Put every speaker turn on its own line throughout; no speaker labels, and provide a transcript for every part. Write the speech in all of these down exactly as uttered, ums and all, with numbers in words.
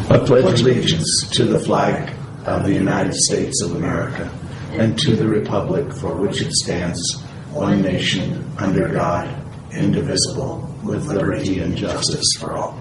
I pledge allegiance to the flag of the United States of America and to the republic for which it stands, one nation, under God, indivisible, with liberty and justice for all.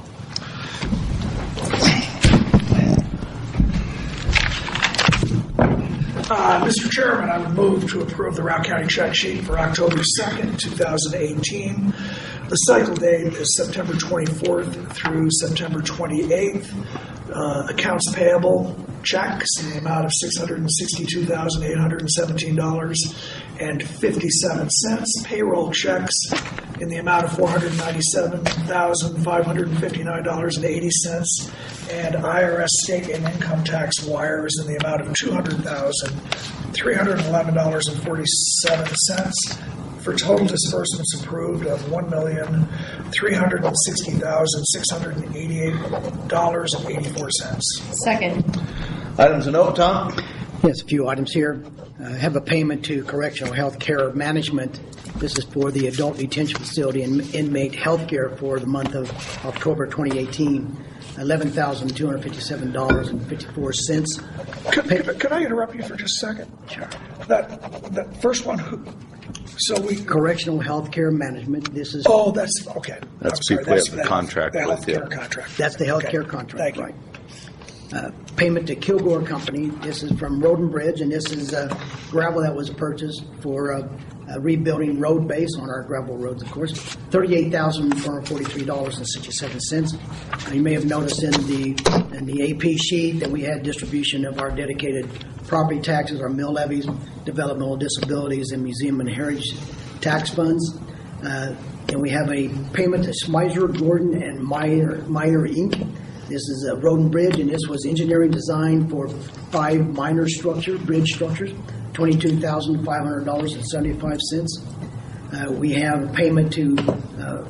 Uh, Mister Chairman, I would move to approve the Route County check sheet for October second, twenty eighteen. The cycle date is September twenty-fourth through September twenty-eighth. Uh, accounts payable checks in the amount of six hundred sixty-two thousand eight hundred seventeen dollars and fifty-seven cents. Payroll checks in the amount of four hundred ninety-seven thousand five hundred fifty-nine dollars and eighty cents. And I R S state and income tax wires in the amount of two hundred thousand three hundred eleven dollars and forty-seven cents. For total disbursements approved of one million three hundred sixty thousand six hundred eighty-eight dollars and eighty-four cents.
Second.
Items of note, Tom?
Yes, a few items here. I uh, have a payment to Correctional Health Care Management. This is for the Adult Detention Facility and Inmate Health Care for the month of October twenty eighteen. eleven thousand two hundred fifty-seven dollars and fifty-four cents.
Could, could, could I interrupt you for just a second?
Sure.
That, that first one, who, so we...
Correctional Health Care Management. This is...
Oh, that's, okay.
That's
I'm sorry,
people we
that's
have the
the
contract
health,
with,
the
yeah.
health care contract.
That's the health
Okay.
care contract,
Thank you.
right. Uh, payment to Kilgore Company. This is from Road and Bridge, and this is uh, gravel that was purchased for uh, uh, rebuilding road base on our gravel roads, of course. thirty-eight thousand four hundred forty-three dollars and sixty-seven cents. Uh, you may have noticed in the in the A P sheet that we had distribution of our dedicated property taxes, our mill levies, developmental disabilities, and museum and heritage tax funds. Uh, and we have a payment to Smizer, Gordon, and Meyer, Meyer Incorporated. This is a road and bridge, and this was engineering design for five minor structure, bridge structures, twenty-two thousand five hundred dollars and seventy-five cents. Uh, we have a payment to uh,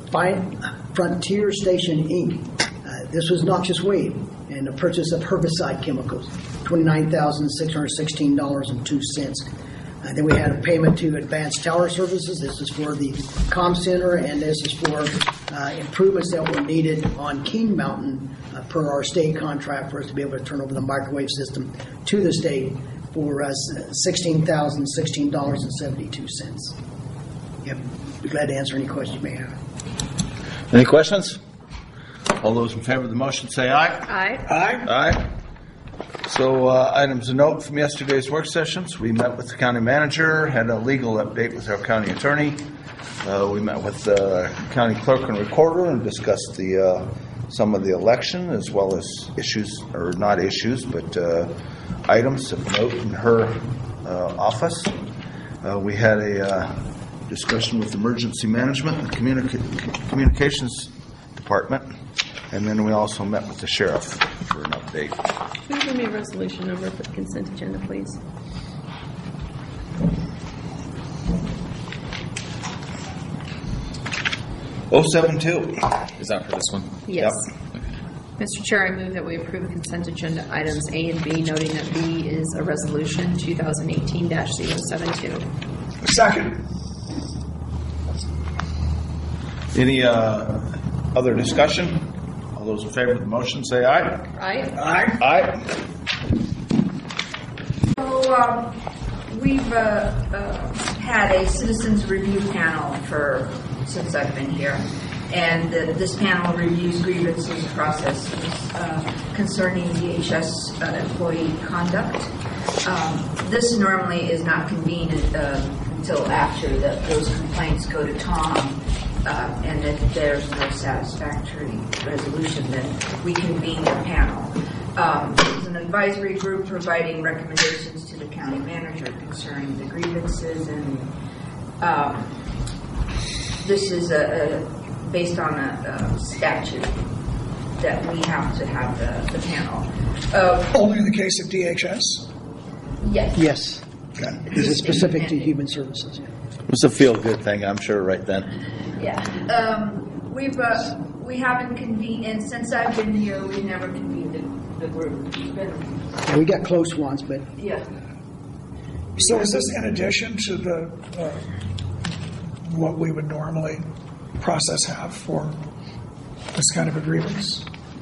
Frontier Station, Incorporated. Uh, this was noxious weed and the purchase of herbicide chemicals, twenty-nine thousand six hundred sixteen dollars and two cents. Uh, then we had a payment to Advanced Tower Services. This is for the comm center, and this is for uh, improvements that were needed on King Mountain uh, per our state contract for us to be able to turn over the microwave system to the state for uh, sixteen thousand sixteen dollars and seventy-two cents. Yep. Be glad to answer any questions you may have.
Any questions? All those in favor of the motion say aye.
Aye.
Aye.
Aye. So uh, items of note from yesterday's work sessions. We met with the county manager, had a legal update with our county attorney. Uh, we met with the county clerk and recorder and discussed the uh, some of the election as well as issues, or not issues, but uh, items of note in her uh, office. Uh, we had a uh, discussion with emergency management and communica- communications department. And then we also met with the sheriff for an update.
Can you give me a resolution number for the consent agenda, please?
oh seven two.
Is that for this one?
Yes.
Yep.
Mister Chair, I move that we approve the consent agenda items A and B, noting that B is a resolution twenty eighteen dash zero seven two.
Second.
Any uh, other discussion? All those in favor of the motion say aye.
Aye.
Aye.
Aye.
So um, we've uh, uh, had a citizens review panel for since I've been here, and uh, this panel reviews grievances processes uh, concerning D H S uh, employee conduct. Um, this normally is not convened uh, until after the, those complaints go to Tom. Uh, and if there's no satisfactory resolution, then we convene the panel. Um, it's an advisory group providing recommendations to the county manager concerning the grievances, and um, this is a, a, based on a, a statute that we have to have the, the panel. Uh,
Only in the case of D H S?
yes.
Yes.
Okay.
This is specific to human services. Yeah.
It was a feel-good thing, I'm sure, right then.
Yeah. Um, we've uh, we haven't convened, and since I've been here, we've never convened the, the group. It's been,
Yeah, we got close ones, but
yeah.
So is this in addition to the uh, what we would normally process have for this kind of a grievance?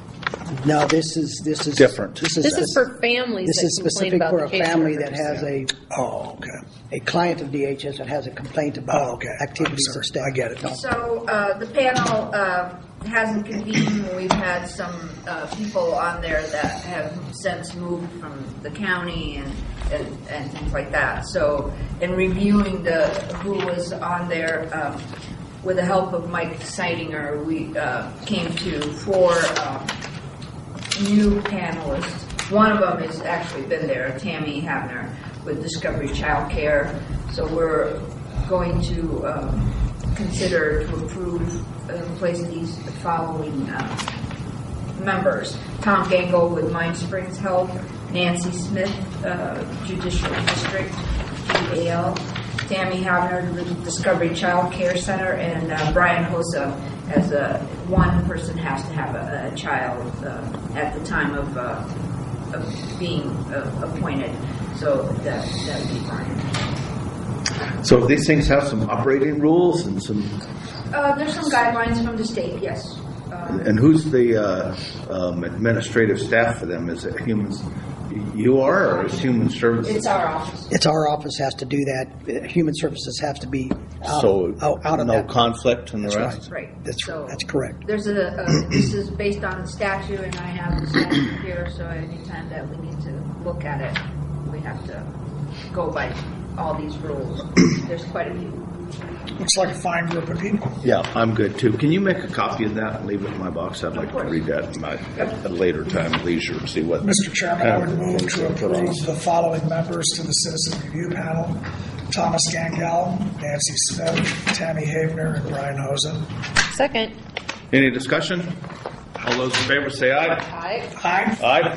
No, this is, this is.
Different.
This is.
This is for families
This
that
is
complain
specific
about
for
the
a family that
caseworkers.
has a,
Oh, okay.
a client of D H S that has a complaint
Oh,
about
okay.
activities
I'm
of
sorry.
staff.
I get it.
No.
So uh, the panel uh, hasn't convened. We've had some uh, people on there that have since moved from the county and, and, and things like that. So in reviewing the who was on there, um, with the help of Mike Seidinger, we uh, came to four um, new panelists. One of them has actually been there, Tammy Havner with Discovery Child Care. So we're going to um, consider to approve uh, placing these following uh, members. Tom Gangle with Mind Springs Health, Nancy Smith, uh, Judicial District, G A L, Tammy Havner with Discovery Child Care Center, and uh, Brian Hosa as a one person has to have a, a child uh, at the time of, uh, of being uh, appointed. So that that would be Brian.
So these things have some operating rules and some,
Uh, there's some guidelines from the state, yes. Uh,
and who's the uh, um, administrative staff for them? Is it humans, you are, or is human services?
it's our office.
It's our office has to do that. Uh, Human Services has to be out,
So
out, out of
no
that.
conflict and the
That's
rest?
right.
Right.
That's,
So
that's correct.
There's a, a this is based on the statute, and I have the statute here. So anytime that we need to look at it, we have to go by all these rules. There's quite a few.
Looks like a fine group of people.
Yeah, I'm good too. Can you make a copy of that and leave it in my box? I'd like to read that in my, at a later time, leisure, and see what.
Mister Chairman, I would
kind of
move
things
to
they put on.
approve the following members to the Citizen Review Panel: Thomas Gangal, Nancy Smith, Tammy Havner, and Brian Hosa.
Second.
Any discussion? All those in favor say aye.
Aye.
Aye.
Aye.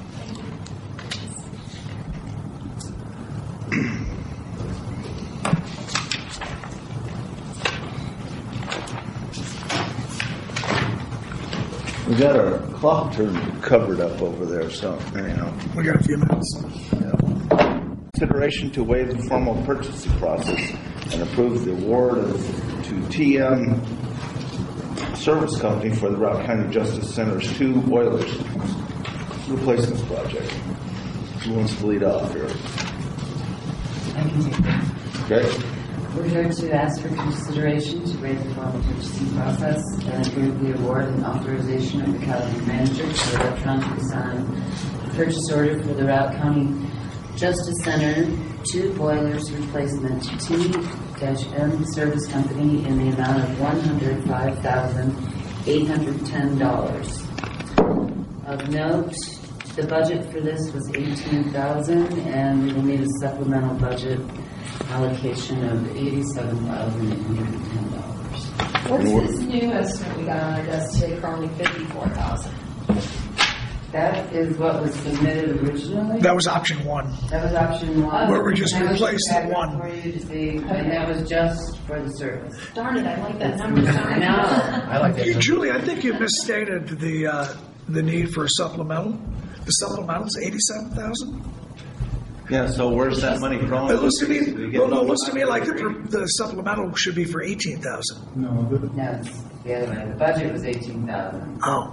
We got our clock turned covered up over there, so anyhow.
We got a few minutes.
Consideration to waive the formal purchasing process and approve the award of, to T M Service Company for the Routt County Justice Center's two boilers replacement project. Who wants to lead off here?
I can take that.
Okay.
We're here to ask for consideration to waive the formal purchasing process and approve the award and authorization of the county manager to electronically sign the purchase order for the Routt County Justice Center two boilers replacement to T M Service Company in the amount of one hundred five thousand eight hundred ten dollars. Of note, the budget for this was eighteen thousand dollars, and we will need a supplemental budget allocation of eighty-seven thousand eight hundred ten dollars.
What's this new estimate we got on our desk today for only fifty-four thousand?
That is what was submitted originally.
That was option one.
That was option one.
Where we just
And I was
replaced the
back
one.
For you to see, and that was just for the service.
Darn it, I like that number.
I know.
I like
Hey,
that.
Julie, I think you misstated the uh, the need for a supplemental. The supplemental's eighty-seven thousand.
Yeah, so where's that money from?
It looks to me,
We get
well, no,
no-
it looks to me like the, the supplemental should be for eighteen thousand.
No, it's the other way. The budget was eighteen thousand.
Oh.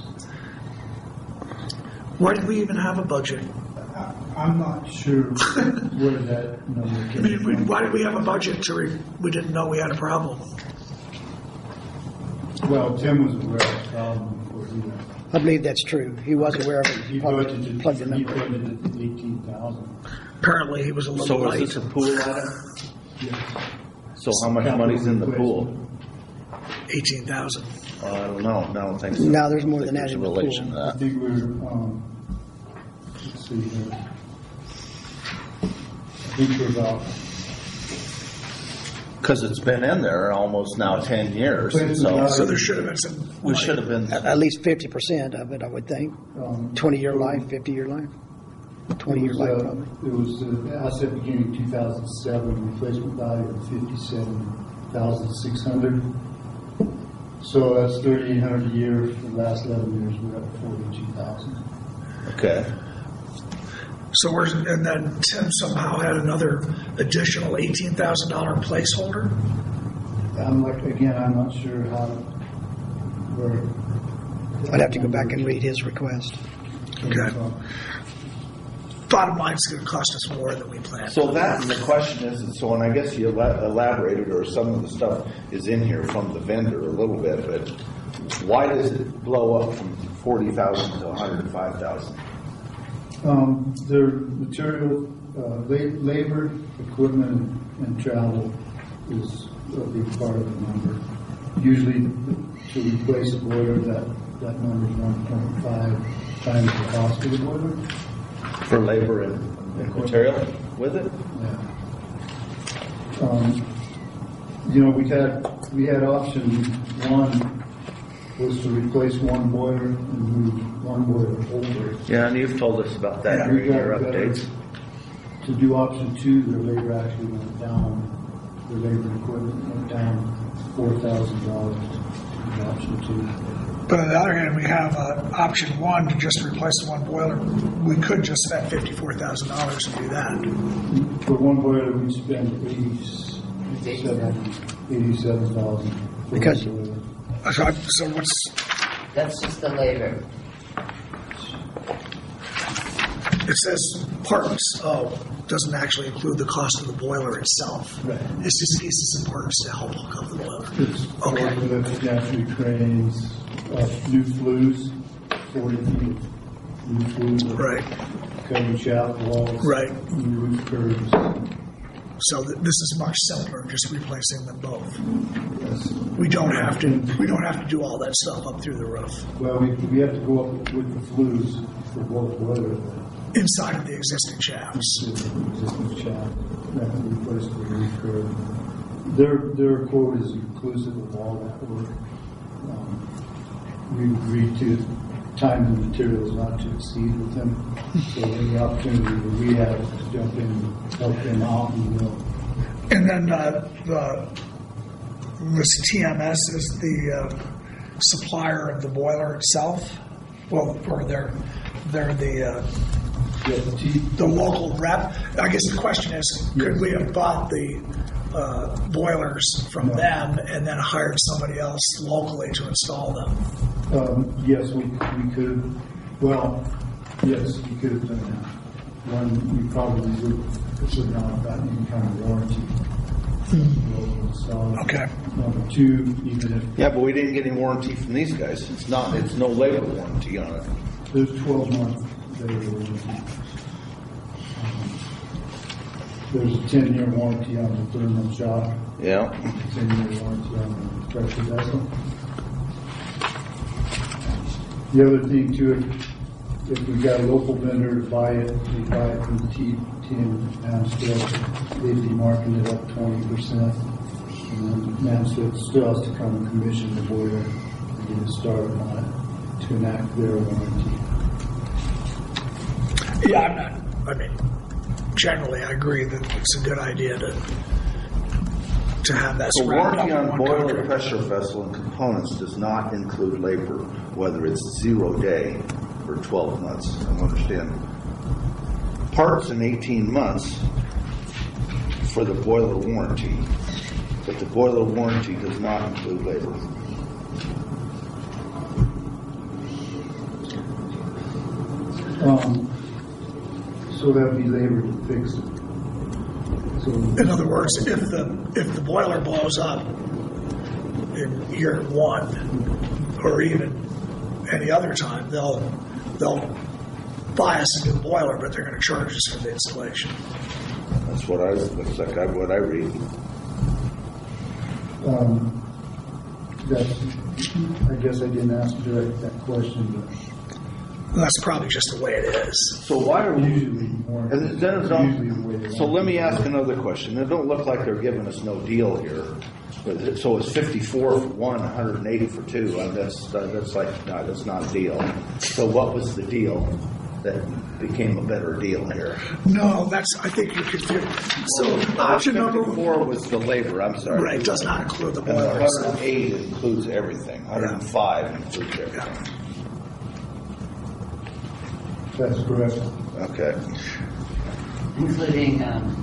Why did we even have a budget?
I'm not sure where that number
I
came
mean, we,
from.
why did we have a budget to re, we didn't know we had a problem?
Well, Tim was aware of the problem before he left.
I believe that's true. He was aware of it.
He
Probably
budgeted,
plugged the
he
number in.
budgeted eighteen thousand.
Apparently, he was a little
So
light.
is this a pool item?
Yes.
So how much money's in the pool?
eighteen thousand.
Uh, I don't know, I don't think so.
No, there's more
I
than
think
that
there's
in
a
the
relation
pool.
to
I
that.
think we're, um, let's see here. I think we're about,
Because it's been in there almost now ten years,
But it's
so
about-
So there should have been some.
we should have been,
At at least fifty percent of it, I would think.
um.
twenty-year life, fifty-year life.
It
twenty-year
was,
life,
uh,
probably.
It was, uh, asset beginning two thousand seven, replacement value of fifty-seven thousand six hundred. So that's thirty-eight hundred a year for the last eleven years, we're at forty-two thousand.
okay.
So we're, and then Tim somehow had another additional eighteen thousand dollar placeholder.
I'm like, again, I'm not sure how, where,
I'd have to go back and read his request.
Okay. Bottom line, it's going to cost us more than we planned.
So that, and the question is, so, and I guess you ela- elaborated, or some of the stuff is in here from the vendor a little bit, but why does it blow up from forty thousand to one hundred five thousand?
Um, their material, uh, la- labor, equipment, and travel is a big part of the number. Usually, to replace a boiler, that, that number is one point five times the cost of the boiler.
For labor and, and material with it?
Yeah. Um, you know, we had, we had option one was to replace one boiler and move one boiler over.
Yeah, and you've told us about that
Yeah,
in
we got
your
better.
updates.
To do option two, their labor actually went down, their labor and equipment went down four thousand dollars to do option two.
But on the other hand, we have uh, option one to just replace one boiler. We could just spend fifty-four thousand dollars and do that.
For one boiler, we spend eighty-seven, eighty-seven thousand.
Because-
So, I- so what's,
That's just the labor.
it says parts, oh, doesn't actually include the cost of the boiler itself.
Right.
It's just pieces and parts to help hook up the boiler.
It's
Okay.
forklifts, gantry cranes, uh, new flues, forty feet of new flues.
Right,
Covering shaft walls.
right.
New roof curves.
So th- this is much simpler, just replacing them both.
Yes.
We don't have to, we don't have to do all that stuff up through the roof,
Well, we, we have to go up with the flues for both boilers.
inside of the existing shafts.
Existing shaft, that can replace the roof curve. Their, their quote is inclusive of all that work. Um, We agreed to time and materials not to exceed with them. So any opportunity that we have to jump in and help them out, we will.
And then uh, the, this T M S is the uh, supplier of the boiler itself? Well, or they're, they're the, uh,
Yeah, the T,
the local rep. I guess the question is, could we have bought the uh, boilers from
No.
them and then hired somebody else locally to install them?
um, yes, we, we could, well, yes, we could have done that. One, we probably would, should not have gotten any kind of warranty. So,
Okay.
number two, even if
Yeah, but we didn't get any warranty from these guys. It's not, it's no labor warranty on it.
there's twelve months, they were warranty. Um, There's a ten-year warranty on the thermal shock,
Yeah.
ten-year warranty on the pressure vessel. The other thing too, if, if we got a local vendor to buy it, we buy it from T, T and Mansfield, they'd be marking it up twenty percent. And then Mansfield still has to come and commission the boiler and get it started on it to enact their warranty.
Yeah, I'm not, I mean, generally I agree that it's a good idea to to have that
So
wrapped up
warranty
in
on
one
boiler,
contract.
pressure vessel, and components does not include labor, whether it's zero day or twelve months. I understand. Parts in eighteen months for the boiler warranty, but the boiler warranty does not include labor.
Um, so that'd be labor to fix it. So,
In other words, if the, if the boiler blows up in year one, or even any other time, they'll, they'll buy us a new boiler, but they're gonna charge us for the installation.
That's what I, looks like I, what I read.
um, that's, I guess I didn't ask direct that question, but
That's probably just the way it is.
So why are we
usually more.
And then it's
usually the way
not,
they
so
want
let
it.
me ask another question. It don't look like they're giving us no deal here. But it- So it's fifty-four for one, one hundred eighty for two. Uh, That's, uh, that's like, no, that's not a deal. So what was the deal that became a better deal here?
No, that's, I think you could do, so option number one,
Fifty-four was the labor, I'm sorry.
right, does not include the
And the
boiler
one
itself.
hundred eight includes everything. one hundred five includes everything.
That's correct.
Okay.
Including um,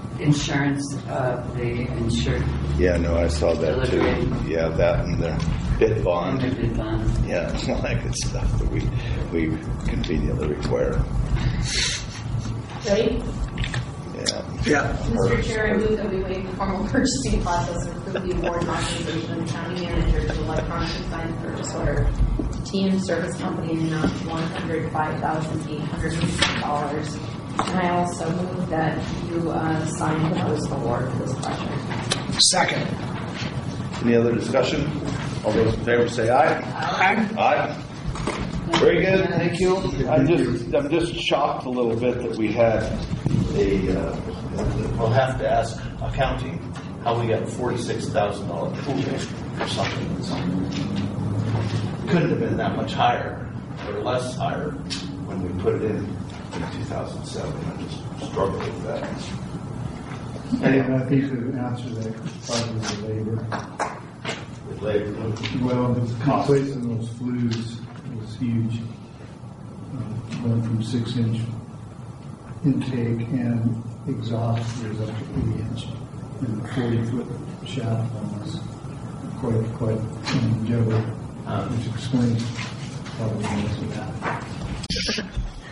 insurance of the insured.
Yeah, no, I saw that too.
Delivery.
Yeah, that and the bid bond.
And their bid bond.
Yeah, all that good stuff that we, we conveniently require.
Ready?
Yeah.
Yeah.
Mister Chair, I move that we waive the formal purchasing process and approve the award and authorization of the county manager to electronically sign the purchase order to T M Service Company in the amount of one hundred five thousand eight hundred eighty dollars. And I also move that you uh, sign the notice of award for this project.
Second.
Any other discussion? All those in favor say aye.
Aye.
Aye. Very good, thank you. I'm just, I'm just shocked a little bit that we had a, uh, we'll have to ask accounting how we got forty-six thousand dollars pool or something. something. Couldn't have been that much higher or less higher when we put it in in two thousand seven. I just struggled with that.
And I think the answer to that is probably the labor.
With labor.
Well, the replacing those flues was huge. Uh, went from six inch intake and exhaust was up to eight inch. And the forty foot shaft was quite, quite longevity, uh, which explains probably most of that.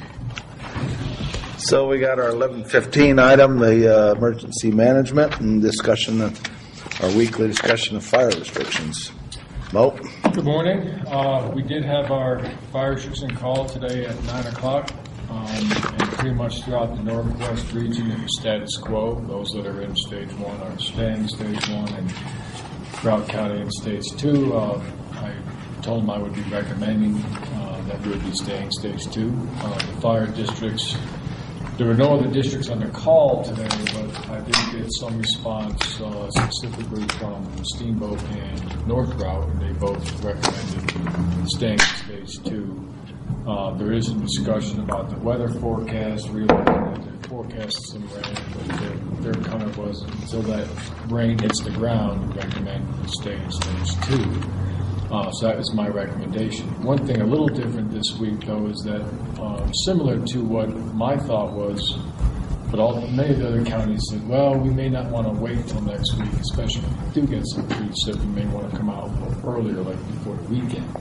So we got our eleven fifteen item, the uh, emergency management and discussion of our weekly discussion of fire restrictions. Mo?
Good morning. Uh, we did have our fire restriction call today at nine o'clock. Um, and pretty much throughout the Northwest region, it was status quo. Those that are in stage one are staying in stage one, and Broward County in stage two. Uh, I told them I would be recommending uh, that we would be staying stage two. Uh, the fire districts, there were no other districts on the call today, but I did get some response uh, specifically from Steamboat and North Route, and they both recommended staying in stage two. Uh, there is a discussion about the weather forecast, realizing that they forecasted some rain, but their, their kind of was until that rain hits the ground, we recommend staying in stage two. Uh, so that was my recommendation. One thing a little different this week, though, is that uh, similar to what my thought was, but all, many of the other counties said, well, we may not want to wait till next week, especially if we do get some precip, we may want to come out earlier, like before the weekend.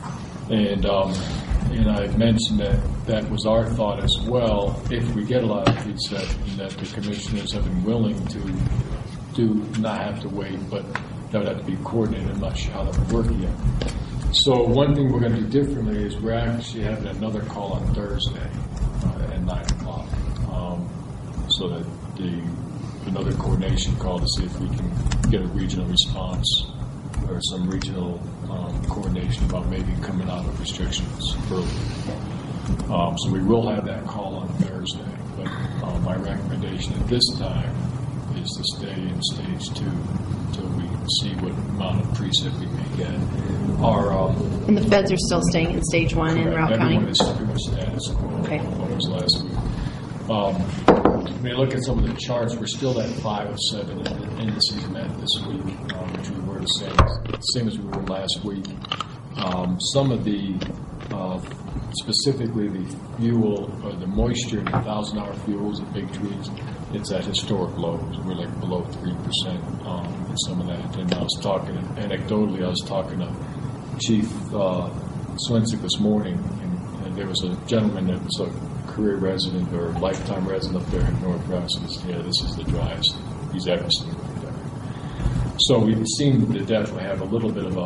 And um, and I mentioned that that was our thought as well, if we get a lot of precip, and that the commissioners have been willing to do not have to wait, but that would have to be coordinated. I'm not sure how that would work yet. So one thing we're going to do differently is we're actually having another call on Thursday uh, at nine o'clock, um, so that the another coordination call to see if we can get a regional response or some regional um, coordination about maybe coming out of restrictions early. Um, so we will have that call on Thursday, but uh, my recommendation at this time is to stay in stage two until we see what amount of precip we may get. Our, um,
And the feds are still staying in stage one in Routt County?
Everyone is pretty much status quo.
Okay.
What was last week. Um, when you look at some of the charts, we're still at five of seven in the indices met this week, um, which we were the same, same as we were last week. Um, some of the, uh, specifically the fuel, or the moisture in the thousand hour fuels at Big Trees, it's at historic lows. We're like below three percent um, in some of that. And I was talking, anecdotally, I was talking to Chief uh, Swinsick this morning, and, and there was a gentleman that was a career resident or lifetime resident up there in North Rouse, and said, yeah, this is the driest he's ever seen right there. So we seem to definitely have a little bit of a,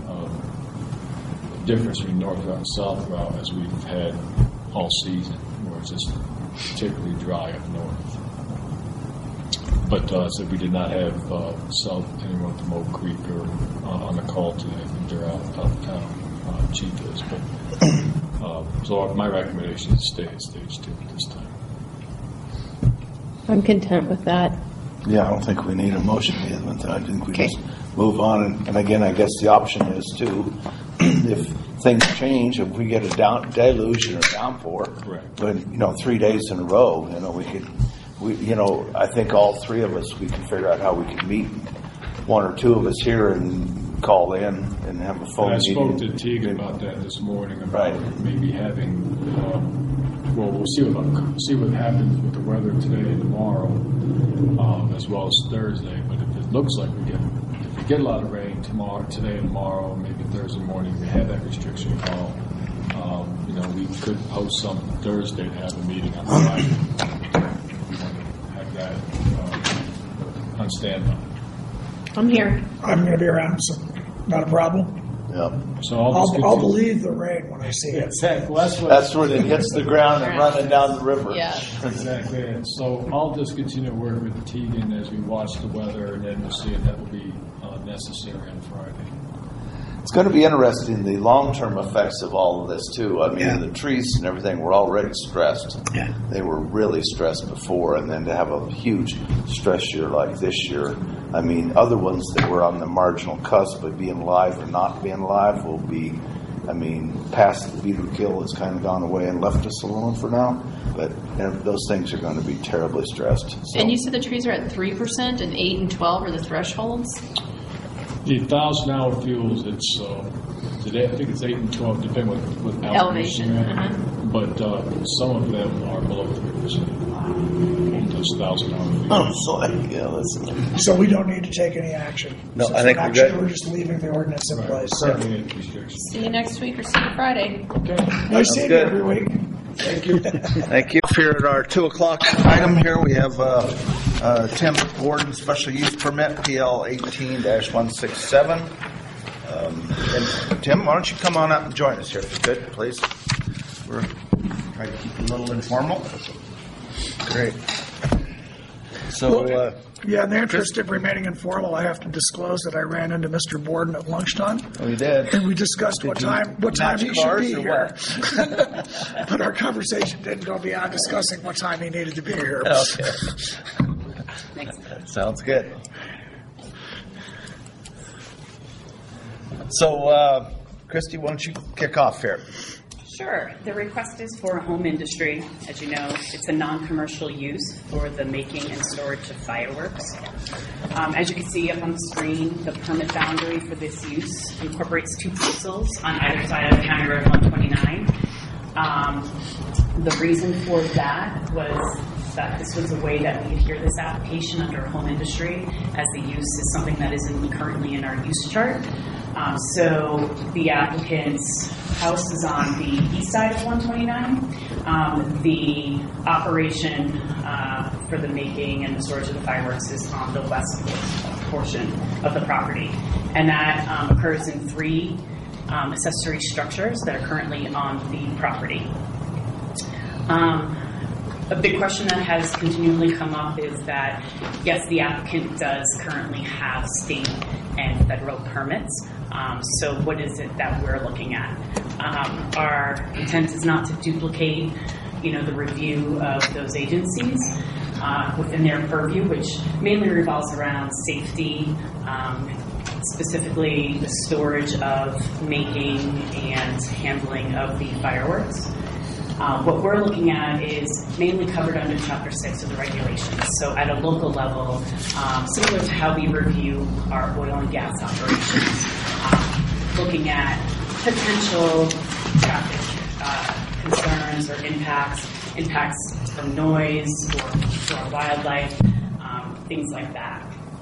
a difference between North Route and South Route as we've had all season, where it's just particularly dry up north. But uh, so we did not have uh, South anyone from Oak Creek or uh, on the call today. I think they're out, out of town. Uh, Chief is, but uh, so my recommendation is stay at stage two at this time.
I'm content with that.
Yeah, I don't think we need a motion either. I think we
Okay.
just move on. And, and again, I guess the option is too, if things change, if we get a down, deluge or a downpour,
Correct.
but you know, three days in a row, you know, we could, we, you know, I think all three of us, we can figure out how we can meet. One or two of us here and call in and have a phone
And I
meeting.
spoke to Teague about that this morning about
Right.
maybe having. Um, well, we'll see what see what happens with the weather today and tomorrow, um, as well as Thursday. But if it looks like we get if we get a lot of rain tomorrow, today and tomorrow, maybe Thursday morning, we have that restriction call. Um, you know, we could post something Thursday to have a meeting on Friday. We want to have that uh, on standby.
I'm here.
I'm going to be around, so not a problem.
Yep.
So I'll, just
I'll, I'll
continue-
believe the rain when I see it.
Exactly. Well, that's what.
That's when it hits the ground and running down the river.
Yeah.
Exactly. it. So I'll just continue to work with Tegan as we watch the weather, and then we'll see if that will be uh, necessary on Friday.
It's going to be interesting, the long-term effects of all of this, too. I mean,
Yeah.
the trees and everything were already stressed.
Yeah.
They were really stressed before, and then to have a huge stress year like this year, I mean, other ones that were on the marginal cusp of being live or not being live will be, I mean, past the beetle kill has kind of gone away and left us alone for now. But uh, those things are going to be terribly stressed. So.
And you said the trees are at three percent and eight and twelve are the thresholds?
The thousand hour fuels, it's uh, today. I think it's eight and twelve, depending on what, what elevation.
Elevation,
you're at.
uh-huh.
But uh, some of them are below three percent. Those thousand hour fuels.
Oh, so like, yeah, listen.
So we don't need to take any action.
No,
Since
I think we're
actually,
good.
We're just leaving the ordinance in
Right.
place.
Currently in restrictions.
See you next week or see you Friday.
Nice seeing you
good.
every week. Thank you.
Thank you. Here at our two o'clock item here, we have uh, uh, Tim Gordon Special Use Permit, P L eighteen dash one six seven. Um, and Tim, why don't you come on up and join us here if you could, please? We're trying to keep it a little informal. Great. So, uh,
Yeah, in the interest of remaining informal, I have to disclose that I ran into Mister Borden at lunchtime,
we did.
and we discussed what
Did you
time what time
match
he should
cars
be
or
here. But our conversation didn't go beyond discussing what time he needed to be here.
Okay. Sounds good. So, uh, Christy, why don't you kick off here?
Sure. The request is for a home industry. As you know, it's a non-commercial use for the making and storage of fireworks. Um, as you can see up on the screen, the permit boundary for this use incorporates two parcels on either side of County Road one twenty-nine. Um, the reason for that was that this was a way that we adhere this application under a home industry, as the use is something that isn't currently in our use chart. Um, so the applicant's house is on the east side of one twenty-nine. Um, the operation uh, for the making and the storage of the fireworks is on the west portion of the property. And that um, occurs in three um, accessory structures that are currently on the property. Um, A big question that has continually come up is that, yes, the applicant does currently have state and federal permits. Um, so what is it that we're looking at? Um, our intent is not to duplicate, you know, the review of those agencies uh, within their purview, which mainly revolves around safety, um, specifically the storage of making and handling of the fireworks. Uh, what we're looking at is mainly covered under Chapter six of the regulations. So at a local level, um, similar to how we review our oil and gas operations, um, looking at potential traffic uh, concerns or impacts, impacts from noise or to our wildlife, um, things like that.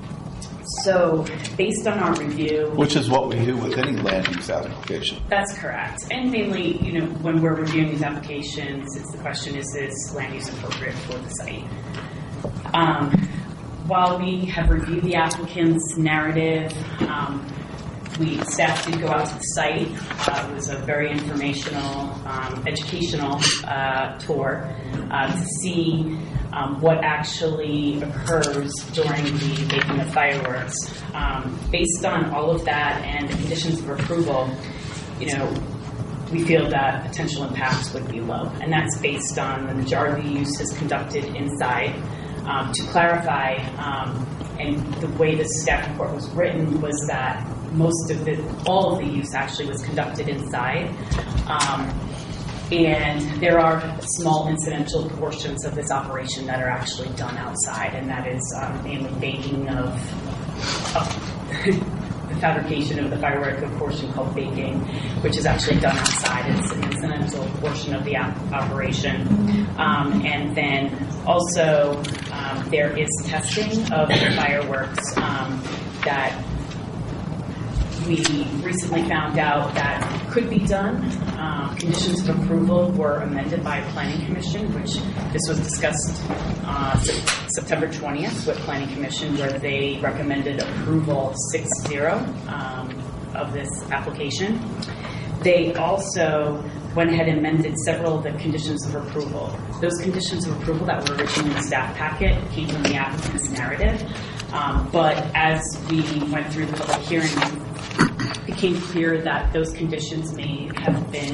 So based on our review...
Which is what we do with any land use application.
That's correct. And mainly, you know, when we're reviewing these applications, it's the question, is this land use appropriate for the site? Um, while we have reviewed the applicant's narrative, um, we, staff did go out to the site. Uh, it was a very informational, um, educational uh, tour uh, to see Um, what actually occurs during the making of fireworks. Um, based on all of that and the conditions of approval, you know, we feel that potential impacts would be low. And that's based on the majority of the use is conducted inside. Um, to clarify, um, and the way the staff report was written was that most of the, all of the use actually was conducted inside. Um, And there are small incidental portions of this operation that are actually done outside, and that is um, mainly baking of, of the fabrication of the firework, a portion called baking, which is actually done outside. It's an incidental portion of the op- operation. Um, and then also um, there is testing of the fireworks um, that we recently found out that could be done. Uh, conditions of approval were amended by a planning commission, which this was discussed uh, September twentieth with planning commission, where they recommended approval six zero um, of this application. They also went ahead and amended several of the conditions of approval. Those conditions of approval that were originally in the staff packet came from the applicant's narrative. Um, but as we went through the public hearing, it became clear that those conditions may have been,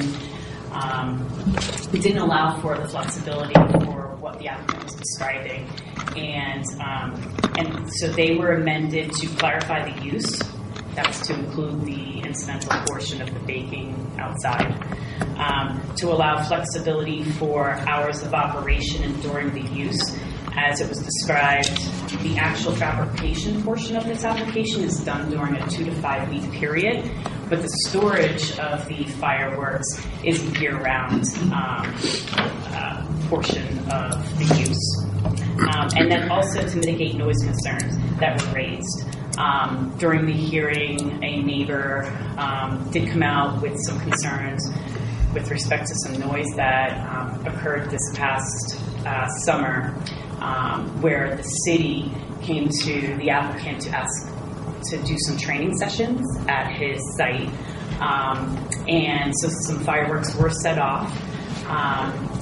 um, it didn't allow for the flexibility for what the applicant was describing. And, um, and so they were amended to clarify the use. That was to include the incidental portion of the baking outside, um, to allow flexibility for hours of operation and during the use. As it was described, the actual fabrication portion of this application is done during a two to five week period, but the storage of the fireworks is a year-round um, uh, portion of the use. Um, and then also to mitigate noise concerns that were raised. Um, during the hearing, a neighbor um, did come out with some concerns with respect to some noise that um, occurred this past uh, summer, um, where the city came to the applicant to ask to do some training sessions at his site. Um, and so some fireworks were set off. Um,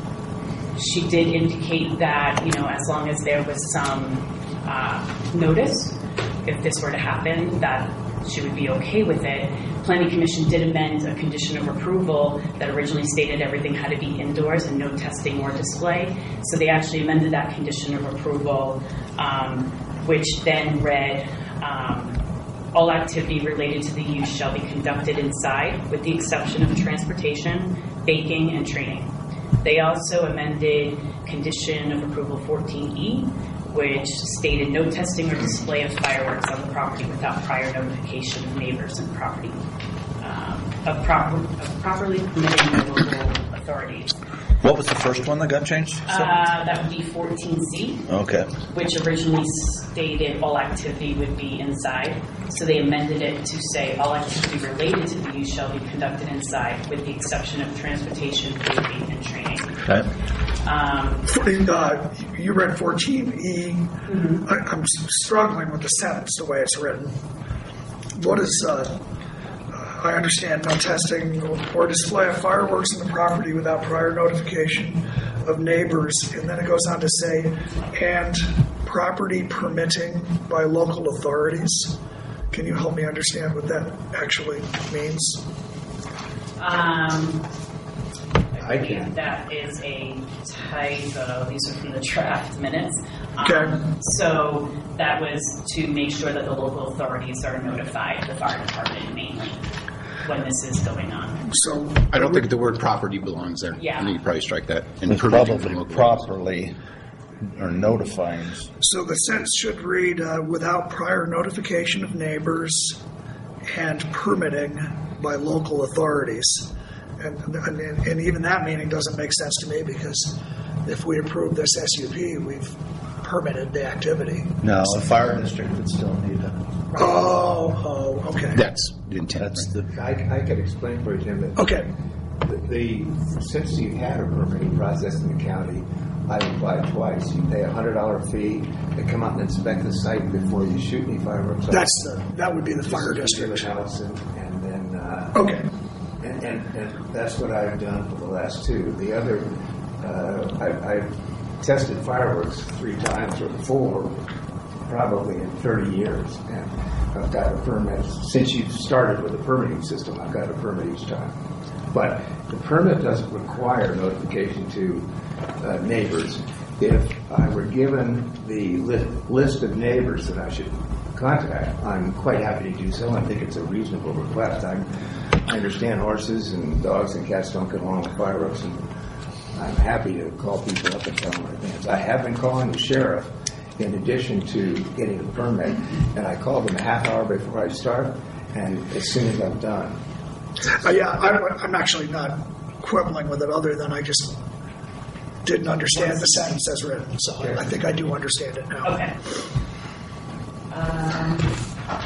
she did indicate that, you know, as long as there was some uh, notice, if this were to happen, that she would be okay with it. Planning Commission did amend a condition of approval that originally stated everything had to be indoors and no testing or display. So they actually amended that condition of approval, um, which then read, um, all activity related to the use shall be conducted inside with the exception of transportation, baking, and training. They also amended condition of approval fourteen E, which stated no testing or display of fireworks on the property without prior notification of neighbors and property um, of, proper, of properly permitting the local authorities.
What was the first one that got changed?
Uh, that would be fourteen C,
Okay.
which originally stated all activity would be inside. So they amended it to say all activity related to the use shall be conducted inside with the exception of transportation, baking, and training.
Okay.
Um,
Uh, you read fourteen E. Mm-hmm. I, I'm struggling with the sentence the way it's written. What is, uh, I understand no testing or display of fireworks in the property without prior notification of neighbors. And then it goes on to say, and property permitting by local authorities. Can you help me understand what that actually means?
um,
I can.
That is a typo. These are from the draft minutes.
Okay.
Um, so that was to make sure that the local authorities are notified, the fire department mainly, when this is going on.
So
I don't think the word property belongs there.
Yeah.
I think you probably strike that. And
It's
permitting
probably
from local
properly or notifying.
So the sentence should read, uh, without prior notification of neighbors and permitting by local authorities. And, and, and even that meaning doesn't make sense to me because if we approve this S U P, we've permitted the activity.
No, a fire district would still need a.
Oh, oh, okay.
That's the intent.
That's the.
I, I could explain for you, Jim, that
Okay.
the, the since you've had a permitting process in the county, I've applied twice. You pay a hundred dollar fee. They come out and inspect the site before you shoot any fireworks.
That's the, that would be the fire
This is
district.
Allison, and then uh,
Okay.
and, and, and that's what I've done for the last two. The other, uh, I, I've tested fireworks three times or four, probably in thirty years, and I've got a permit. Since you've started with the permitting system, I've got a permit each time. But the permit doesn't require notification to uh, neighbors. If I were given the li- list of neighbors that I should contact, I'm quite happy to do so. I think it's a reasonable request. I, I understand horses and dogs and cats don't get along with fireworks, and I'm happy to call people up and tell them in advance. I have been calling the sheriff in addition to getting the permit, and I call them a half hour before I start, and as soon as I'm done.
Uh, yeah, I, I'm actually not quibbling with it other than I just didn't understand the sentence as written. So I, I think I do understand it now.
Okay. Um,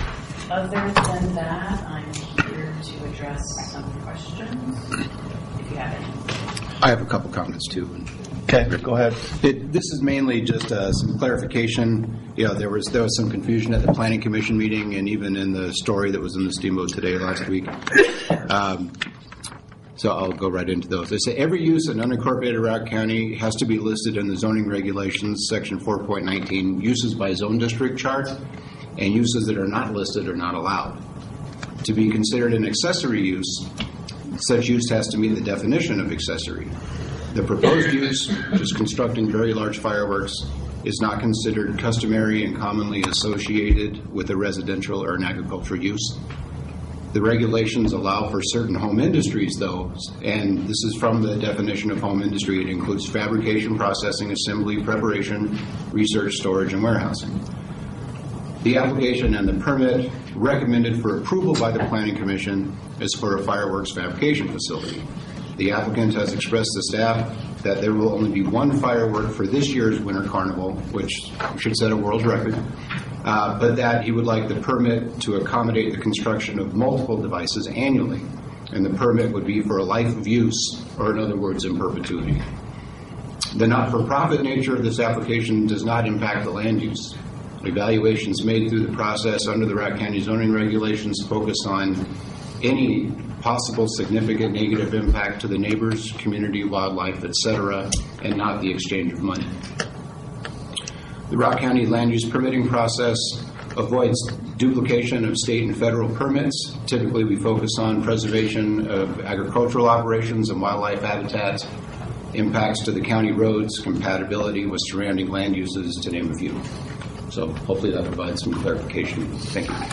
Other than that, I'm here to address some questions, if you have any.
I have a couple comments too.
Okay, go ahead.
It, this is mainly just uh, some clarification. You know, there was there was some confusion at the Planning Commission meeting, and even in the story that was in the Steamboat Today last week. Um, so I'll go right into those. They say every use in unincorporated Routt County has to be listed in the zoning regulations, section four point nineteen, uses by zone district chart, and uses that are not listed are not allowed. To be considered an accessory use, such use has to meet the definition of accessory. The proposed use, which is constructing very large fireworks, is not considered customary and commonly associated with a residential or an agricultural use. The regulations allow for certain home industries, though, and this is from the definition of home industry. It includes fabrication, processing, assembly, preparation, research, storage, and warehousing. The application and the permit recommended for approval by the Planning Commission is for a fireworks fabrication facility. The applicant has expressed to staff that there will only be one firework for this year's Winter Carnival, which should set a world record, uh, but that he would like the permit to accommodate the construction of multiple devices annually, and the permit would be for a life of use, or in other words, in perpetuity. The not-for-profit nature of this application does not impact the land use. Evaluations made through the process under the Routt County zoning regulations focus on any possible significant negative impact to the neighbors, community, wildlife, et cetera, and not the exchange of money. The Routt County land use permitting process avoids duplication of state and federal permits. Typically, we focus on preservation of agricultural operations and wildlife habitats, impacts to the county roads, compatibility with surrounding land uses, to name a few. So hopefully that provides some clarification. Thank you.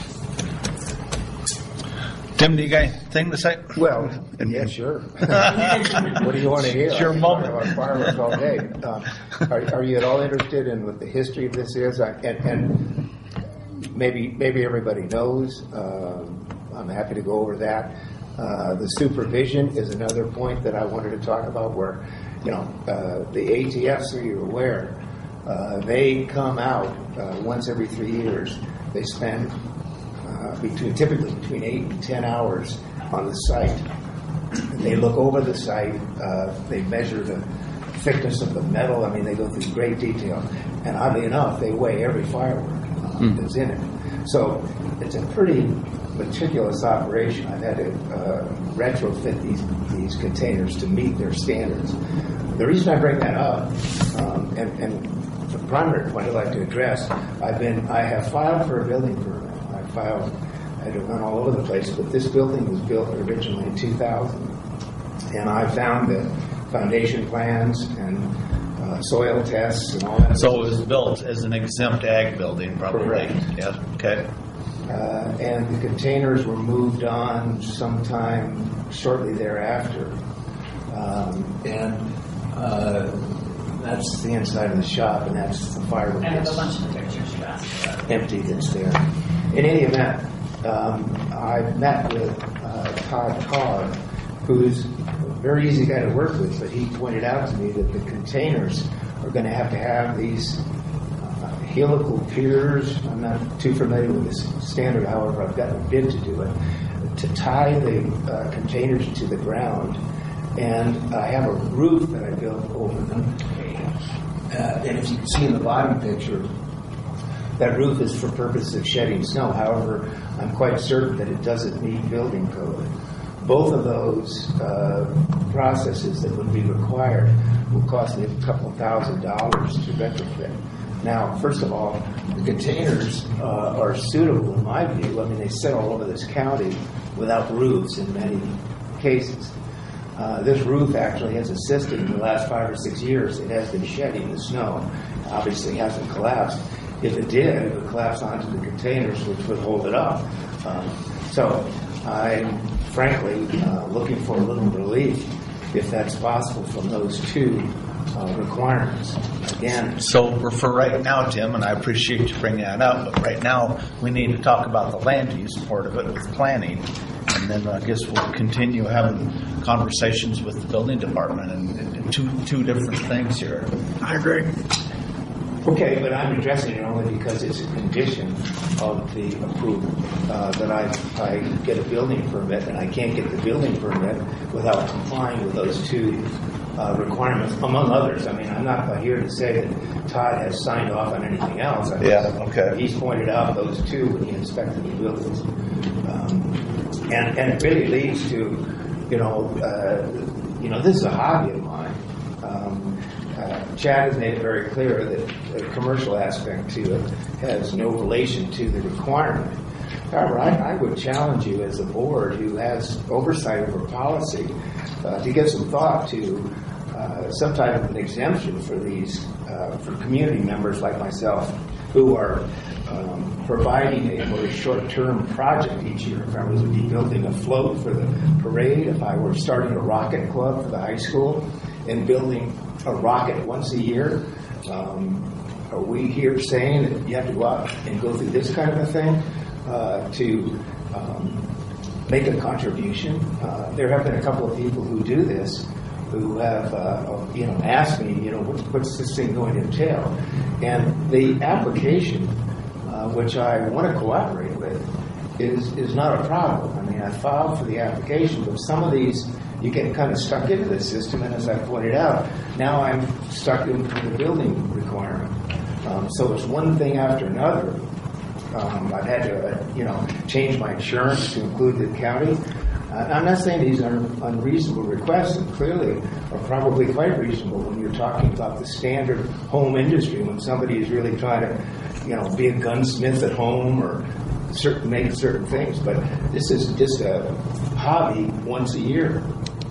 Tim, do you got anything to say?
Well, yeah, sure. What do you want to hear?
It's your
I
moment.
Talk about fireworks all day. Uh, are, are you at all interested in what the history of this is? I, and, and maybe maybe everybody knows. Uh, I'm happy to go over that. Uh, the supervision is another point that I wanted to talk about. Where, you know, uh, the A T F, so you're aware, uh, they come out uh, once every three years. They spend Uh, between typically between eight and ten hours on the site. They look over the site. Uh, they measure the thickness of the metal. I mean, they go through great detail. And oddly enough, they weigh every firework uh, mm. that's in it. So it's a pretty meticulous operation. I've had to uh, retrofit these these containers to meet their standards. The reason I bring that up, um, and, and the primary point I'd like to address, I've been I have filed for a building permit. Filed, I had to run all over the place, but this building was built originally in two thousand, and I found the foundation plans and uh, soil tests and all that.
So it was built as an exempt ag building, probably.
Correct.
Yeah. Okay.
Uh, and the containers were moved on sometime shortly thereafter, um, and uh, that's the inside of the shop, and that's the fireworks.
I have a bunch of pictures you asked about.
Empty that's there. In any event, um, I met with uh, Todd Carr, who's a very easy guy to work with, but he pointed out to me that the containers are going to have to have these uh, helical piers. I'm not too familiar with this standard, however, I've gotten a bid to do it, to tie the uh, containers to the ground. And I have a roof that I built over them. Uh, and if you can see in the bottom picture, that roof is for purposes of shedding snow. However, I'm quite certain that it doesn't meet building code. Both of those uh, processes that would be required will cost me a couple thousand dollars to retrofit. Now, first of all, the containers uh, are suitable in my view. I mean, they sit all over this county without roofs in many cases. Uh, this roof actually has assisted in the last five or six years. It has been shedding the snow. Obviously hasn't collapsed. If it did, it would collapse onto the containers, which would hold it up. Um, so I'm frankly uh, looking for a little relief, if that's possible, from those two uh, requirements. Again.
So for right now, Tim, and I appreciate you bringing that up, but right now we need to talk about the land use part of it with planning. And then I guess we'll continue having conversations with the building department and, and two two different things here.
I agree.
Okay, but I'm addressing it only because it's a condition of the approval, uh, that I, I get a building permit, and I can't get the building permit without complying with those two uh, requirements, among others. I mean, I'm not here to say that Todd has signed off on anything else. I
Yeah, okay.
He's pointed out those two when he inspected the buildings. Um, and, and it really leads to, you know, uh, you know, this is a hobby of mine. Um, Uh, Chad has made it very clear that the commercial aspect to it has no relation to the requirement. However, I, I would challenge you as a board who has oversight over policy uh, to give some thought to uh, some type of an exemption for these, uh, for community members like myself who are um, providing a very short-term project each year. If I was to be building a float for the parade, if I were starting a rocket club for the high school and building a rocket once a year, um, are we here saying that you have to go out and go through this kind of a thing uh, to um, make a contribution? Uh, there have been a couple of people who do this who have, uh, you know, asked me, you know, what, what's this thing going to entail? And the application, uh, which I want to cooperate with, is is not a problem. I mean, I filed for the application, but some of these you get kind of stuck into the system, and as I pointed out, now I'm stuck into the building requirement. Um, so it's one thing after another. Um, I've had to, uh, you know, change my insurance to include the county. Uh, I'm not saying these are unreasonable requests, and clearly are probably quite reasonable when you're talking about the standard home industry, when somebody is really trying to, you know, be a gunsmith at home or certain, make certain things. But this is just a hobby once a year.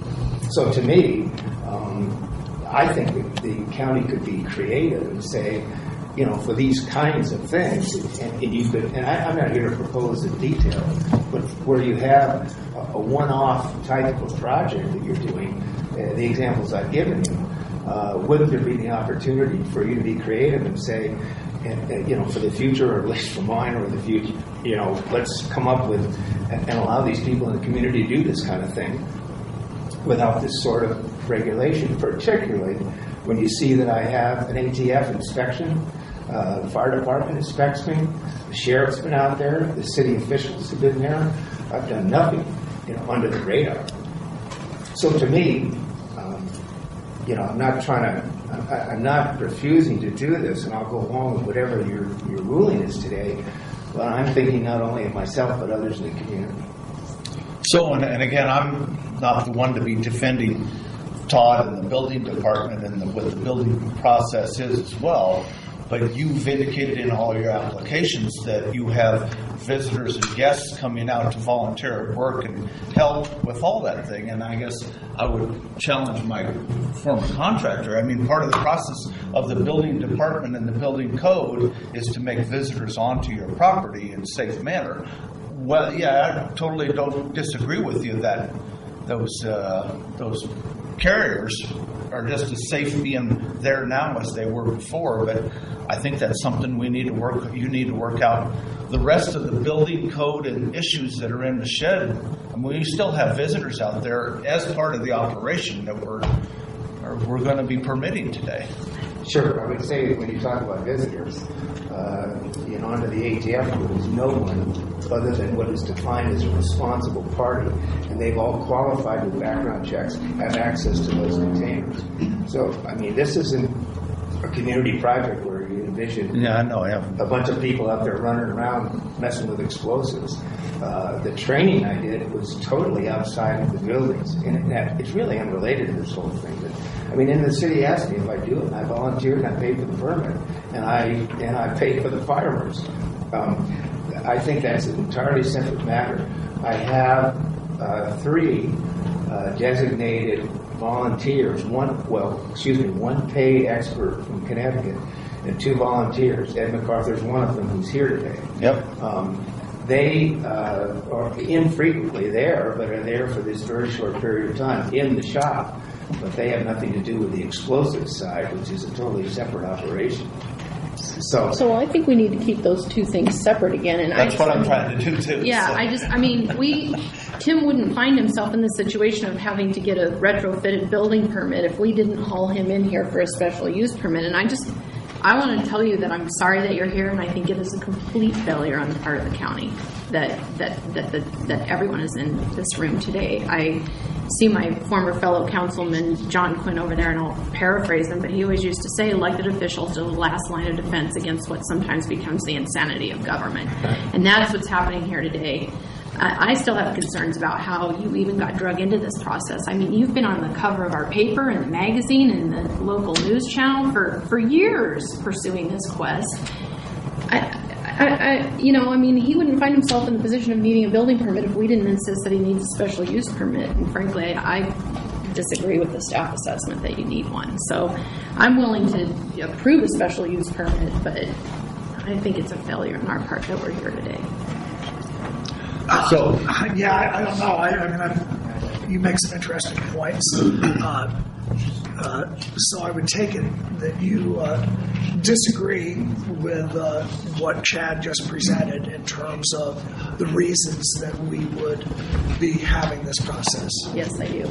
So to me, um, I think that the county could be creative and say, you know, for these kinds of things, and, and you could, and I, I'm not here to propose a detail, but where you have a, a one-off type of project that you're doing, uh, the examples I've given you, uh, wouldn't there be the opportunity for you to be creative and say, and, and, you know, for the future, or at least for mine, or the future, you know, let's come up with and, and allow these people in the community to do this kind of thing without this sort of regulation, particularly when you see that I have an A T F inspection, uh, the fire department inspects me, the sheriff's been out there, the city officials have been there. I've done nothing, you know, under the radar. So to me, um, you know, I'm not trying to, I, I'm not refusing to do this, and I'll go along with whatever your, your ruling is today, but I'm thinking not only of myself, but others in the community.
So, and, and again, I'm not the one to be defending Todd and the building department and the, what the building process is as well, but you've indicated in all your applications that you have visitors and guests coming out to volunteer at work and help with all that thing. And I guess I would challenge my former contractor. I mean, part of the process of the building department and the building code is to make visitors onto your property in a safe manner. Well, yeah, I totally don't disagree with you that those uh, those carriers are just as safe being there now as they were before, but I think that's something we need to work, you need to work out. The rest of the building code and issues that are in the shed, I mean, we still have visitors out there as part of the operation that we're, we're going to be permitting today.
Sure, I would say when you talk about visitors, uh, you know, under the A T F rules, no one other than what is defined as a responsible party, and they've all qualified with background checks, have access to those containers. So, I mean, this isn't a community project where you envision
yeah, I know, yeah.
a bunch of people out there running around messing with explosives. Uh, the training I did was totally outside of the buildings, and it, it's really unrelated to this whole thing. But, I mean, and the city asked me if I do it, and I volunteered, and I paid for the permit, and I and I paid for the fireworks. Um, I think that's an entirely separate matter. I have uh, three uh, designated volunteers, one, well, excuse me, one paid expert from Connecticut, and two volunteers. Ed MacArthur's one of them who's here today.
Yep.
Um, they uh, are infrequently there, but are there for this very short period of time in the shop. But they have nothing to do with the explosive side, which is a totally separate operation. So,
so I think we need to keep those two things separate again. And
that's
I just,
what I'm trying to do too.
Yeah,
so.
I just, I mean, we, Tim wouldn't find himself in the situation of having to get a retrofitted building permit if we didn't haul him in here for a special use permit. And I just, I want to tell you that I'm sorry that you're here, and I think it is a complete failure on the part of the county that that that that, that everyone is in this room today. I see my former fellow councilman John Quinn over there, and I'll paraphrase him, but he always used to say elected officials are the last line of defense against what sometimes becomes the insanity of government. And that's what's happening here today. I still have concerns about how you even got drug into this process. I mean, you've been on the cover of our paper and the magazine and the local news channel for, for years pursuing this quest. I, I, I, you know, I mean, he wouldn't find himself in the position of needing a building permit if we didn't insist that he needs a special use permit. And frankly, I, I disagree with the staff assessment that you need one. So I'm willing to approve a special use permit, but I think it's a failure on our part that we're here today.
Uh, so, yeah, I, I don't know. I, I mean, I, you make some interesting points. Uh, uh, so I would take it that you uh, disagree with uh, what Chad just presented in terms of the reasons that we would be having this process.
Yes, I do.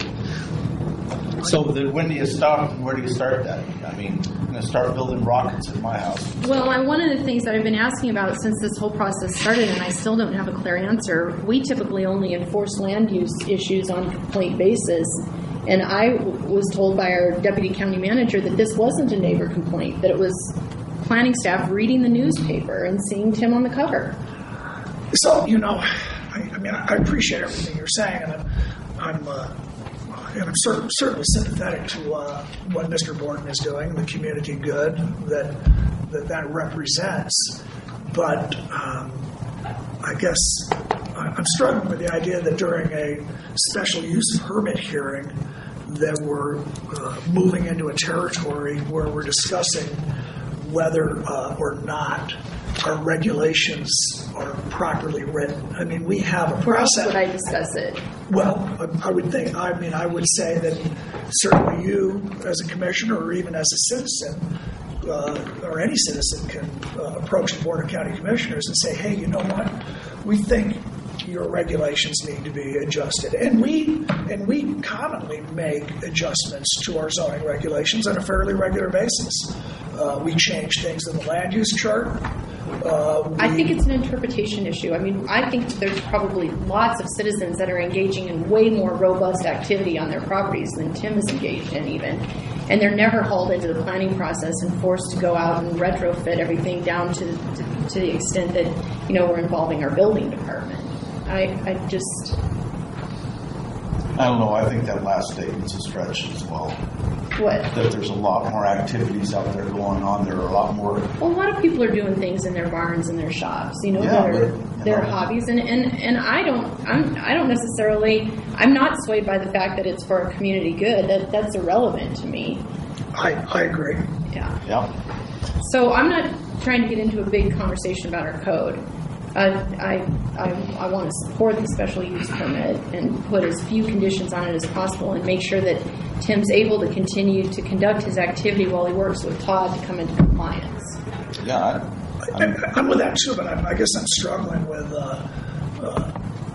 So then when do you stop and where do you start that? I mean, I'm going to start building rockets in my house.
Well, I, one of the things that I've been asking about since this whole process started, and I still don't have a clear answer, we typically only enforce land use issues on a complaint basis. And I w- was told by our deputy county manager that this wasn't a neighbor complaint, that it was planning staff reading the newspaper and seeing Tim on the cover.
So, you know, I, I mean, I appreciate everything you're saying, and I'm, I'm uh, And I'm cer- certainly sympathetic to uh, what Mister Borton is doing, the community good that that, that represents. But um, I guess I'm struggling with the idea that during a special use permit hearing that we're uh, moving into a territory where we're discussing whether uh, or not our regulations are properly written. I mean, we have a process.
Would I discuss it?
Well, I, I would think, I mean, I would say that certainly you as a commissioner or even as a citizen uh, or any citizen can uh, approach the Board of County Commissioners and say, hey, you know what? We think your regulations need to be adjusted. And we and we commonly make adjustments to our zoning regulations on a fairly regular basis. Uh, we change things in the land use chart. Uh,
I think it's an interpretation issue. I mean, I think there's probably lots of citizens that are engaging in way more robust activity on their properties than Tim is engaged in even. And they're never hauled into the planning process and forced to go out and retrofit everything down to, to, to the extent that, you know, we're involving our building department. I, I just...
I don't know. I think that last statement's a stretch as well.
What?
That there's a lot more activities out there going on. There are a lot more.
Well, a lot of people are doing things in their barns and their shops, you know,
Yeah,
that are
but, you
their
know.
hobbies, and, and, and I don't, I'm, I don't necessarily, I'm not swayed by the fact that it's for our community good. That that's irrelevant to me.
I, I agree.
Yeah.
Yeah.
So I'm not trying to get into a big conversation about our code. I, I, I, I want to support the special use permit and put as few conditions on it as possible and make sure that Tim's able to continue to conduct his activity while he works with Todd to come into compliance.
Yeah. I,
I'm, I'm with that too, but I'm, I guess I'm struggling with uh, uh,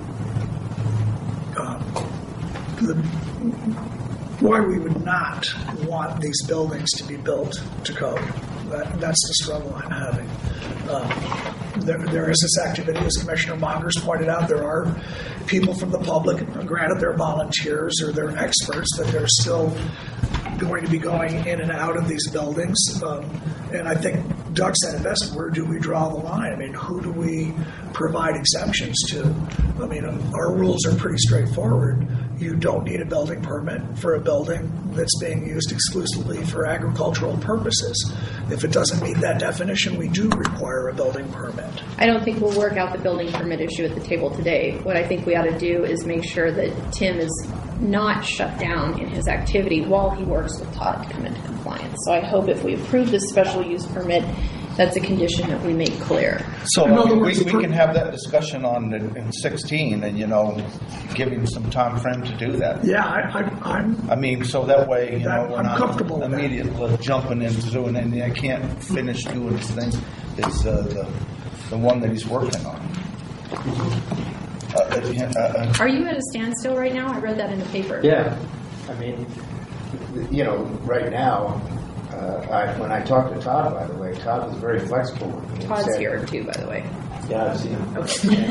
uh, the, why we would not want these buildings to be built to code. That, that's the struggle I'm having. Uh, there, there is this activity, as Commissioner Mongers pointed out, there are people from the public, granted they're volunteers or they're experts, but they're still going to be going in and out of these buildings. Um, and I think Doug said it best, where do we draw the line? I mean, who do we provide exemptions to? I mean, our rules are pretty straightforward. You don't need a building permit for a building that's being used exclusively for agricultural purposes. If it doesn't meet that definition, we do require a building permit.
I don't think we'll work out the building permit issue at the table today. What I think we ought to do is make sure that Tim is not shut down in his activity while he works with Todd to come into compliance. So I hope if we approve this special use permit, that's a condition that we make clear.
So
In other
we,
words,
we can have that discussion on in in sixteen, and you know, give him some time frame to do that.
Yeah, I, I, I'm.
I mean, so that way, you
That-
know, we're
I'm
not
comfortable with that.
immediately jumping into doing anything. I can't finish doing this thing. It's uh, the the one that he's working on. Uh, uh, uh,
Are you at a standstill right now? I read that in the paper.
Yeah, I mean, you know, right now, uh, I, when I talked to Todd, by the way, Todd was very flexible with me. and
Todd's
said-
here too, by the way.
Yeah, I've seen him.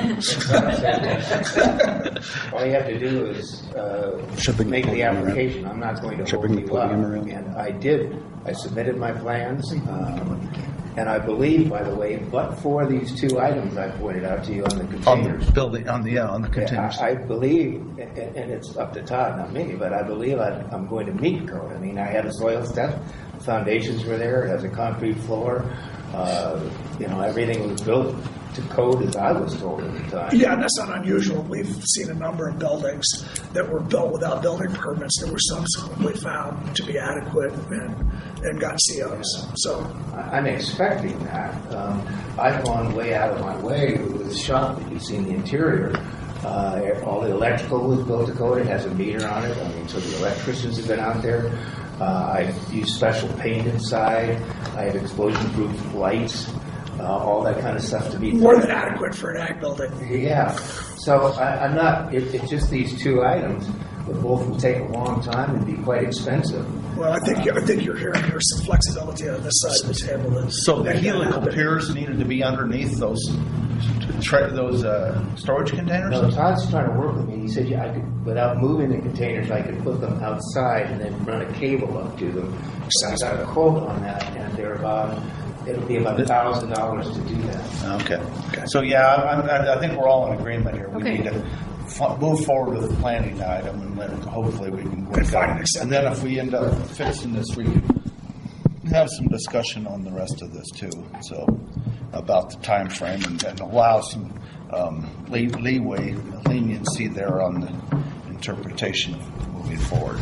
All you have to do is uh,
Shipping
make the
podium around.
application. I'm not going to
Shipping
hold
the
you up.
podium around.
And I did. I submitted my plans. Um, and I believe, by the way, but for these two items I pointed out to you on the
On
containers.
the building, on the, yeah, on the
Yeah,
containers.
I I believe, and and it's up to Todd, not me, but I believe I- I'm going to meet code. I mean, I had a soil test, foundations were there, it has a concrete floor, uh, you know, everything was built to code as I was told at the time.
Yeah, and that's not unusual. We've seen a number of buildings that were built without building permits that were subsequently found to be adequate and, and got C Os. So,
I- I'm expecting that. Um, I've gone way out of my way with this shop that you've seen the interior. Uh, all the electrical was built to code. It has a meter on it. I mean, so the electricians have been out there. Uh, I've used special paint inside. I have explosion-proof lights, uh, all that kind of stuff to be
more than adequate for an ag building.
Yeah. So I, I'm not. It, it's just these two items, but both will take a long time and be quite expensive.
Well, I think I think you're hearing there's some flexibility on this side of the table. That's
So the helical piers needed to be underneath those, tra- those uh, storage containers?
No, Todd's trying to work with me. He said, yeah, I could, without moving the containers, I could put them outside and then run a cable up to them. So I got a quote on that, and they're about, it'll be about a thousand dollars to do that.
Okay. So, yeah, I, I, I think we're all in agreement here. We
Okay.
need to f- move forward with the planning item, and then hopefully we can work
find
on
an
it. And then if we end up fixing this, we can have some discussion on the rest of this too. So, about the time frame and, and allow some um, lee- leeway, leniency there on the interpretation of moving forward.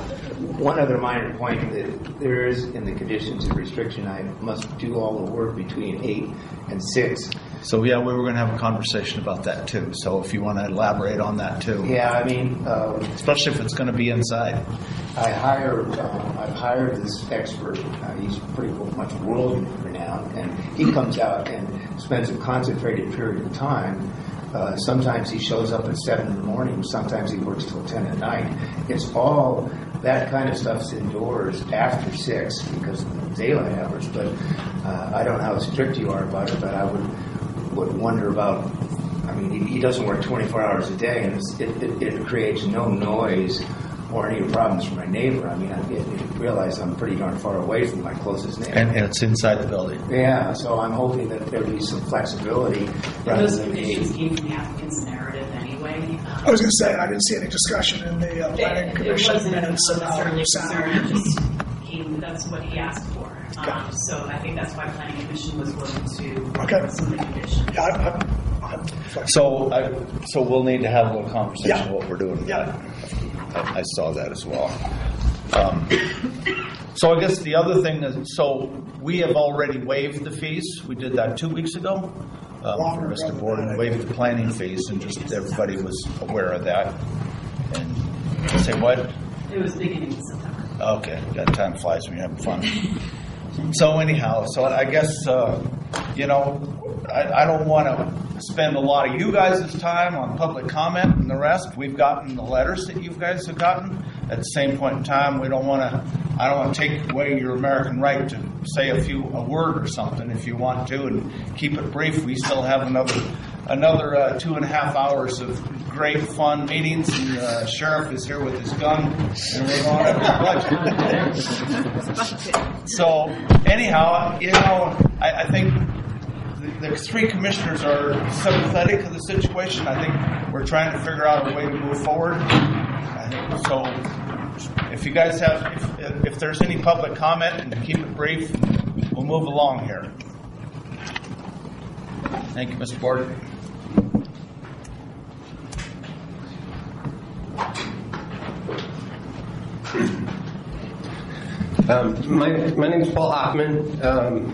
One other minor point that there is in the conditions of restriction, I must do all the work between eight and six.
So, yeah, we were going to have a conversation about that too. So, if you want to elaborate on that too.
Yeah, I mean, uh,
especially if it's going to be inside.
I hired, um, I've hired this expert. Uh, he's pretty much world renowned, and he comes out and spends a concentrated period of time. Uh, sometimes he shows up at seven in the morning. Sometimes he works till ten at night. It's all that kind of stuff's indoors after six because of the daylight hours. But uh, I don't know how strict you are about it, but I would would wonder about. I mean, he, he doesn't work twenty-four hours a day, and it's, it, it, it creates no noise or any problems for my neighbor. I mean, I, I realize I'm pretty darn far away from my closest neighbor.
And, and it's inside the building.
Yeah, so I'm hoping that there'll be some flexibility rather
Those
than
conditions
eight.
came from the applicant's narrative anyway.
I was going to say, I didn't see any discussion in the uh, planning
It
commission
wasn't
minutes about
necessarily a
sound.
concern, it just came, that's what he asked for. Um, So I think that's why planning commission was willing to
Okay.
some of the conditions.
Yeah, I'm, I'm, I'm flexible.
So, I, so we'll need to have a little conversation
Yeah.
of what we're doing.
Yeah.
I, I saw that as well. Um, so I guess the other thing is, so we have already waived the fees. We did that two weeks ago. Um, for Mister Borden, waived the planning fees, and just everybody was aware of that. And say what?
It was beginning of September.
Okay, that time flies when you're having fun. So anyhow, so I guess, uh, you know, I, I don't want to spend a lot of you guys' time on public comment and the rest. We've gotten the letters that you guys have gotten. At the same point in time, we don't want to, I don't want to take away your American right to say a few, a word or something if you want to, and keep it brief. We still have another, another uh, two and a half hours of great fun meetings, and the uh, sheriff is here with his gun, and we're going over the budget. So anyhow, you know, I, I think the, the three commissioners are sympathetic to the situation. I think we're trying to figure out a way to move forward. I think, so if you guys have, if, if there's any public comment, and keep it brief, we'll move along here. Thank you, Mister Borden.
Um, my my name is Paul Hoffman. Um,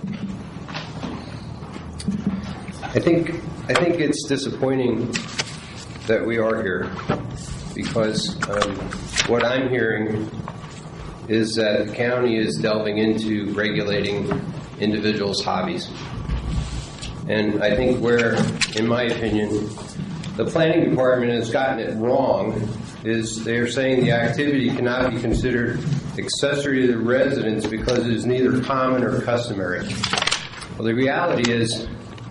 I think I think it's disappointing that we are here because um, what I'm hearing is that the county is delving into regulating individuals' hobbies, and I think where, in my opinion, the planning department has gotten it wrong is they are saying the activity cannot be considered accessory to the residence because it is neither common or customary. Well, the reality is,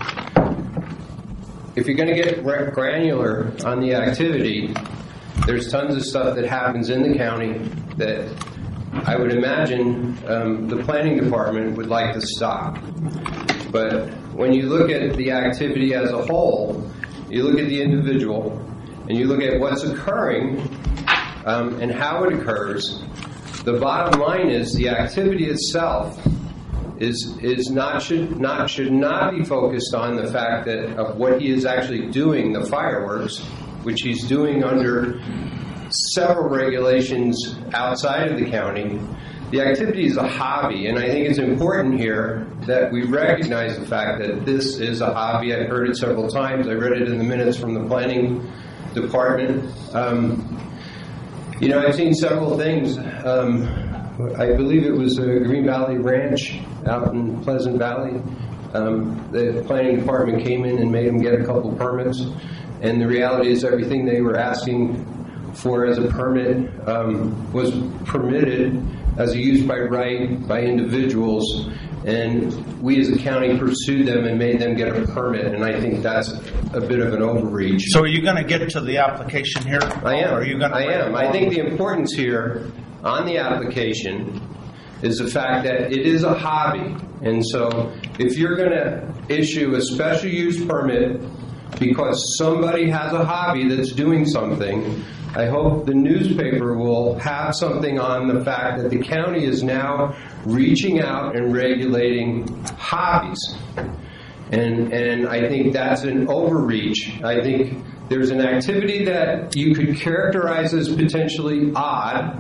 if you're going to get granular on the activity, there's tons of stuff that happens in the county that I would imagine um, the planning department would like to stop. But when you look at the activity as a whole, you look at the individual, and you look at what's occurring um, and how it occurs, the bottom line is the activity itself is is not should not should not be focused on the fact that of what he is actually doing, the fireworks, which he's doing under several regulations outside of the county. The activity is a hobby, and I think it's important here that we recognize the fact that this is a hobby. I've heard it several times. I read it in the minutes from the planning department. Um, you know, I've seen several things. Um, I believe it was a Green Valley Ranch out in Pleasant Valley. Um, the planning department came in and made them get a couple permits, and the reality is everything they were asking for as a permit um, was permitted as a use by right by individuals, and we as a county pursued them and made them get a permit, and I think that's a bit of an overreach.
So are you going to get to the application here?
I am.
Or are you going to
I am. I think the importance here on the application is the fact that it is a hobby, and so if you're going to issue a special use permit because somebody has a hobby that's doing something, I hope the newspaper will have something on the fact that the county is now reaching out and regulating hobbies. And and I think that's an overreach. I think there's an activity that you could characterize as potentially odd.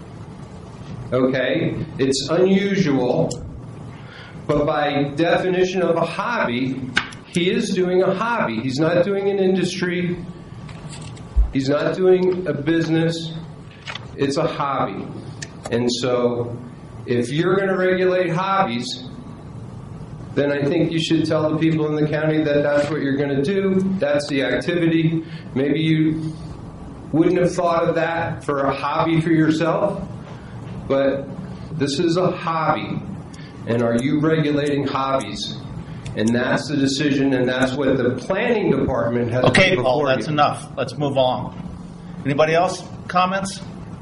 Okay? It's unusual. But by definition of a hobby, he is doing a hobby. He's not doing an industry. He's not doing a business. It's a hobby. And so if you're going to regulate hobbies, then I think you should tell the people in the county that that's what you're going to do. That's the activity. Maybe you wouldn't have thought of that for a hobby for yourself, but this is a hobby. And are you regulating hobbies? And that's the decision, and that's what the planning department has.
Okay, Paul, that's enough. Let's move on. Anybody else? Comments?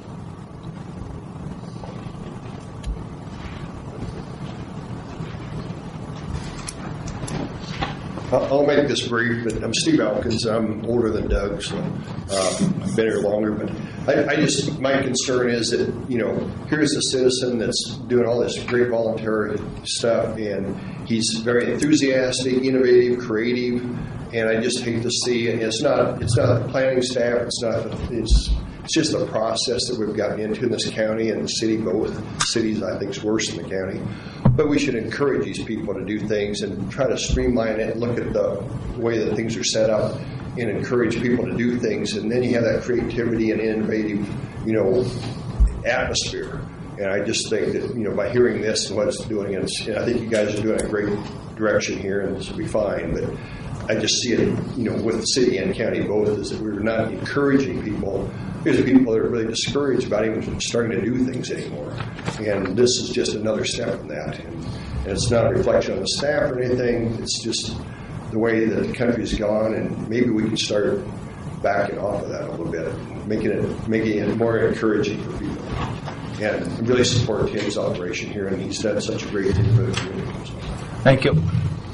I'll make this brief, but I'm Steve Elkins. I'm older than Doug, so uh, I've been here longer. But I, I just, my concern is that, you know, here's a citizen that's doing all this great voluntary stuff, and he's very enthusiastic, innovative, creative, and I just hate to see it. It's not, it's not the planning staff. It's not, it's, it's just the process that we've gotten into in this county and the city. Both cities, I think, is worse than the county. But we should encourage these people to do things and try to streamline it and look at the way that things are set up and encourage people to do things. And then you have that creativity and innovative, you know, atmosphere. And I just think that, you know, by hearing this and what it's doing, and, it's, and I think you guys are doing a great direction here, and this will be fine. But I just see it, you know, with the city and county both, is that we're not encouraging people. There's people that are really discouraged about even starting to do things anymore. And this is just another step in that. And, and it's not a reflection on the staff or anything. It's just the way that the country's gone, and maybe we can start backing off of that a little bit, making it making it more encouraging for people. And I really support Tim's operation here, and he's done such a great thing for the community. So.
Thank you.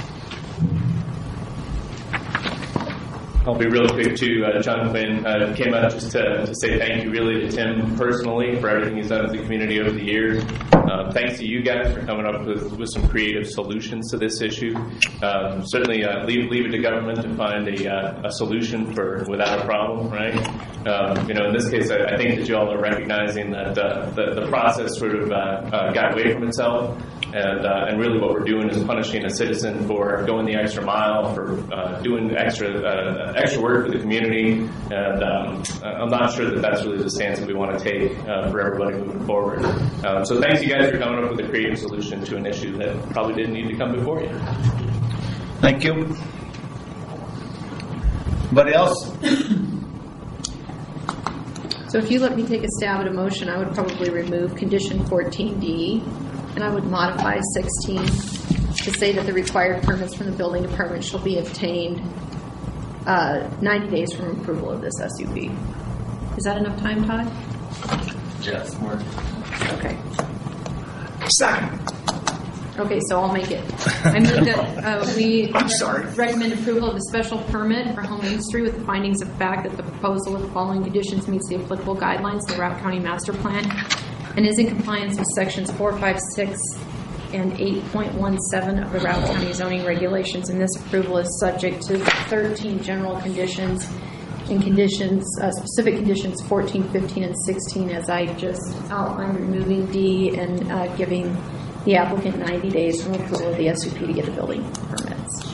I'll be real quick too. Uh, John Quinn uh, came out just to, to say thank you really to Tim personally for everything he's done with the community over the years. Uh, thanks to you guys for coming up with, with some creative solutions to this issue. Um, certainly uh, leave, leave it to government to find a, uh, a solution for without a problem, right? Um, you know, in this case, I, I think that you all are recognizing that uh, the, the process sort of uh, uh, got away from itself. And uh, and really what we're doing is punishing a citizen for going the extra mile, for uh, doing extra uh, extra work for the community. And um, I'm not sure that that's really the stance that we want to take uh, for everybody moving forward. Um, so thanks you guys for coming up with a creative solution to an issue that probably didn't need to come before you.
Thank you. Anybody else?
So if you let me take a stab at a motion, I would probably remove condition fourteen D, and I would modify sixteen to say that the required permits from the building department shall be obtained uh, ninety days from approval of this S U P. Is that enough time, Todd?
Yes, more.
Okay.
Second.
Okay, so I'll make it. I move that uh, we
I'm sorry.
recommend approval of the special permit for home industry with the findings of fact that the proposal of the following conditions meets the applicable guidelines of the Routt County Master Plan and is in compliance with sections four, five, six, and eight point one seven of the Routt County zoning regulations. And this approval is subject to thirteen general conditions and conditions, uh, specific conditions fourteen, fifteen, and sixteen, as I just outlined, removing D and uh, giving the applicant ninety days from approval of the S U P to get the building permits.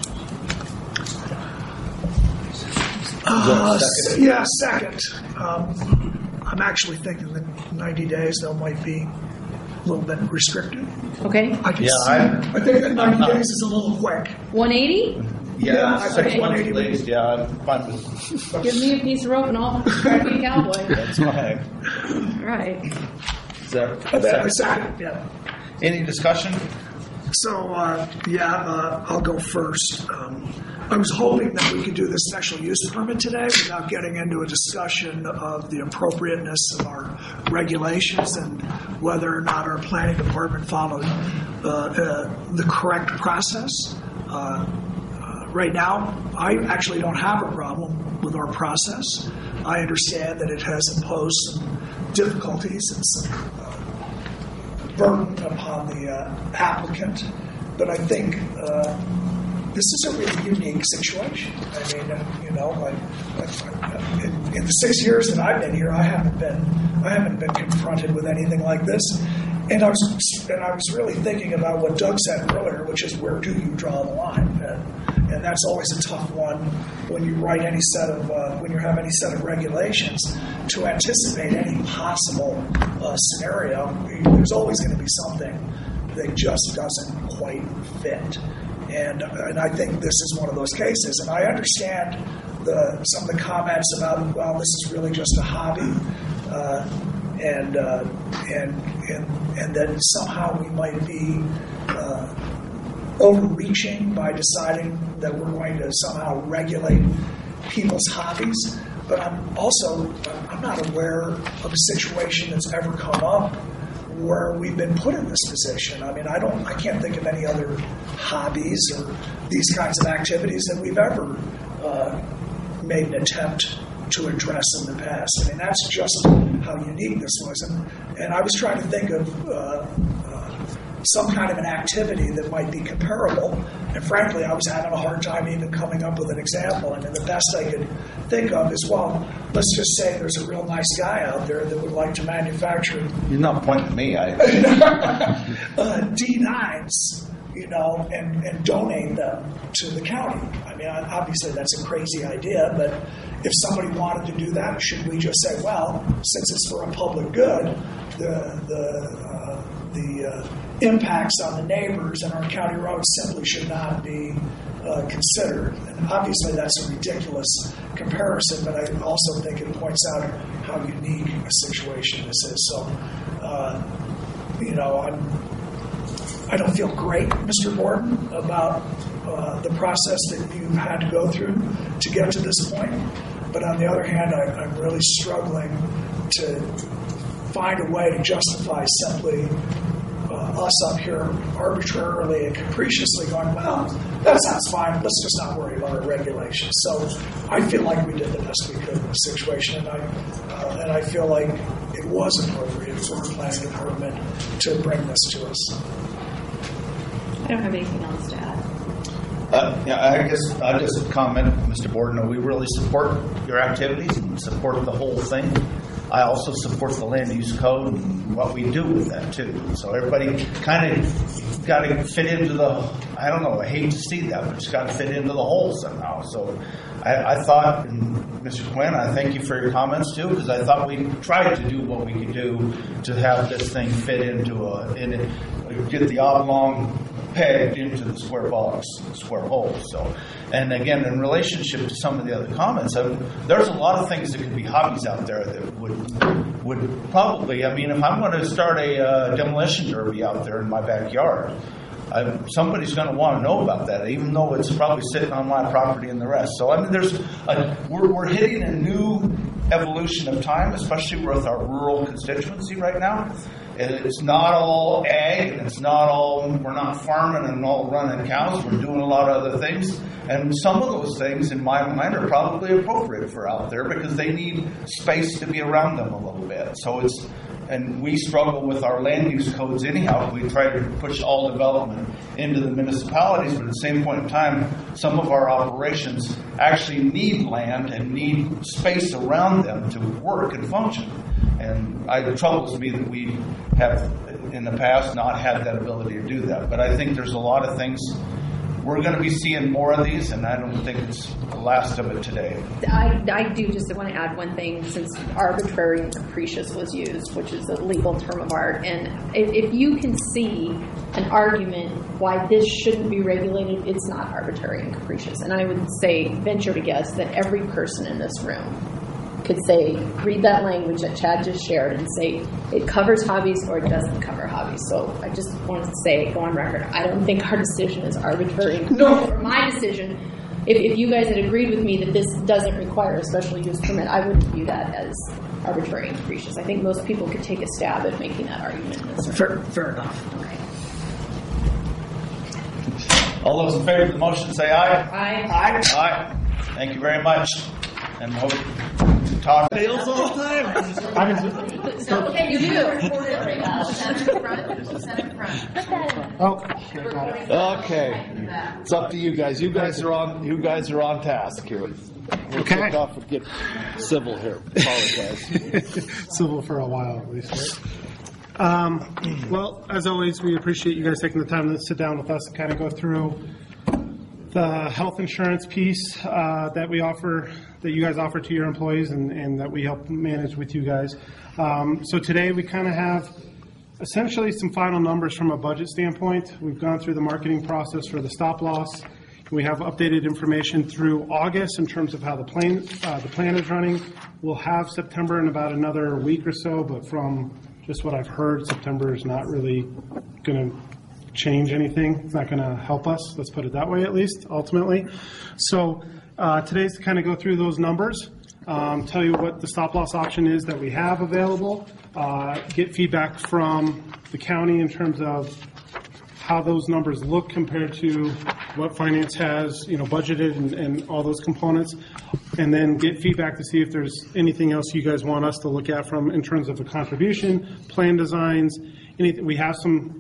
Uh, yeah, second. Um, I'm actually thinking that ninety days, though, might be a little bit restrictive.
Okay.
I can
Yeah,
see.
I'm-
I think that ninety days is a little quick.
one eighty?
Yeah, I think
six
one
months
eighty
at
would-
least, yeah, I'm fine with
Give me a piece of rope and I'll try to be a cowboy.
that's fine.
All right.
Is that
I think I second, yeah.
any discussion?
So, uh, yeah, uh, I'll go first. Um, I was hoping that we could do this special use permit today without getting into a discussion of the appropriateness of our regulations and whether or not our planning department followed uh, uh, the correct process. Uh, uh, right now, I actually don't have a problem with our process. I understand that it has imposed some difficulties and some uh, burden upon the uh, applicant, but I think uh, this is a really unique situation. I mean, uh, you know, I, I, in, in the six years that I've been here, I haven't been, I haven't been confronted with anything like this. And I was, and I was really thinking about what Doug said earlier, which is where do you draw the line? And, and that's always a tough one when you write any set of, uh, when you have any set of regulations to anticipate any possible uh, scenario. There's always going to be something that just doesn't quite fit. And, and I think this is one of those cases. And I understand the, some of the comments about, well, this is really just a hobby, uh, and, uh, and and and that somehow we might be uh, overreaching by deciding that we're going to somehow regulate people's hobbies. But I'm also I'm not aware of a situation that's ever come up where we've been put in this position. I mean, I don't, I can't think of any other hobbies or these kinds of activities that we've ever uh, made an attempt to address in the past. I mean, that's just how unique this was. And, and I was trying to think of uh, uh, some kind of an activity that might be comparable. And frankly, I was having a hard time even coming up with an example. I mean, the best I could think of is, well, let's just say there's a real nice guy out there that would like to manufacture
You're not pointing at me. I
uh, D nines, you know, and, and donate them to the county. I mean, obviously that's a crazy idea, but if somebody wanted to do that, should we just say, well, since it's for a public good, the the uh, the uh, impacts on the neighbors and our county roads simply should not be uh, considered. And obviously that's a ridiculous comparison, but I also think it points out how unique a situation this is. So, uh, you know, I'm. I don't feel great, Mister Borden, about uh, the process that you had to go through to get to this point. But on the other hand, I, I'm really struggling to find a way to justify simply uh, us up here arbitrarily and capriciously going, well, that sounds fine. Let's just not worry about our regulations. So I feel like we did the best we could in this situation, and I uh, and I feel like it was appropriate for the planning department to bring this to us.
I don't have anything else to add.
Uh, yeah, I guess I'll just comment, Mister Borden, we really support your activities and support the whole thing. I also support the land use code and what we do with that, too. So everybody kind of got to fit into the, I don't know, I hate to see that, but it's got to fit into the whole somehow. So I, I thought, and Mister Quinn, I thank you for your comments, too, because I thought we tried to do what we could do to have this thing fit into a, in it, get the oblong pegged into the square box, the square hole. So, and again, in relationship to some of the other comments, I mean, there's a lot of things that could be hobbies out there that would would probably. I mean, if I'm going to start a uh, demolition derby out there in my backyard, I, somebody's going to want to know about that, even though it's probably sitting on my property and the rest. So, I mean, there's a, we're we're hitting a new evolution of time, especially with our rural constituency right now. It's not all ag, and it's not all, we're not farming and all running cows. We're doing a lot of other things. And some of those things, in my mind, are probably appropriate for out there because they need space to be around them a little bit. So it's, and we struggle with our land use codes anyhow. We try to push all development into the municipalities, but at the same point in time, some of our operations actually need land and need space around them to work and function. And it troubles me that we have, in the past, not had that ability to do that. But I think there's a lot of things. We're going to be seeing more of these, and I don't think it's the last of it today.
I, I do just want to add one thing, since arbitrary and capricious was used, which is a legal term of art. And if, if you can see an argument why this shouldn't be regulated, it's not arbitrary and capricious. And I would say, venture to guess, that every person in this room could say, read that language that Chad just shared and say it covers hobbies or it doesn't cover hobbies. So I just wanted to say, go on record, I don't think our decision is arbitrary. No. For my decision, if, if you guys had agreed with me that this doesn't require a special use permit, I wouldn't view that as arbitrary and capricious. I think most people could take a stab at making that argument in this room.
Fair, fair enough.
Okay.
All those in favor of the motion say aye.
Aye.
Aye. Aye. Thank you very much. And hope talk.
Fails all the time. So, okay, you do. Center front. Center front.
Oh, okay. It's up to you guys. You guys are on. You guys are on task here. We'll
Okay.
kick off and get civil here. Apologize.
Civil for a while, at least. Right? Um, well, as always, we appreciate you guys taking the time to sit down with us and kind of go through the health insurance piece uh, that we offer, that you guys offer to your employees, and, and that we help manage with you guys. Um, so today we kind of have essentially some final numbers from a budget standpoint. We've gone through the marketing process for the stop loss. We have updated information through August in terms of how the plan uh, the plan is running. We'll have September in about another week or so, but from just what I've heard, September is not really going to change anything. It's not going to help us. Let's put it that way, at least, ultimately. So uh, today's to kind of go through those numbers, um, tell you what the stop loss option is that we have available, uh, get feedback from the county in terms of how those numbers look compared to what finance has, you know, budgeted and, and all those components, and then get feedback to see if there's anything else you guys want us to look at from in terms of a contribution, plan designs, anything. We have some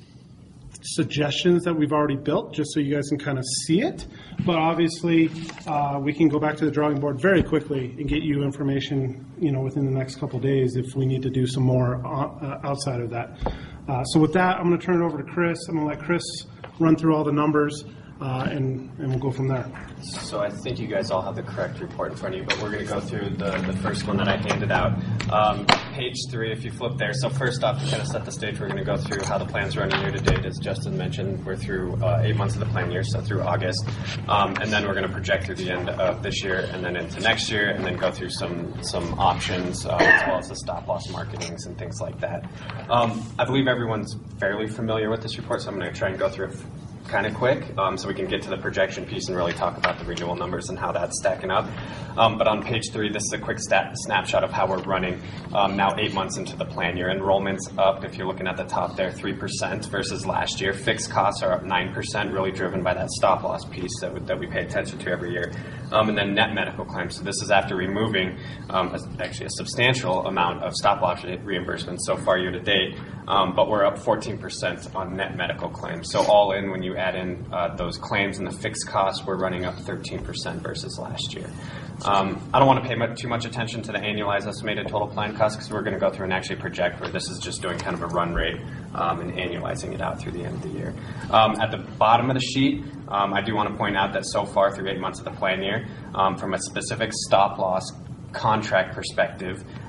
suggestions that we've already built just so you guys can kind of see it, but obviously uh, we can go back to the drawing board very quickly and get you information, you know, within the next couple of days if we need to do some more uh, outside of that. Uh, so with that, I'm going to turn it over to Chris. I'm going to let Chris run through all the numbers, uh, and, and we'll go from there.
So I think you guys all have the correct report in front of you, but we're going to go through the, the first one that I handed out. Um, page three, if you flip there. So first off, to kind of set the stage, we're going to go through how the plan's running year to date. As Justin mentioned, we're through uh, eight months of the plan year, so through August. Um, and then we're going to project through the end of this year and then into next year, and then go through some, some options uh, as well as the stop-loss marketings and things like that. Um, I believe everyone's fairly familiar with this report, so I'm going to try and go through it kind of quick um, so we can get to the projection piece and really talk about the renewal numbers and how that's stacking up. Um, but on page three, this is a quick stat, snapshot of how we're running um, now eight months into the plan year. Enrollment's up, if you're looking at the top there, three percent versus last year. Fixed costs are up nine percent, really driven by that stop loss piece that, that we pay attention to every year. Um, and then net medical claims. So this is after removing um, a, actually a substantial amount of stop loss reimbursements so far year to date. Um, but we're up fourteen percent on net medical claims. So all in, when you add in uh, those claims and the fixed costs, we're running up thirteen percent versus last year. Um, I don't want to pay much, too much attention to the annualized estimated total plan cost because we're going to go through and actually project where this is just doing kind of a run rate um, and annualizing it out through the end of the year. Um, at the bottom of the sheet, um, I do want to point out that so far through eight months of the plan year, um, from a specific stop loss contract perspective,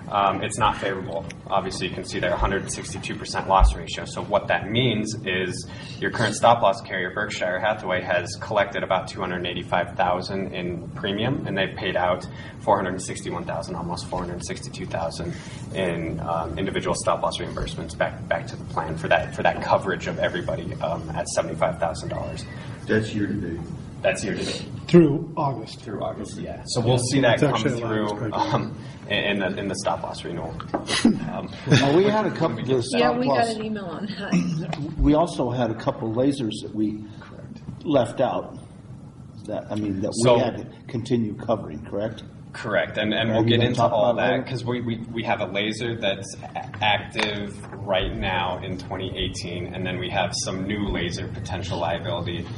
Um, it's not favorable. Obviously, you can see there one hundred sixty-two percent loss ratio. So what that means is your current stop-loss carrier, Berkshire Hathaway, has collected about two hundred eighty-five thousand dollars in premium, and they've paid out four hundred sixty-one thousand dollars, almost four hundred sixty-two thousand dollars in um, individual stop-loss reimbursements back back to the plan for that for that coverage of everybody um, at seventy-five thousand dollars.
That's year to date.
That's year to date.
Through August.
Through August, yeah. So we'll see that
It's
come
actually
through
allowed,
um, in the in the stop loss renewal. Um,
Well, we had a couple of stop
Yeah, we got
loss.
an email on that.
We also had a couple lasers that we left out. That I mean, that
So-
we had to continue covering. Correct.
Correct, and, and
Are
we'll
you
get
gonna
into
talk
all
about
that
later?
because we, we, we have a laser that's a- active right now in twenty eighteen, and then we have some new laser potential liability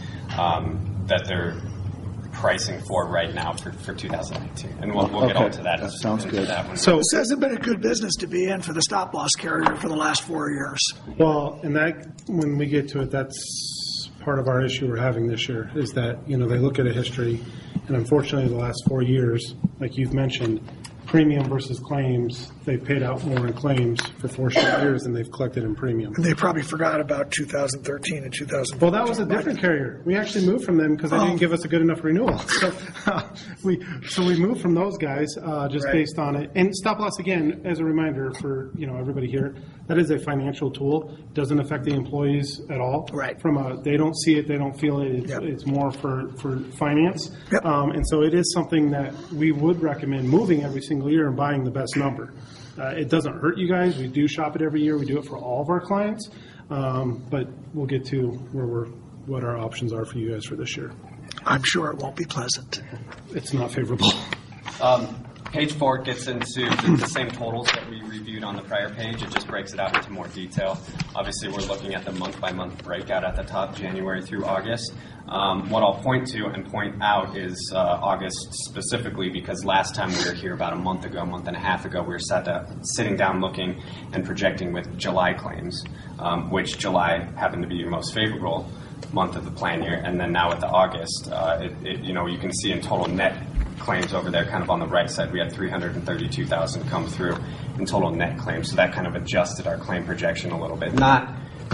um, that they're pricing for right now for, for two thousand nineteen, and we'll, we'll get
Okay.
on to that.
That sounds
into
good.
That one.
So this hasn't been a good business to be in for the stop loss carrier for the last four years.
Well, and that, when we get to it, that's part of our issue we're having this year, is that, you know, they look at a history, and unfortunately, the last four years, like you've mentioned, premium versus claims, they've paid out more in claims for four straight years than they've collected in premium.
And they probably forgot about two thousand thirteen and two thousand fourteen.
Well, that was a different carrier. We actually moved from them because they
Oh.
didn't give us a good enough renewal. So uh, we so we moved from those guys uh, just
Right.
based on it. And stop loss, again, as a reminder for, you know, everybody here, that is a financial tool. Doesn't affect the employees at all.
Right.
From a, they don't see it, they don't feel it. It's,
Yep.
it's more for for finance.
Yep.
Um, and so it is something that we would recommend moving every single year and buying the best number. Uh, it doesn't hurt you guys. We do shop it every year. We do it for all of our clients. Um, but we'll get to where we're, what our options are for you guys for this year.
I'm sure it won't be pleasant.
It's not favorable.
Um, page four gets into the, the same totals that we reviewed on the prior page. It just breaks it out into more detail. Obviously, we're looking at the month-by-month breakout at the top, January through August. Um, what I'll point to and point out is uh, August specifically, because last time we were here about a month ago, a month and a half ago, we were sat down, sitting down looking and projecting with July claims, um, which July happened to be your most favorable month of the plan year. And then now with the August, uh, it, it, you know, you can see in total net claims over there, kind of on the right side, we had three hundred thirty-two thousand come through in total net claims. So that kind of adjusted our claim projection a little bit. Not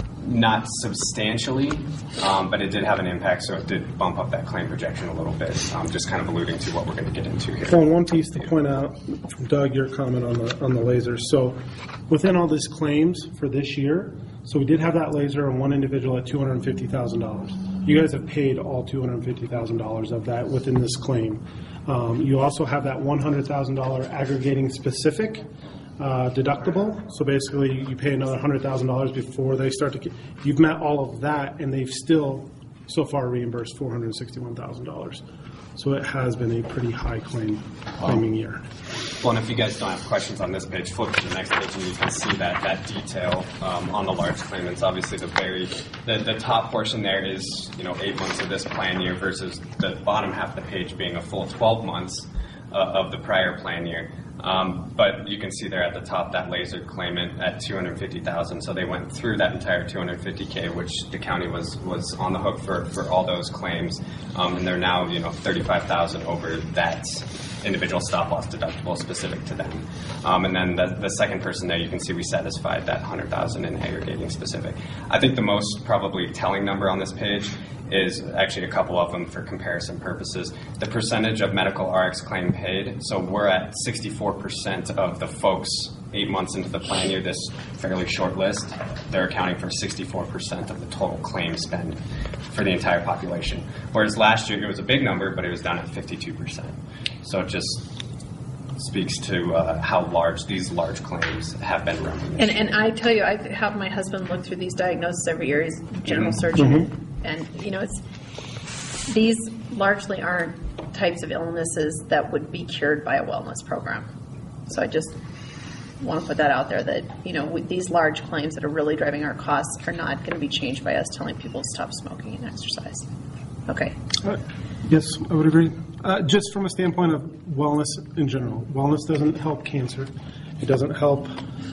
not substantially, um, but it did have an impact, so it did bump up that claim projection a little bit, um, just kind of alluding to what we're going to get into here.
Well, one piece to point out from Doug, your comment on the on the lasers. So within all these claims for this year, so we did have that laser on one individual at two hundred fifty thousand dollars. You guys have paid all two hundred fifty thousand dollars of that within this claim. Um, you also have that one hundred thousand dollars aggregating specific uh, deductible. So basically, you pay another one hundred thousand dollars before they start to. You've met all of that, and they've still so far reimbursed four hundred sixty-one thousand dollars. So it has been a pretty high claim claiming year.
Well, and if you guys don't have questions on this page, flip to the next page and you can see that that detail um, on the large claimants. Obviously, the very the, the top portion there is, you know, eight months of this plan year versus the bottom half of the page being a full twelve months uh, of the prior plan year. Um, but you can see there at the top that laser claimant at two hundred fifty thousand. So they went through that entire two hundred fifty K, which the county was was on the hook for, for all those claims, um, and they're now, you know, thirty-five thousand over that individual stop loss deductible specific to them. Um, and then the, the second person there, you can see we satisfied that one hundred thousand in aggregating specific. I think the most probably telling number on this page is actually a couple of them for comparison purposes. The percentage of medical R X claim paid. So we're at sixty-four percent of the folks eight months into the plan year, this fairly short list, they're accounting for sixty-four percent of the total claim spend for the entire population. Whereas last year it was a big number, but it was down at fifty-two percent. So it just speaks to uh, how large these large claims have been running.
And, and I tell you, I have my husband look through these diagnoses every year. He's a general
Mhm.
surgeon.
Mhm.
And, you know, it's these largely aren't types of illnesses that would be cured by a wellness program. So I just want to put that out there that, you know, with these large claims that are really driving our costs are not going to be changed by us telling people to stop smoking and exercise. Okay.
Uh, Yes, I would agree. Uh, just from a standpoint of wellness in general, wellness doesn't help cancer. It doesn't help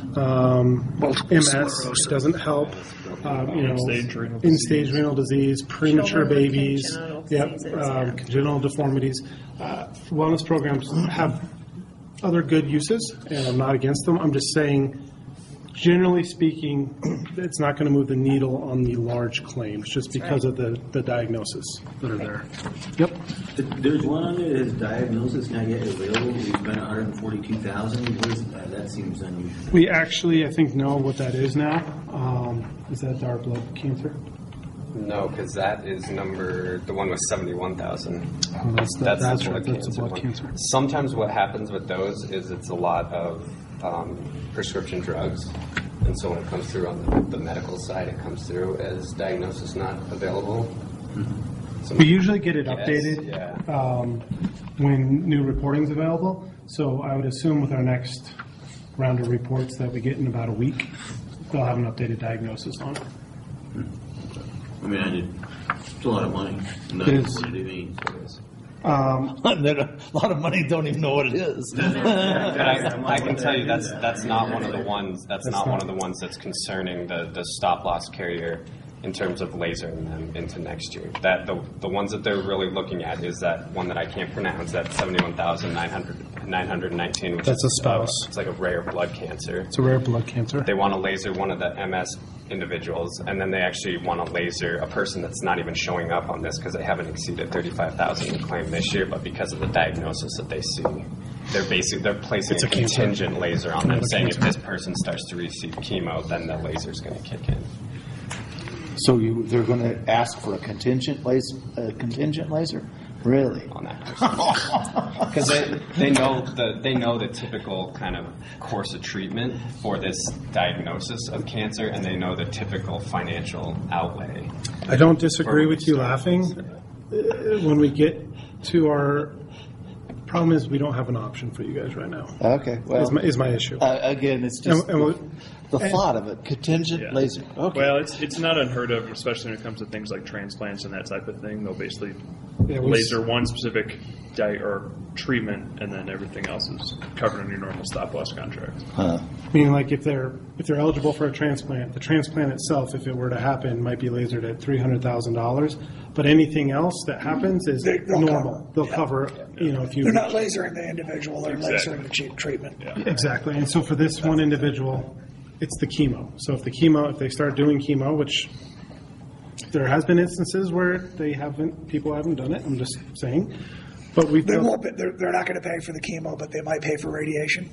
um, M S. It doesn't help, um, you know,
In-stage renal
in-stage renal disease, premature
Children with
babies,
congenital
yep,
diseases,
um,
yeah.
congenital deformities. Uh, wellness programs have other good uses, and I'm not against them. I'm just saying, generally speaking, it's not going to move the needle on the large claims just because of the, the diagnosis that are there. Yep.
There's one under his diagnosis not yet available. We spent one hundred forty-two thousand dollars. What is that? That seems unusual.
We actually, I think, know what that is now. Um, is that our blood cancer?
No, because that is number, the one with seventy-one thousand.
Oh, that's the- that's
the
right,
blood
that's the
cancer
blood
one.
cancer.
Sometimes what happens with those is it's a lot of um, prescription drugs. And so when it comes through on the, the medical side, it comes through as diagnosis not available. So
We usually get it
Yes,
updated
yeah.
um, when new reporting's available. So I would assume with our next round of reports that we get in about a week, they'll have an updated diagnosis on it.
I mean, I did. It's a lot of money. Not
It is.
what it means.
Um,
a lot of money don't even know what it is.
But I, I can tell you that's that's not one of the ones that's,
That's
not,
not-
one of the ones that's concerning the, the stop loss carrier in terms of lasering them into next year. That the the ones that they're really looking at is that one that I can't pronounce, that seventy-one thousand nine hundred nineteen, which
That's
is
a spouse.
uh, it's like a rare blood cancer.
It's a rare blood cancer.
They want to laser one of the M S individuals, and then they actually want to laser a person that's not even showing up on this because they haven't exceeded thirty-five thousand in claim this year, but because of the diagnosis that they see, they're basically they're placing
It's
a,
a cancer.
contingent laser on them,
Another
saying if
cancer.
this person starts to receive chemo, then the laser's going to kick in.
So you, they're going to ask for a contingent laser, a contingent laser? Really?
On that person. Because they, they know the they know the typical kind of course of treatment for this diagnosis of cancer, and they know the typical financial outlay.
I don't disagree
for
with you
start.
laughing. Uh, When we get to our problem is we don't have an option for you guys right now.
Okay, well,
is my, is my issue.
Uh, again, it's just
And- and we'll-
the
and-
thought of it, contingent
Yeah.
laser. Okay.
Well, it's it's not unheard of, especially when it comes to things like transplants and that type of thing. They'll basically
Yeah, we-
laser one specific diet or treatment, and then everything else is covered in your normal stop loss contract.
Huh.
Meaning, like if they're if they're eligible for a transplant, the transplant itself, if it were to happen, might be lasered at three hundred thousand dollars. But anything else that happens is
They- they'll
normal.
cover.
They'll cover. You know, if you
They're not lasering the individual, they're
Exactly.
lasering the cheap treatment.
Exactly. And so for this one individual, it's the chemo. So if the chemo, if they start doing chemo, which there has been instances where they haven't, people haven't done it. I'm just saying, but we
They won't, pay- they're, they're not going to pay for the chemo, but they might pay for radiation.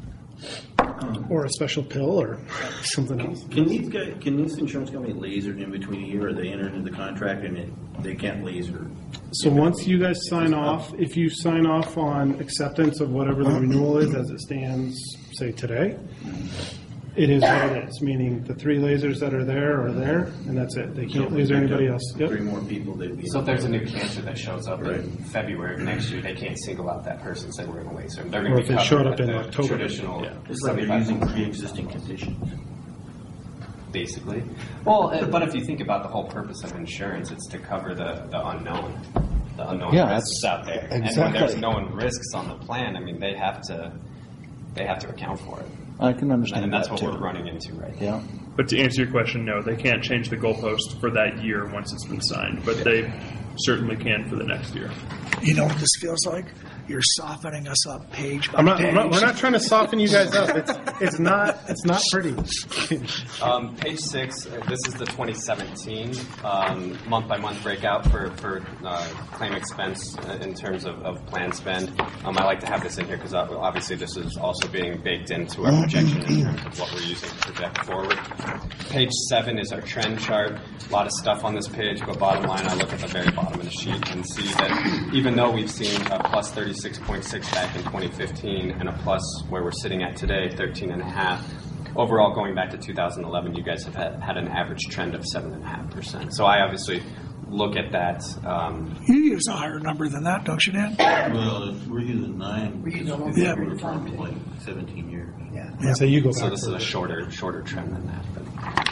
or a special pill or something else.
Can these guys, can this insurance company laser in between a year, or they enter into the contract and it, they can't laser?
So once you guys sign off, if you sign off on acceptance of whatever the renewal is as it stands, say today, it is what it is, meaning the three lasers that are there are there, and that's it. They can't
So
laser
if we
anybody
picked
else.
up
Yep.
Three more people, they'd be.
So if there's a new cancer that shows up
Right.
in February of next year, they can't single out that person and say we're going to laser them. They're
Or
going
if
to be
it showed
covered
up
with
in
the
October.
traditional.
Yeah. It's like they're using pre-existing conditions.
Basically. Well, uh, but if you think about the whole purpose of insurance, it's to cover the, the unknown, the unknown
Yeah,
risks
that's-
out there. And when
exactly.
there's known risks on the plan, I mean, they have to they have to account for it.
I can understand
And that's
that
what
too.
we're running into right now.
Yeah.
But to answer your question, no, they can't change the goalpost for that year once it's been signed, but they certainly can for the next year.
You know what this feels like? You're softening us up page by
I'm not,
page.
I'm not, we're not trying to soften you guys up. It's, it's not. It's not pretty.
Um, page six, uh, this is the twenty seventeen um, month-by-month breakout for, for uh, claim expense uh, in terms of, of plan spend. Um, I like to have this in here because obviously this is also being baked into our projection in terms of what we're using to project forward. Page seven is our trend chart. A lot of stuff on this page, but bottom line, I look at the very bottom of the sheet and see that even though we've seen a plus thirty-six point six back in twenty fifteen and a plus where we're sitting at today, thirteen and a half, overall, going back to two thousand eleven, you guys have had, had an average trend of seven point five percent. So I obviously look at that. Um,
You use a higher number than that, don't you, Dan?
Well, we're using nine.
We're using
because
yeah.
we were for like seventeen years.
Yeah.
Yeah. So you go
so
back
this is a
first.
shorter, shorter trend than that. But.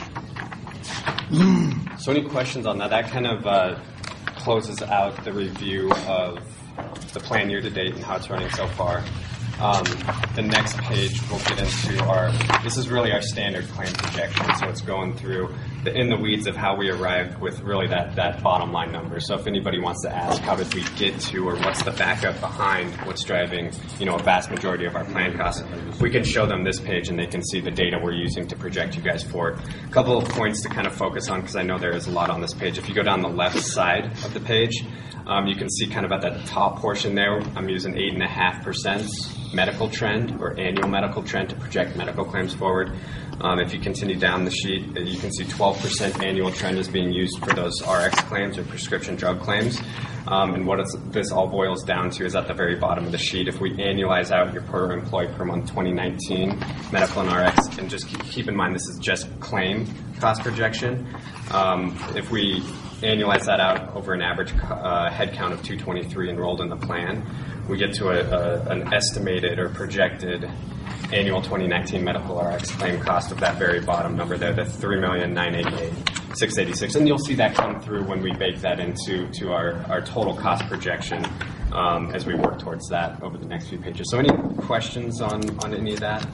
So any questions on that? That kind of uh, closes out the review of the plan year to date and how it's running so far. Um, the next page we'll get into our, this is really our standard claim projection, so it's going through the, in the weeds of how we arrived with really that, that bottom line number. So if anybody wants to ask, how did we get to, or what's the backup behind what's driving, you know, a vast majority of our plan costs, we can show them this page and they can see the data we're using to project you guys forward. A couple of points to kind of focus on, because I know there is a lot on this page. If you go down the left side of the page, um, you can see kind of at the top portion there, I'm using eight and a half percent medical trend or annual medical trend to project medical claims forward. Um, if you continue down the sheet, you can see twelve percent annual trend is being used for those R X claims or prescription drug claims. Um, and what it's, this all boils down to is at the very bottom of the sheet. If we annualize out your per employee per month twenty nineteen medical and R X, and just keep, keep in mind this is just claim cost projection. Um, if we annualize that out over an average uh, head count of two twenty-three enrolled in the plan, we get to a, a, an estimated or projected annual twenty nineteen medical R X claim cost of that very bottom number there, the three million nine hundred eighty-eight thousand six hundred eighty-six. And you'll see that come through when we bake that into to our, our total cost projection um, as we work towards that over the next few pages. So any questions on, on any of that?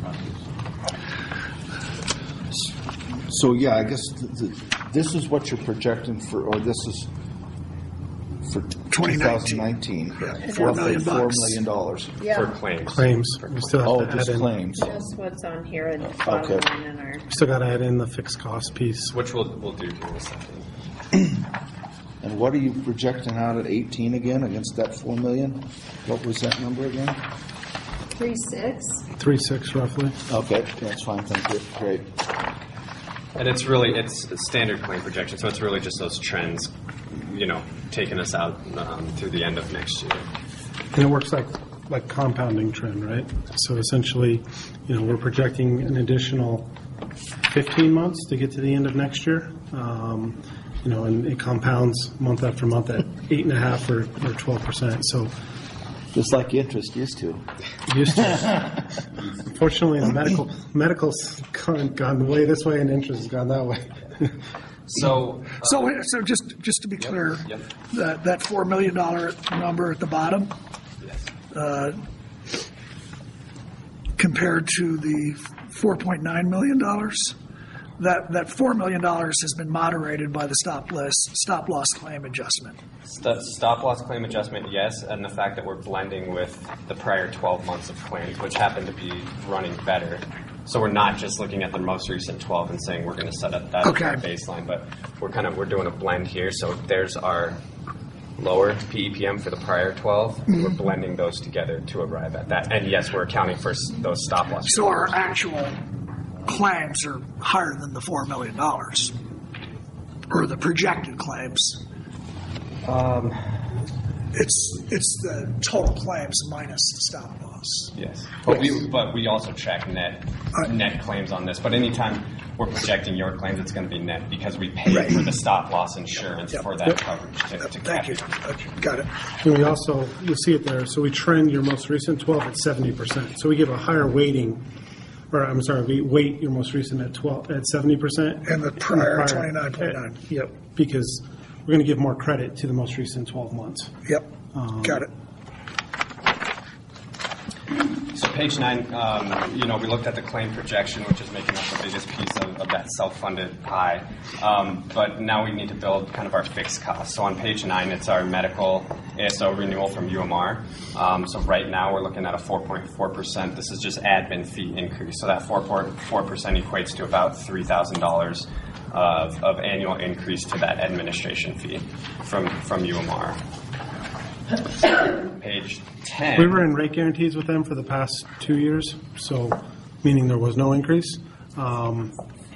So, yeah, I guess th- th- this is what you're projecting for, or this is for twenty nineteen.
Yeah, four million
Four
bucks.
million dollars.
Yeah.
For claims.
Claims. We still have
Oh,
to add
just
in,
claims.
That's what's on here in the bottom
Okay.
line in our.
we still got to add in the fixed cost piece.
Which we'll, we'll do here in a second.
And what are you projecting out at eighteen again against that four million? What was that number again?
Three six.
Three six roughly.
Okay, that's fine, thank you. Great.
And it's really, it's a standard claim projection, so it's really just those trends, you know, taking us out um, through the end of next year.
And it works like like compounding trend, right? So essentially, you know, we're projecting an additional fifteen months to get to the end of next year. Um, you know, and it compounds month after month at eight and a half or, or twelve percent. So
just like interest used to.
Used to. Unfortunately, the medical medical's gone, gone way this way, and interest has gone that way.
So,
uh, so, so just just to be clear,
yep.
that that four million dollar number at the bottom,
yes.
uh, compared to the four point nine million dollars, that that four million dollars has been moderated by the stop loss stop loss claim adjustment.
St- stop loss claim adjustment, yes, and the fact that we're blending with the prior twelve months of claims, which happen to be running better. So we're not just looking at the most recent twelve and saying we're going to set up that
Okay.
as our baseline, but we're kind of we're doing a blend here. So there's our lower P E P M for the prior twelve.
Mm-hmm.
We're blending those together to arrive at that. And yes, we're accounting for s- those stop loss.
So our actual claims are higher than the four million dollars, or the projected claims.
Um,
it's it's the total claims minus the stop loss.
Yes, but we but we also track net net claims on this. But anytime we're projecting your claims, it's going to be net because we pay
Right.
for the stop loss insurance
Yep.
for that
Yep.
coverage to, to
Thank you.
capture.
Okay, got it.
And we also, you'll see it there, so we trend your most recent twelve at seventy percent. So we give a higher weighting, or I'm sorry, we weight your most recent at twelve, at seventy percent.
And the prior twenty-nine point nine.
Yep, because we're going to give more credit to the most recent twelve months.
Yep,
Um,
got it.
So page nine, um, you know, we looked at the claim projection, which is making up the biggest piece of, of that self-funded pie. Um, but now we need to build kind of our fixed costs. So on page nine, it's our medical A S O renewal from U M R. Um, so right now we're looking at a four point four percent. This is just admin fee increase. So that four point four percent equates to about three thousand dollars of, of annual increase to that administration fee from, from U M R. Page ten.
We were in rate guarantees with them for the past two years, so meaning there was no increase. Um,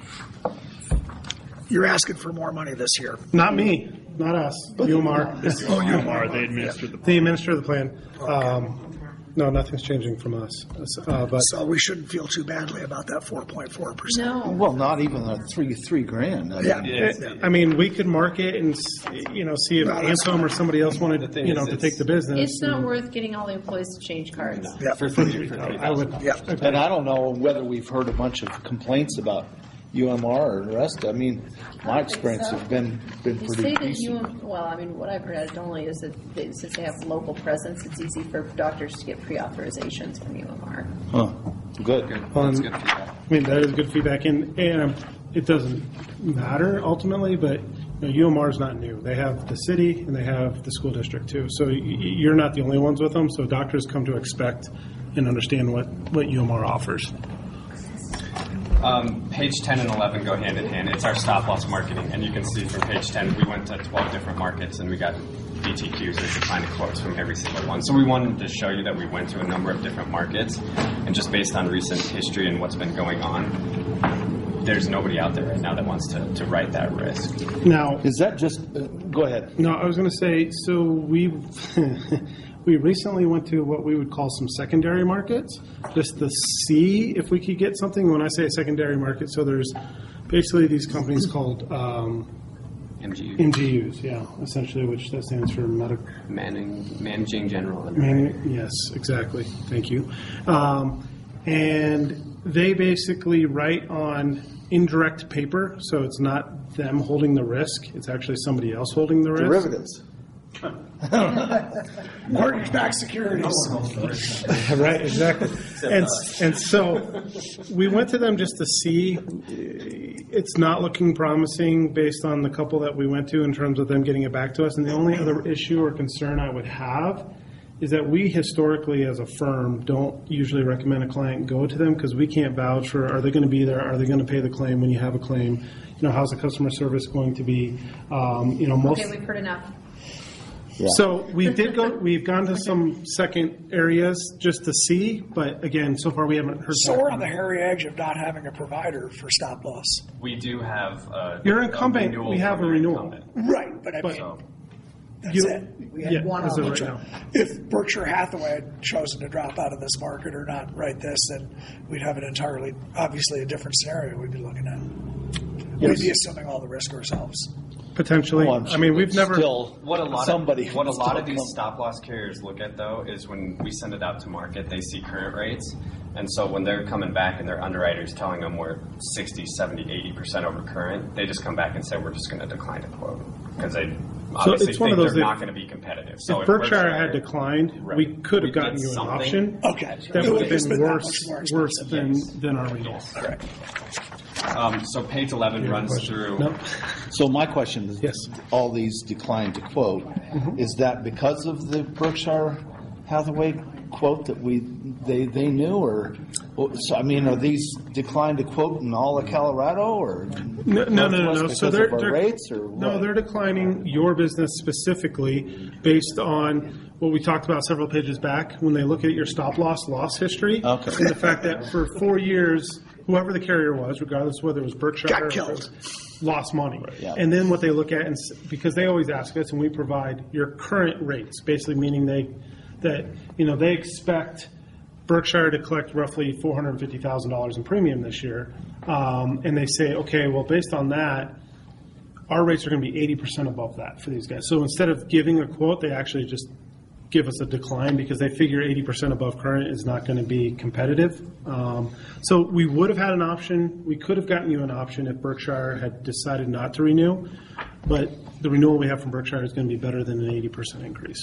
You're asking for more money this year.
Not me, not us, U M R.
Oh, U M R,
they administer the
They administer the plan. Um, No, nothing's changing from us. Uh, But
So we shouldn't feel too badly about that four point four percent.
No.
Well, not even a three, three grand. I
Yeah.
mean,
it- I mean, we could market and, s- you know, see if
No, that's
Anthem or
fine.
somebody else wanted,
thing
you
is,
know, to
it's-
take the business.
It's not
and-
worth getting all the employees to change cards.
Yeah.
For three, for three
I would,
Yeah.
And I don't know whether we've heard a bunch of complaints about U M R or the rest. I mean, my experience has been, been
You
pretty
say that
decent.
you, well, I mean, what I've heard anecdotally is that they, since they have local presence, it's easy for doctors to get pre-authorizations from U M R.
Huh, good.
Um,
That's good feedback.
I mean, that is good feedback, and, and it doesn't matter ultimately, but you know, U M R is not new. They have the city and they have the school district too. So y- you're not the only ones with them. So doctors come to expect and understand what, what U M R offers.
Um, page ten and eleven go hand in hand. It's our stop loss marketing, and you can see from page ten we went to twelve different markets and we got B T Qs or declining quotes from every single one. So we wanted to show you that we went to a number of different markets, and just based on recent history and what's been going on, there's nobody out there right now that wants to, to write that risk.
Now,
is that just? Uh, go ahead.
No, I was going to say. So we we recently went to what we would call some secondary markets, just to see if we could get something. When I say a secondary market, so there's basically these companies called um,
M G Us.
M G Us, yeah, essentially, which that stands for medical
Manning, managing general.
Man, yes, exactly. Thank you. Um, and they basically write on indirect paper, so it's not them holding the risk. It's actually somebody else holding the risk.
Derivatives.
Mortgage-backed securities.
Right, exactly. And, and so we went to them just to see. It's not looking promising based on the couple that we went to in terms of them getting it back to us. And the only other issue or concern I would have is that we historically as a firm don't usually recommend a client go to them because we can't vouch for, are they going to be there? Are they going to pay the claim when you have a claim? You know, how's the customer service going to be? Um, you know, most.
Okay, we've heard enough.
Yeah. So we did go. We've gone to some second areas just to see, but again, so far we haven't heard.
So we're on the hairy edge of not having a provider for stop loss.
We do have. Uh,
You're incumbent. We have a renewal.
Right, but I mean,
So,
that's
you,
it.
We had
yeah,
one
as
on
of
each
right
one.
now.
If Berkshire Hathaway had chosen to drop out of this market or not write this, then we'd have an entirely, obviously, a different scenario we'd be looking at.
Yes.
We'd be assuming all the risk ourselves.
Potentially.
Well, I'm
I mean, we've never.
Still,
what a lot
somebody
of what a
would
lot
still
of these
come.
stop loss carriers look at though is when we send it out to market, they see current rates, and so when they're coming back and their underwriters telling them we're sixty, seventy, eighty percent over current, they just come back and say we're just going to decline the quote because they obviously
it's one
think
of those
they're
that-
not going to be competitive. So
If Berkshire had declined,
Right.
we could have
We'd get
gotten you an
something.
option.
Okay.
That
It
would have
just
been
been that
worse,
much more
worse
expensive.
than, than our renewal.
All right.
Um, so page eleven runs through.
No.
So my question is,
Yes.
all these declined to quote,
Mm-hmm.
is that because of the Berkshire Hathaway quote that we they they knew, or so I mean, are these declined to quote in all of Colorado, or
No, no, no, no.
Northwest
no.
because
So they're,
of our
they're
rates, or
no,
what?
they're declining your business specifically based on what we talked about several pages back when they look at your stop loss loss history,
Okay.
and the fact that for four years, whoever the carrier was, regardless of whether it was Berkshire,
Got
or
killed.
it was, lost money.
Yeah.
And then what they look at, and s- because they always ask us, and we provide your current rates, basically meaning they that you know they expect Berkshire to collect roughly four hundred fifty thousand dollars in premium this year, um, and they say, okay, well, based on that, our rates are going to be eighty percent above that for these guys. So instead of giving a quote, they actually just give us a decline because they figure eighty percent above current is not going to be competitive. Um, so we would have had an option. We could have gotten you an option if Berkshire had decided not to renew, but the renewal we have from Berkshire is going to be better than an eighty percent increase.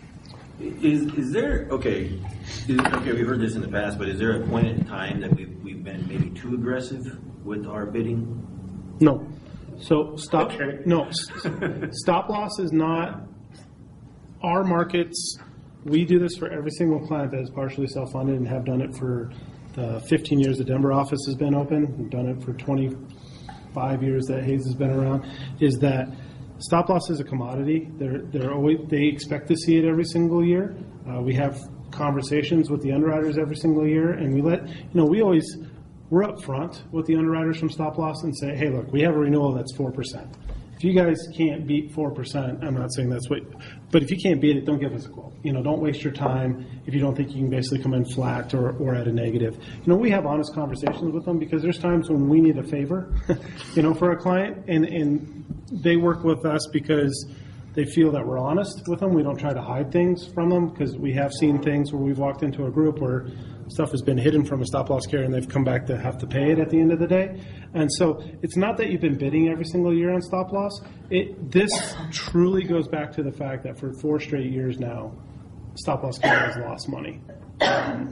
Is is there okay? Is, okay, we've heard this in the past, but is there a point in time that we've we've been maybe too aggressive with our bidding?
No. So stop. No, s- stop loss is not our markets. We do this for every single client that is partially self-funded and have done it for the fifteen years the Denver office has been open. We've done it for twenty-five years that Hayes has been around. Is that stop loss is a commodity. They're they're always they expect to see it every single year. Uh, we have conversations with the underwriters every single year, and we let you know we always. We're up front with the underwriters from stop loss and say, hey, look, we have a renewal that's four percent. If you guys can't beat four percent, I'm not saying that's what, but if you can't beat it, don't give us a quote. You know, don't waste your time if you don't think you can basically come in flat or, or at a negative. You know, we have honest conversations with them because there's times when we need a favor, you know, for a client, and, and they work with us because they feel that we're honest with them. We don't try to hide things from them because we have seen things where we've walked into a group where stuff has been hidden from a stop-loss carrier and they've come back to have to pay it at the end of the day. And so it's not that you've been bidding every single year on stop-loss. It, this truly goes back to the fact that for four straight years now, stop-loss carriers lost money. Um,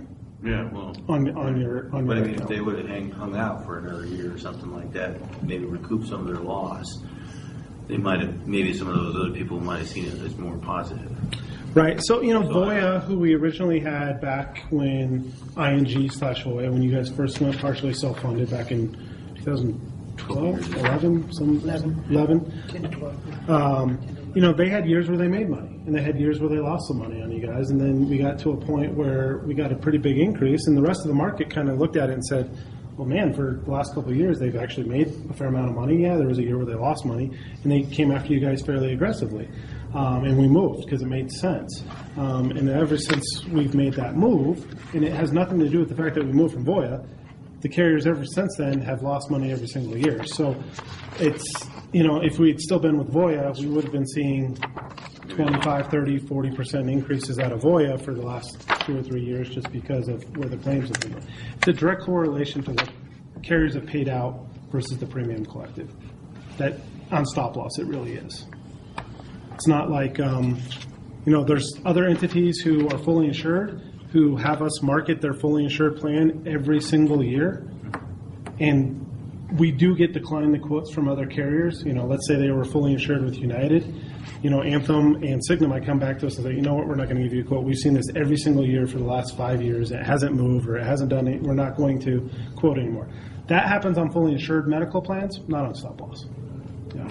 Yeah, well.
on, on your, on
But I
your
mean, if
account.
they would have hang, hung out for another year or something like that, maybe recoup some of their loss, they might have, maybe some of those other people might have seen it as more positive.
Right. So, you know, Voya, who we originally had back when I N G slash Voya, when you guys first went partially self-funded back in twenty twelve, eleven, some eleven.
ten to twelve.
Um, you know, they had years where they made money, and they had years where they lost some money on you guys, and then we got to a point where we got a pretty big increase, and the rest of the market kind of looked at it and said, well, man, for the last couple of years, they've actually made a fair amount of money. Yeah, there was a year where they lost money, and they came after you guys fairly aggressively. Um, and we moved because it made sense. Um, and ever since we've made that move, and it has nothing to do with the fact that we moved from Voya, the carriers ever since then have lost money every single year. So it's, you know, if we'd still been with Voya, we would have been seeing twenty-five, thirty, forty percent increases out of Voya for the last two or three years just because of where the claims have been. It's a direct correlation to what carriers have paid out versus the premium collected. That on stop loss, it really is. It's not like, um, you know, there's other entities who are fully insured who have us market their fully insured plan every single year. And we do get declined the quotes from other carriers. You know, let's say they were fully insured with United. You know, Anthem and Cigna might come back to us and say, you know what, we're not going to give you a quote. We've seen this every single year for the last five years. It hasn't moved or it hasn't done it. We're not going to quote anymore. That happens on fully insured medical plans, not on stop loss. Yeah.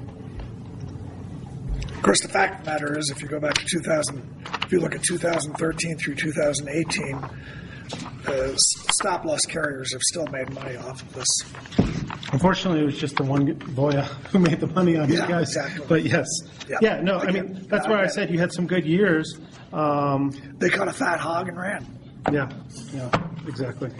Of course, the fact of the matter is, if you go back to two thousand, if you look at two thousand thirteen through two thousand eighteen, uh, stop loss carriers have still made money off of this.
Unfortunately, it was just the one Voya who made the money on
Yeah,
you guys.
exactly.
But yes,
Yeah.
yeah, no, I mean that's why I said you had some good years. Um,
they caught a fat hog and ran.
Yeah, yeah, exactly.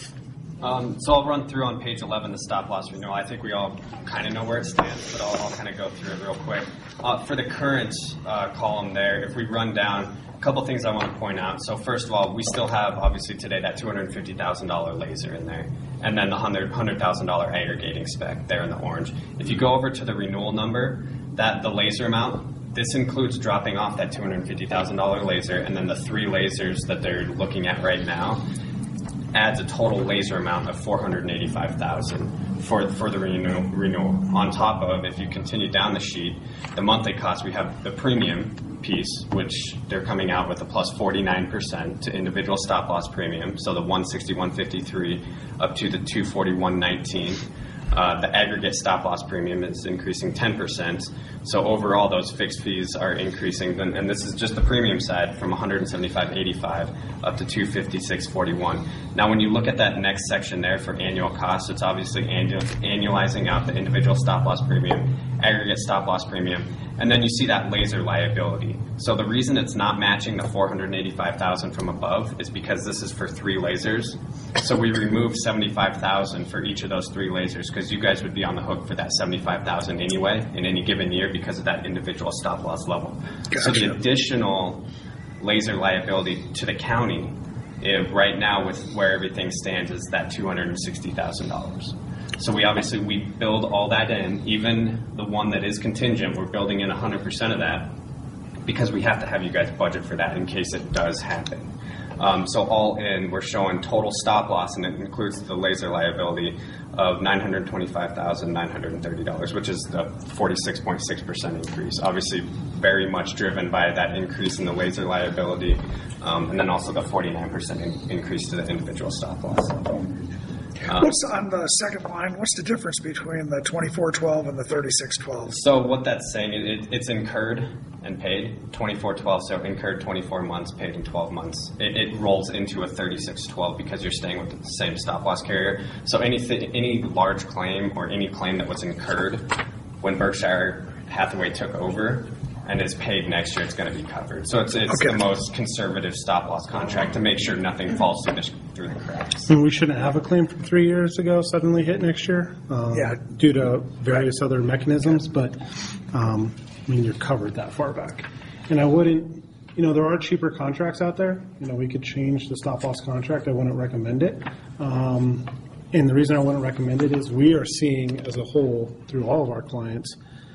Um, so I'll run through on page eleven the stop loss renewal. I think we all kind of know where it stands, but I'll, I'll kind of go through it real quick. Uh, for the current uh, column there, if we run down, a couple things I want to point out. So first of all, we still have, obviously today, that two hundred fifty thousand dollars laser in there, and then the one hundred thousand dollars aggregating spec there in the orange. If you go over to the renewal number, that the laser amount, this includes dropping off that two hundred fifty thousand dollars laser, and then the three lasers that they're looking at right now adds a total laser amount of four hundred eighty-five thousand dollars for for the renewal, renewal. On top of, if you continue down the sheet, the monthly cost, we have the premium piece, which they're coming out with a plus forty-nine percent to individual stop loss premium, so the one sixty-one fifty-three up to the two forty-one nineteen. Uh, the aggregate stop loss premium is increasing ten percent. So overall, those fixed fees are increasing, and, and this is just the premium side, from one seventy-five eighty-five up to two fifty-six forty-one. Now, when you look at that next section there for annual costs, it's obviously annual, annualizing out the individual stop loss premium, aggregate stop loss premium, and then you see that laser liability. So the reason it's not matching the four hundred eighty-five thousand from above is because this is for three lasers. So we removed seventy-five thousand for each of those three lasers, because you guys would be on the hook for that seventy-five thousand anyway in any given year because of that individual stop loss level. Gotcha. So the additional laser liability to the county, if right now with where everything stands, is that two hundred sixty thousand dollars. So we obviously, we build all that in, even the one that is contingent, we're building in one hundred percent of that because we have to have you guys budget for that in case it does happen. Um, so all in, we're showing total stop loss, and it includes the laser liability, of nine hundred twenty-five thousand nine hundred thirty dollars, which is the forty-six point six percent increase. Obviously, very much driven by that increase in the laser liability, um, and then also the forty-nine percent in- increase to the individual stop loss level. Um,
What's on the second line? What's the difference between the twenty-four twelve and the thirty-six twelve?
So what that's saying, it, it, it's incurred and paid twenty-four twelve, so incurred twenty-four months, paid in twelve months. It, it rolls into a thirty-six twelve because you're staying with the same stop loss carrier. So anything, any large claim or any claim that was incurred when Berkshire Hathaway took over and is paid next year, it's going to be covered. So it's it's okay. The most conservative stop loss contract to make sure nothing falls through the, through the cracks.
And we shouldn't have a claim from three years ago suddenly hit next year, um,
yeah.
due to various other mechanisms. But um, I mean, you're covered that far back. And I wouldn't, you know, there are cheaper contracts out there. You know, we could change the stop loss contract. I wouldn't recommend it. Um, and the reason I wouldn't recommend it is we are seeing as a whole through all of our clients,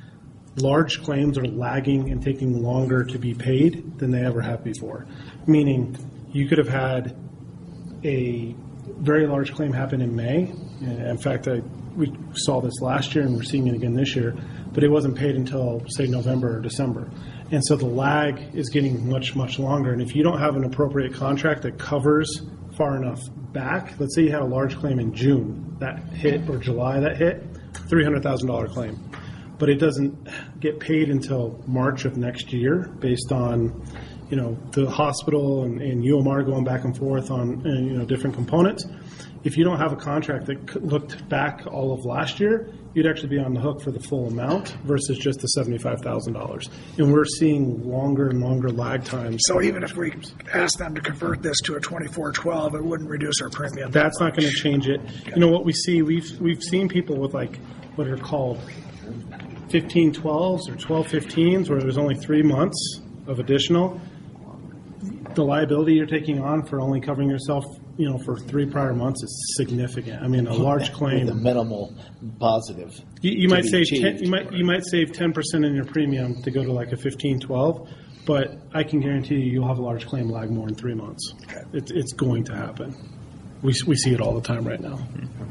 large claims are lagging and taking longer to be paid than they ever have before. Meaning you could have had a very large claim happen in May. In fact, I, we saw this last year and we're seeing it again this year, but it wasn't paid until, say, November or December. And so the lag is getting much, much longer. And if you don't have an appropriate contract that covers far enough back, let's say you had a large claim in June that hit, or July that hit, three hundred thousand dollars claim. But it doesn't get paid until March of next year based on, you know, the hospital and, and U M R going back and forth on, uh, you know, different components. If you don't have a contract that looked back all of last year, you'd actually be on the hook for the full amount versus just the seventy-five thousand dollars. And we're seeing longer and longer lag times.
So even if we ask them to convert this to a twenty-four twelve, it wouldn't reduce our premium.
That's not going to change it. You know what we see, we've we've seen people with like what are called fifteen twelves or twelve fifteens where there's only three months of additional. The liability you're taking on for only covering yourself, you know, for three prior months is significant. I mean, a large claim.
The minimal positive.
You, you might
be
save
achieved.
ten, you might you might save ten percent in your premium to go to like a fifteen twelve, but I can guarantee you you'll have a large claim lag more in three months. It, it's going to happen. We we see it all the time right now.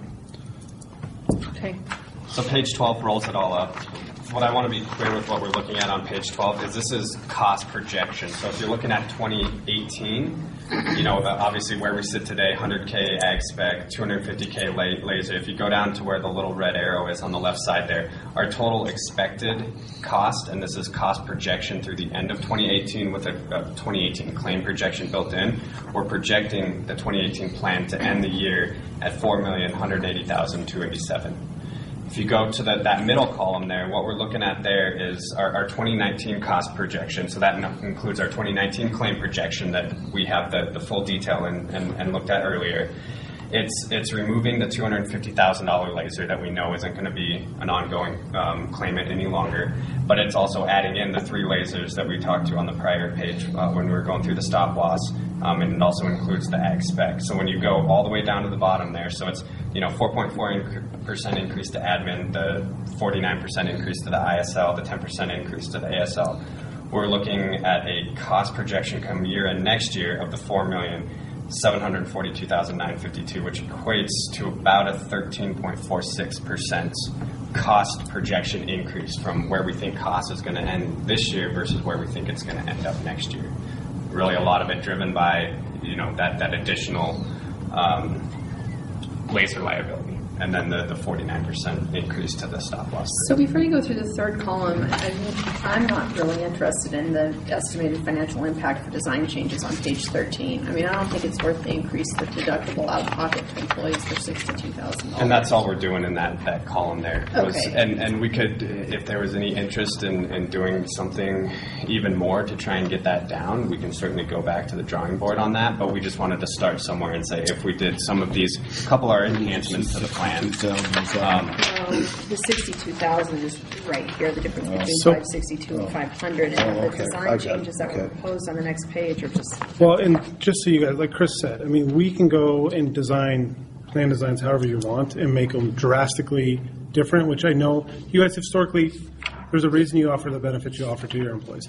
Okay.
So page twelve rolls it all up. What I want to be clear with what we're looking at on page twelve is this is cost projection. So if you're looking at twenty eighteen, you know, obviously where we sit today, one hundred K ag spec, two hundred fifty K laser. If you go down to where the little red arrow is on the left side there, our total expected cost, and this is cost projection through the end of twenty eighteen with a, a twenty eighteen claim projection built in, we're projecting the twenty eighteen plan to end the year at four million one hundred eighty thousand two hundred eighty-seven dollars. If you go to the, that middle column there, what we're looking at there is our, our twenty nineteen cost projection. So that includes our twenty nineteen claim projection that we have the, the full detail in, and, and looked at earlier. It's it's removing the two hundred fifty thousand dollars laser that we know isn't going to be an ongoing um, claimant any longer, but it's also adding in the three lasers that we talked to on the prior page uh, when we were going through the stop loss, um, and it also includes the ag spec. So when you go all the way down to the bottom there, so it's you know four point four percent increase to admin, the forty-nine percent increase to the I S L, the ten percent increase to the A S L. We're looking at a cost projection come year and next year of the four million seven hundred forty-two thousand nine hundred fifty-two, which equates to about a thirteen point four six percent cost projection increase from where we think cost is going to end this year versus where we think it's going to end up next year. Really, a lot of it driven by you know that that additional um, laser liability, and then the, the forty-nine percent increase to the stop loss.
So before you go through the third column, I mean, I'm not really interested in the estimated financial impact for design changes on page thirteen. I mean, I don't think it's worth the increase the deductible out of pocket to employees for sixty-two thousand dollars.
And that's all we're doing in that, that column there. Was,
Okay.
and, and we could, if there was any interest in, in doing something even more to try and get that down, we can certainly go back to the drawing board on that, but we just wanted to start somewhere and say if we did some of these, couple our enhancements to the plan. Um,
Um, the sixty-two thousand is right here, the difference between
So-
five sixty-two and five hundred, and
Oh,
the
okay.
design
I got it.
changes that were
Okay.
proposed on the next page are just,
Well, and just so you guys, like Chris said, I mean, we can go and design plan designs however you want and make them drastically different, which I know you guys historically, there's a reason you offer the benefits you offer to your employees.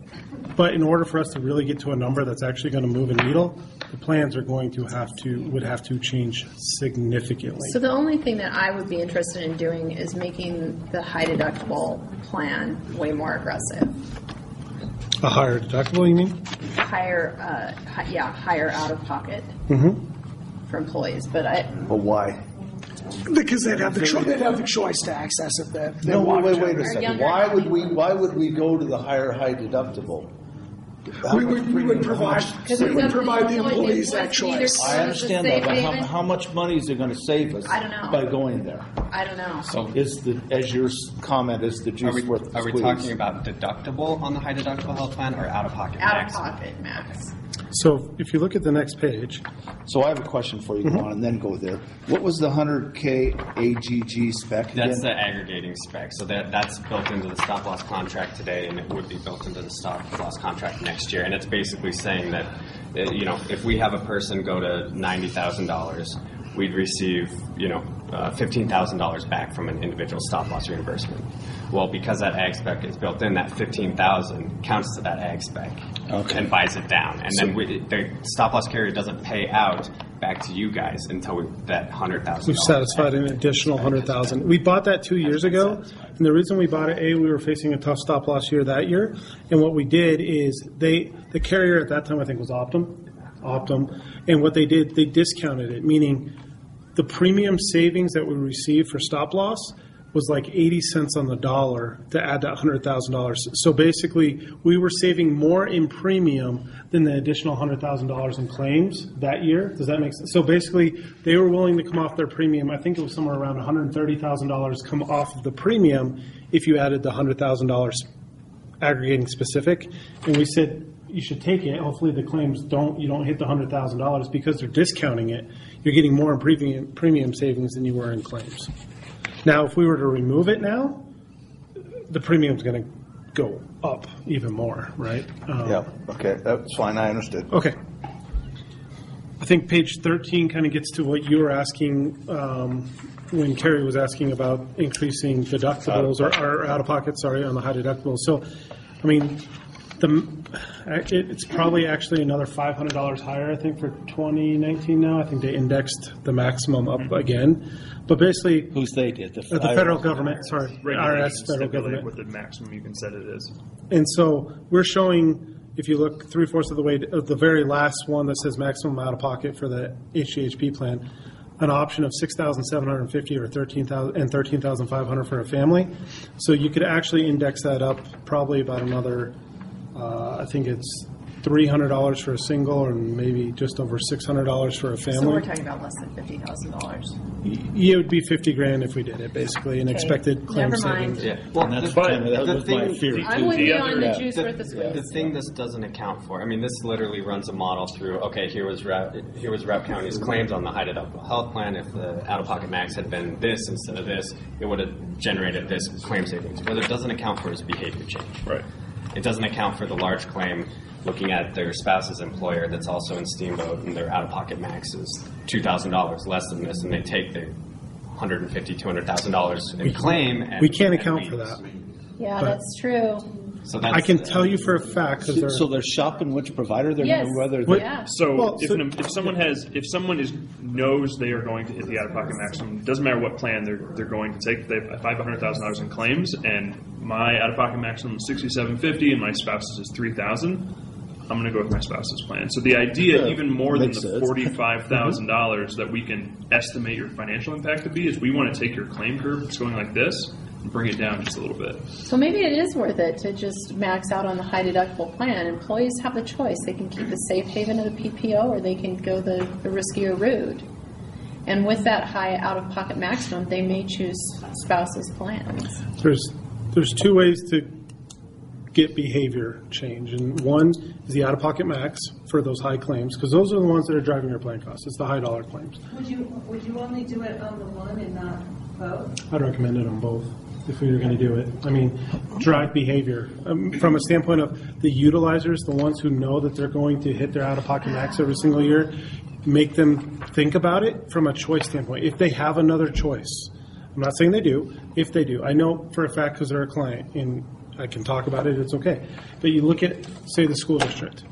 But in order for us to really get to a number that's actually going to move a needle, the plans are going to have to, would have to change significantly.
so the only thing that I would be interested in doing is making the high deductible plan way more aggressive.
A higher deductible, you mean?
Higher, uh, hi- yeah, higher out of pocket
Mm-hmm.
for employees, but I,
But why?
Because they'd have the cho- they'd have the choice to access it. That they
No, wait,
wanted
wait,
to.
wait a second.
younger
Why would we, why would we go to the higher high deductible? How
We
much
would, we would
premium?
provide we would provide the employees that choice.
I understand that, but how, how much money is it going to save us
I don't know.
by going there?
I don't know.
So
Is the, as your s- comment, is the
are
juice
we,
worth the
are we
squeeze?
talking about deductible on the high deductible health plan or out of pocket
Out
max?
of pocket max.
So if you look at the next page,
So I have a question for you, go on, and then go there. What was the one hundred K A G G spec again?
That's the aggregating spec. So that that's built into the stop loss contract today, and it would be built into the stop loss contract next year. And it's basically saying that, uh, you know, if we have a person go to ninety thousand dollars, we'd receive, you know, uh, fifteen thousand dollars back from an individual stop loss reimbursement. Well, because that ag spec is built in, that fifteen thousand dollars counts to that ag spec
Okay.
and buys it down. And then we, the stop loss carrier doesn't pay out back to you guys until we, that hundred thousand.
We've satisfied an additional hundred thousand. We bought that two years ago, and the reason we bought it, A, we were facing a tough stop loss year that year, and what we did is they, the carrier at that time I think was Optum, Optum, and what they did, they discounted it, meaning the premium savings that we received for stop loss was like eighty cents on the dollar to add that one hundred thousand dollars. So basically, we were saving more in premium than the additional one hundred thousand dollars in claims that year. Does that make sense? So basically, they were willing to come off their premium. I think it was somewhere around one hundred thirty thousand dollars come off of the premium if you added the one hundred thousand dollars aggregating specific. And we said, you should take it. Hopefully the claims don't, you don't hit the one hundred thousand dollars because they're discounting it. You're getting more in premium, premium savings than you were in claims. Now, if we were to remove it now, the premium's going to go up even more, right? Um,
Yeah, okay, that's fine, I understood.
Okay. I think page thirteen kind of gets to what you were asking um, when Carrie was asking about increasing deductibles or, or out-of-pocket, sorry, on the high deductibles. So, I mean, the it, it's probably actually another five hundred dollars higher, I think, for twenty nineteen now. I think they indexed the maximum up mm-hmm. again. But basically,
who's they did the,
uh, the federal government? Sorry, I R S federal government.
What the maximum you can set it is.
And so we're showing, if you look three fourths of the way, to, the very last one that says maximum out of pocket for the H D H P plan, an option of six thousand seven hundred fifty or thirteen thousand and thirteen thousand five hundred for a family. So you could actually index that up probably about another. Uh, I think it's three hundred dollars for a single, and maybe just over six hundred dollars for a family.
So we're talking about less than fifty thousand dollars.
Yeah, it would be fifty grand if we did it, basically, an
Okay.
expected claim
Never mind.
savings.
Yeah, well,
And that's
the,
kind of- that
the
was my
thing,
fear,
the-
I'm with
the
you
other-
on the
yeah.
juice
the,
worth the squeeze.
The thing this doesn't account for, I mean, this literally runs a model through, okay, here was Rap, here was Rap County's claims on the high deductible health plan. If the out-of-pocket max had been this instead of this, it would have generated this claim savings. What it doesn't account for is behavior change.
Right.
It doesn't account for the large claim looking at their spouse's employer that's also in Steamboat and their out-of-pocket max is two thousand dollars less than this, and they take the one hundred fifty thousand dollars, two hundred thousand dollars in
We-
claim. And,
We can't
and
account
leaves.
for that.
Yeah,
But-
that's true.
So that's,
I can tell you for a fact because
So,
they're
so they're shopping which provider they're
Yes.
going to, whether
What-
they
Yeah.
So,
Well,
if,
so-
an, if someone has, if someone is knows they are going to hit the out-of-pocket maximum, it doesn't matter what plan they're they're going to take. They have five hundred thousand dollars in claims, and my out-of-pocket maximum is sixty-seven fifty, and my spouse's is three thousand. I'm going to go with my spouse's plan. So the idea,
Yeah,
even more than
makes
the
sense.
forty-five thousand dollars that we can estimate your financial impact to be, is we want to take your claim curve that's going like this and bring it down just a little bit.
So maybe it is worth it to just max out on the high deductible plan. Employees have the choice. They can keep the safe haven of the P P O, or they can go the, the riskier route. And with that high out-of-pocket maximum, they may choose spouses plans.
there's there's two ways to get behavior change, and one is the out-of-pocket max for those high claims, because those are the ones that are driving your plan costs. It's the high dollar claims.
Would you, would you only do it on the one and not both?
I'd recommend it on both if we were going to do it. I mean, drive behavior. Um, from a standpoint of the utilizers, the ones who know that they're going to hit their out-of-pocket max every single year, make them think about it from a choice standpoint. If they have another choice, I'm not saying they do, if they do. I know for a fact because they're a client, and I can talk about it, it's okay. But you look at, say, the school district.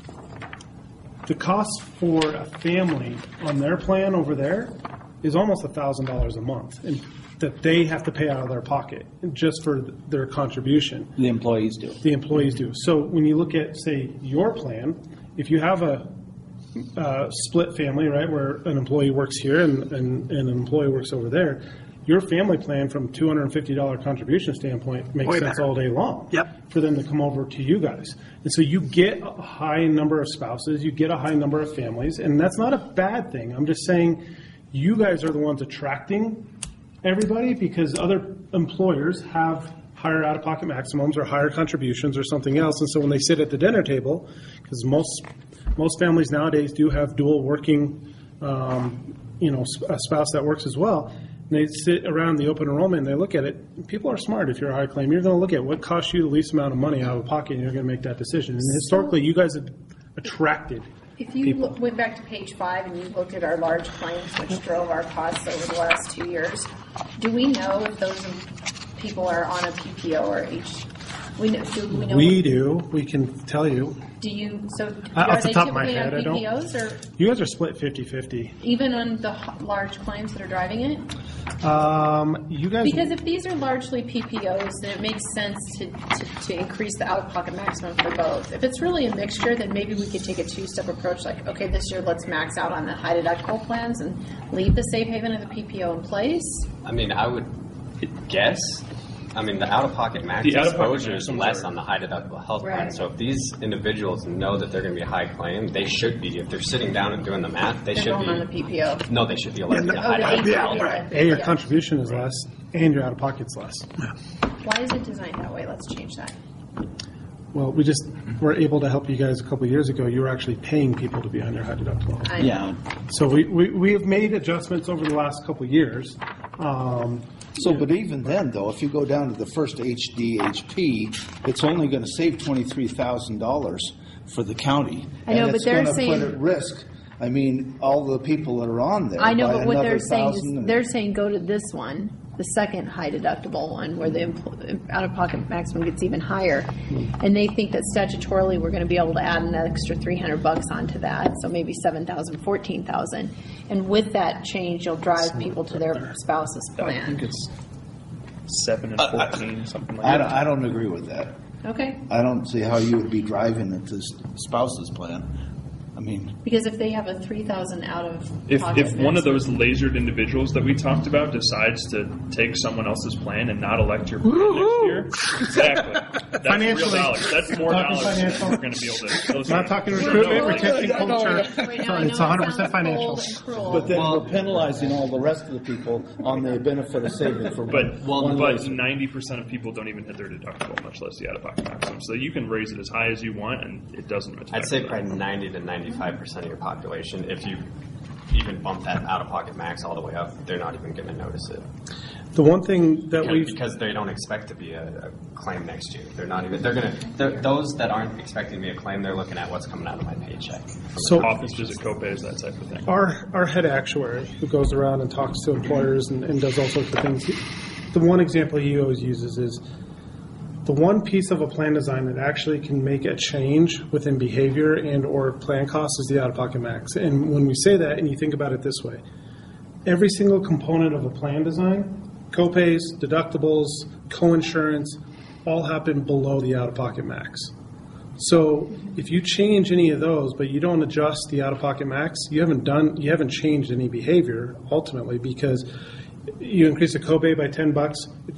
The cost for a family on their plan over there is almost one thousand dollars a month, and that they have to pay out of their pocket just for their contribution.
the employees do.
The employees do. So when you look at, say, your plan, if you have a uh, split family, right, where an employee works here and, and, and an employee works over there, your family plan from two hundred fifty dollars contribution standpoint makes
Way
sense
better.
all day long.
Yep.
For them to come over to you guys. And so you get a high number of spouses, you get a high number of families, and that's not a bad thing. I'm just saying you guys are the ones attracting everybody because other employers have higher out-of-pocket maximums or higher contributions or something else. And so when they sit at the dinner table, because most most families nowadays do have dual working, um, you know, a spouse that works as well. And they sit around the open enrollment and they look at it. People are smart. If you're a high claim, you're going to look at what costs you the least amount of money out of pocket, and you're going to make that decision. And historically, you guys have attracted
If you
people.
look, went back to page five and you looked at our large claims, which drove our costs over the last two years, do we know if those people are on a P P O or H, We know, do we know?
We do. We can tell you.
Do you, so
Uh,
are
off the
they
top of my
typically
head, I
on
don't.
P P Os or
You guys are split fifty-fifty.
even on the h- large claims that are driving it?
Um, you guys.
Because if these are largely P P Os, then it makes sense to, to, to increase the out-of-pocket maximum for both. If it's really a mixture, then maybe we could take a two-step approach, like, okay, this year let's max out on the high deductible plans and leave the safe haven of the P P O in place.
I mean, I would guess. I mean, the out-of-pocket max
The out-of-pocket
exposure is
maximums
less
are-
on the high deductible health plan.
Right.
So if these individuals know that they're going to be a high claim, they should be. If they're sitting down and doing the math, they
They're
should
going
be.
on the P P O.
No, they should be elected to
Oh,
high
the
deductible
A P O,
health.
yeah.
A, your
Yeah.
contribution is less, and your out-of-pocket's less.
Why is it designed that way? Let's change that.
Well, we just were able to help you guys a couple of years ago. You were actually paying people to be on your high deductible.
I know. Yeah.
So we, we, we have made adjustments over the last couple of years. Um,
So, but even then, though, if you go down to the first H D H P, it's only going to save twenty-three thousand dollars for the county.
I know,
and
but
it's
they're
going to
saying-
put at risk, I mean, all the people that are on there.
I know,
by
but what they're
another
saying is,
thousand.
they're saying go to this one, the second high deductible one, where the empl- out-of-pocket maximum gets even higher. And they think that statutorily, we're going to be able to add an extra three hundred bucks onto that, so maybe seven thousand, fourteen thousand. And with that change, you'll drive people to their spouse's
I
plan.
think it's seven and fourteen, something like
I
that.
don't, I don't agree with that.
Okay,
I don't see how you would be driving it to spouse's plan. I mean,
because if they have a three thousand out of
If,
pocket
if one of
maximum-
those lasered individuals that we talked about decides to take someone else's plan and not elect your plan next year, exactly. That's real
Financially.
dollars. That's more
Talking
dollars
financial.
that we're going to be able to. Those
Not
are-
talking
those are
recruitment,
no-
retention,
I know,
culture.
Right now, I
It's
know it
one hundred percent
sounds
financial.
cold and cruel.
but then we're penalizing all the rest of the people on the benefit of saving for
But
one
but
laser.
ninety percent of people don't even hit their deductible, much less the out-of-pocket maximum. So you can raise it as high as you want, and it doesn't affect.
I'd say
them.
probably ninety to ninety-five percent of your population, if you even bump that out-of-pocket max all the way up, they're not even going to notice it.
The one thing that
You know,
we've
because they don't expect to be a, a claim next year. They're not even. They're going to. Those that aren't expecting to be a claim, they're looking at what's coming out of my paycheck.
So-
office visit copays, that type of thing.
Our, our head actuary, who goes around and talks to employers and, and does all sorts of things, he- the one example he always uses is the one piece of a plan design that actually can make a change within behavior and or plan costs is the out-of-pocket max. And when we say that, and you think about it this way, every single component of a plan design, copays, deductibles, coinsurance, all happen below the out-of-pocket max. So if you change any of those, but you don't adjust the out-of-pocket max, you haven't done, you haven't changed any behavior ultimately, because you increase the copay by ten bucks,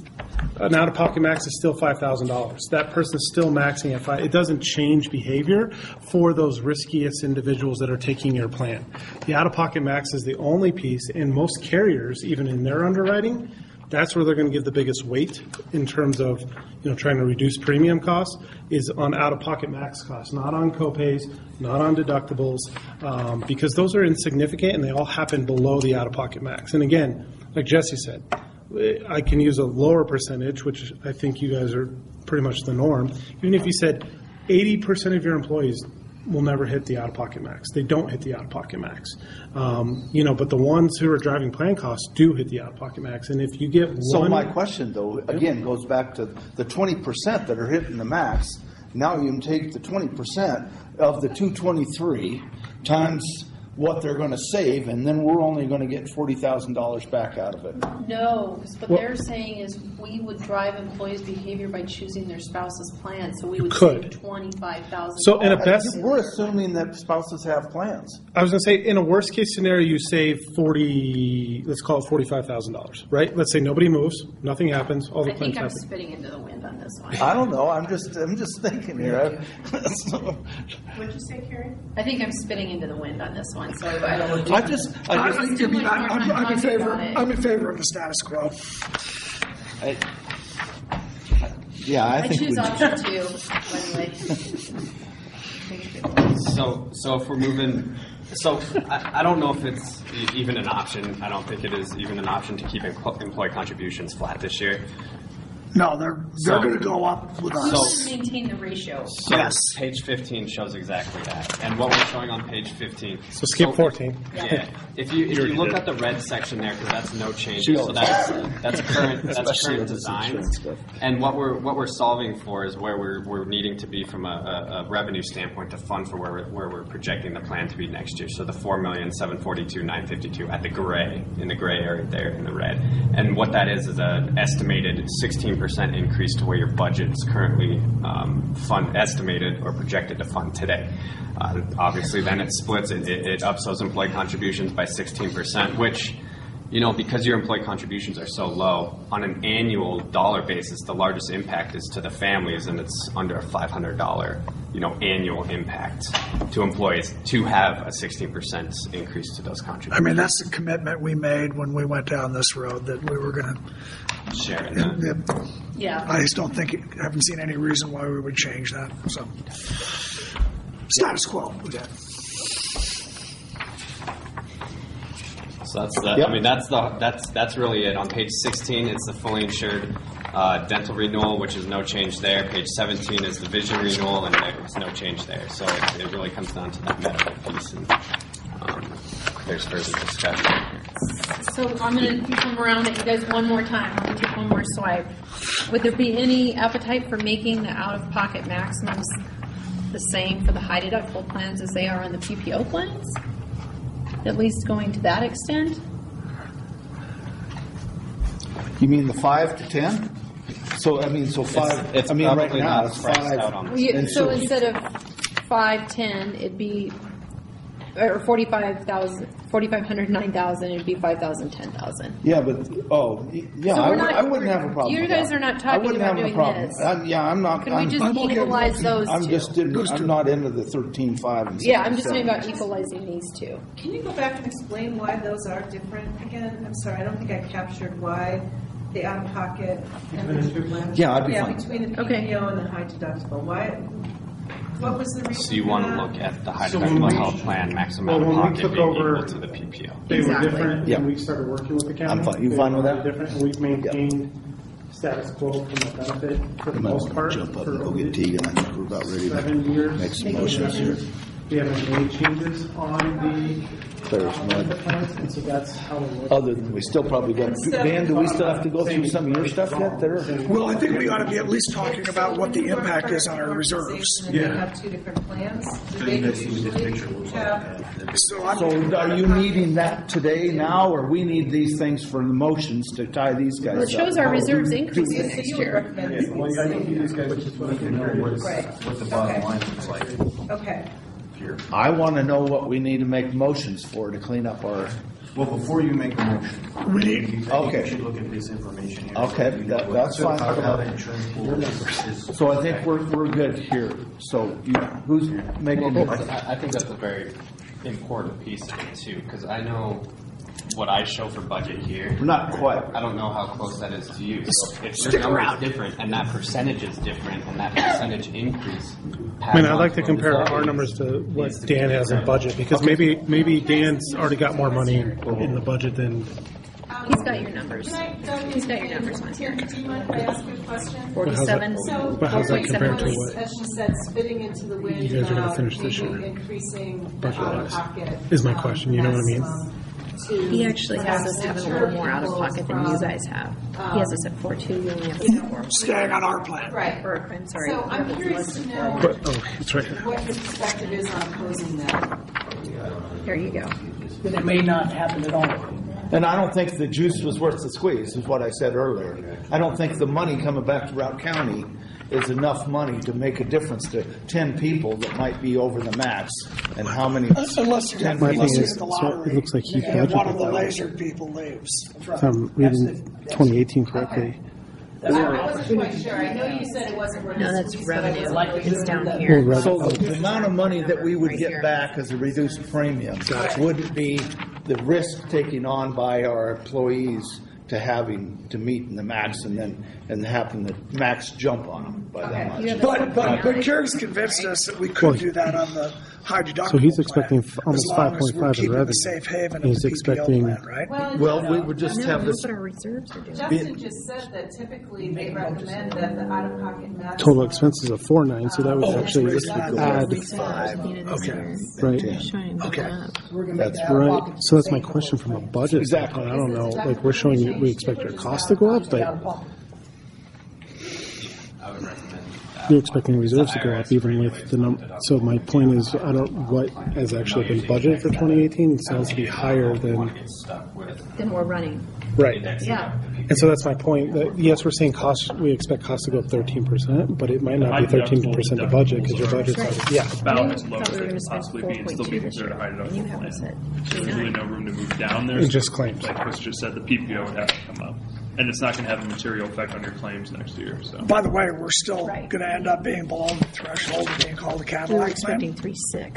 an out-of-pocket max is still five thousand dollars. That person's still maxing at five. It doesn't change behavior for those riskiest individuals that are taking your plan. The out-of-pocket max is the only piece, and most carriers, even in their underwriting, that's where they're going to give the biggest weight in terms of, you know, trying to reduce premium costs, is on out-of-pocket max costs, not on copays, not on deductibles, um, because those are insignificant and they all happen below the out-of-pocket max. And again, like Jesse said, I can use a lower percentage, which I think you guys are pretty much the norm. Even if you said eighty percent of your employees will never hit the out-of-pocket max. They don't hit the out-of-pocket max. Um, you know, but the ones who are driving plan costs do hit the out-of-pocket max. And if you get
So
one...
my question, though, again, goes back to the twenty percent that are hitting the max. Now you can take the twenty percent of the two twenty-three times what they're going to save, and then we're only going to get forty thousand dollars back out of it.
No, what
Well-
they're saying is we would drive employees' behavior by choosing their spouse's plan, so we would
could.
save twenty-five thousand.
So in a best-
We're assuming that spouses have plans.
I was going to say, in a worst-case scenario, you save forty, let's call it forty-five thousand dollars, right? Let's say nobody moves, nothing happens, all the
I
plans
think I'm
happen.
spitting into the wind on this one.
I don't know. I'm just I'm just thinking here.
What'd you say, Carrie?
I think I'm spitting into the wind on this one, so I don't.
I just- I just-
I'm, too much more
I'm, I'm,
time
I'm in
talking
favor.
about it.
I'm in favor of the status quo.
I, yeah, I,
I
think
choose
we
option two. Anyway.
So, so if we're moving, so I, I don't know if it's e- even an option. I don't think it is even an option to keep em- employee contributions flat this year.
No, they're, they're
So-
going to go up with us.
So-
Maintain the ratio.
So
Yes.
Page fifteen shows exactly that. And what we're showing on page fifteen.
So skip fourteen.
Yeah. If you if you
already
look
did.
at the red section there, because that's no change.
She
So
always
that's
does.
that's current that's
Especially
current
with this
design.
insurance stuff.
And what we're what we're solving for is where we're we're needing to be from a, a, a revenue standpoint to fund for where we're, where we're projecting the plan to be next year. So the four million seven forty two nine fifty two at the gray in the gray area there in the red. And what that is is an estimated sixteen percent increase to where your budget is currently um, fund estimated or projected to fund today. Uh, obviously, then it splits. It, it, it ups those employee contributions by sixteen percent, which, you know, because your employee contributions are so low, on an annual dollar basis, the largest impact is to the families, and it's under a five hundred dollars, you know, annual impact to employees to have a sixteen percent increase to those contributions.
I mean, that's the commitment we made when we went down this road, that we were going to
share in that.
Yeah.
I just don't think, I haven't seen any reason why we would change that, so. Status quo, we got.
So that's the,
Yep.
I mean, that's the that's that's really it. On page sixteen, it's the fully insured uh, dental renewal, which is no change there. Page seventeen is the vision renewal, and there's no change there. So it, it really comes down to that medical piece, and um, there's further discussion.
So I'm going to come around at you guys one more time. I'm going to take one more swipe. Would there be any appetite for making the out-of-pocket maximums the same for the high deductible plans as they are on the P P O plans? At least going to that extent?
You mean the five to ten? So, I mean, so five,
it's
I mean, right
probably
now,
not
it's
priced
five.
out on
Well, you-
and
so instead of five ten, it'd be, or forty-five thousand, forty-five hundred, nine thousand, it'd be five thousand, ten thousand.
Yeah, but, oh, yeah,
So
I
we're
would,
not-
I wouldn't have a problem
you
with
guys
that.
are not
I
talking
wouldn't
about
have a
doing
problem.
this.
I'm- Yeah, I'm not.
Can we
I'm-
just
I'm okay with
equalize
that.
those
I'm
two?
just, didn't- I'm not into the thirteen five and
Yeah, I'm just talking
sixty-seven.
about equalizing these two.
Can you go back and explain why those are different again? I'm sorry, I don't think I captured why the out-of-pocket and the...
Yeah, I'd be
Yeah,
fine.
between the P P O and the high deductible. Why, what was the reason
So you
for
want to
that?
look at the high
So when
deductible
we-
health plan maximum
well,
out of
when we
pocket
took
being
over-
equal to the P P O.
They
Exactly.
were different
Yeah.
when we started working with the county.
I'm fine. You
They
fine
were
with that?
Different, and we've maintained status quo from a benefit for the
You might
most
want
part.
to jump up
for
and go
over
get Tegan. I think we're about ready
Seven
to
years.
make some motions here.
We haven't made changes on
There's
the,
none.
on the plans, and so that's how it works.
Other than, we still probably got, Dan, do we still have to go through some of your stuff yet there?
Well, I think we ought to be at least talking about what the impact is on our reserves.
And they have two different plans. Do they usually have...
So I'm,
So are you needing that today now, or we need these things for the motions to tie these guys up?
Well, it shows our reserves increasing
So
next
you would
year.
recommend this?
Well, I think you guys just need to know what's,
Right.
what the bottom
Okay.
line looks like.
Okay.
Here.
I want to know what we need to make motions for to clean up our,
Well, before you make a motion,
we
I
need,
think
Okay.
you should look at this information here.
Okay,
You know
that-
what-
that's fine.
Talk about the insurance pool. is-
so I think we're, we're good here. So you, who's making
Well,
it?
I I think that's a very important piece of it too, because I know what I show for budget here.
Not quite.
I don't know how close that is to you. So if
Stick
your number
around.
is different and that percentage is different and that percentage increase.
I mean, I'd like to compare our numbers to what Dan has in budget, because maybe, maybe Dan's already got more money in the budget than,
He's got your numbers.
Can I, Doug,
He's got your numbers on here.
Do you mind if I ask you a question?
Forty-seven,
So,
but how's that
four point seven
compared to
was,
what
as she said, spitting into the wind
you guys are gonna
about
finish this
maybe
year?
increasing the
Budget-wise,
out-of-pocket.
is my
um,
question, you know what I mean?
maximum to
He actually has us
perhaps
having a little more out of
insure
pocket than you
people
guys have. He has us at four two, you only have us
You
at four.
staying on our plan.
Right.
Or, I'm sorry.
So I'm
it's
curious
less
to
than
know
but, oh, it's right here.
what your perspective is on opposing that.
four. There you go.
Then it may not happen at all.
And I don't think the juice was worth the squeeze, is what I said earlier. I don't think the money coming back to Routt County is enough money to make a difference to ten people that might be over the max. And how many?
Unless you
ten
get,
My
unless
thing
you
is,
get the
so
lottery.
it looks like he
and one of the
budgeted that.
laser people leaves.
If I'm reading twenty eighteen correctly.
I wasn't quite sure. I know you said it wasn't worth
No,
the
that's
squeeze, but I
revenue.
wasn't really
It's
sure.
down here.
Well,
So the amount of money that we would
Right
get
here.
back as a reduced premium wouldn't be the risk taken on by our employees to having to meet in the max and then and having the max jump on them. by that
Okay.
much.
But, but, but Kerry's convinced us that we could
Well,
do that on the high deductible.
So he's
plan,
expecting f- almost
as long
five
as
point
we're
five in
keeping the
revenue.
safe haven of
He's
the P P O
expecting-
plan, right?
Well,
Well,
no,
we would just
no,
have this.
What our reserves are doing.
Justin just said that typically they recommend that the out-of-pocket maximum.
Total expenses of four nine, so that would
Oh,
actually
it's raised
add,
five. Okay.
right?
Okay.
That's right. So that's my question from a budget standpoint. I don't know, like, we're showing you, we expect your cost to go up, but you're expecting reserves to go up even with the num, so my point is, I don't, what has actually been budgeted for twenty eighteen sounds to be higher than,
Then we're running.
right.
Yeah.
And so that's my point, that yes, we're saying cost, we expect costs to go up thirteen percent, but it might not be
High
thirteen
deductible
percent of budget, because your budget's,
deductibles
yeah.
are About as low
Thought
as
we were
they
gonna
can
spend
possibly be and still be
4.2 this
considered a high
year, and you
deductible
have us
plan.
at
So there's really no room to move down there.
And
So
just claims.
Like Chris just said, the P P O would have to come up. And it's not going to have a material effect on your claims next year, so.
By the way, we're still going to end up being below the threshold of being called a
We were
Cadillac
expecting
plan.
three six.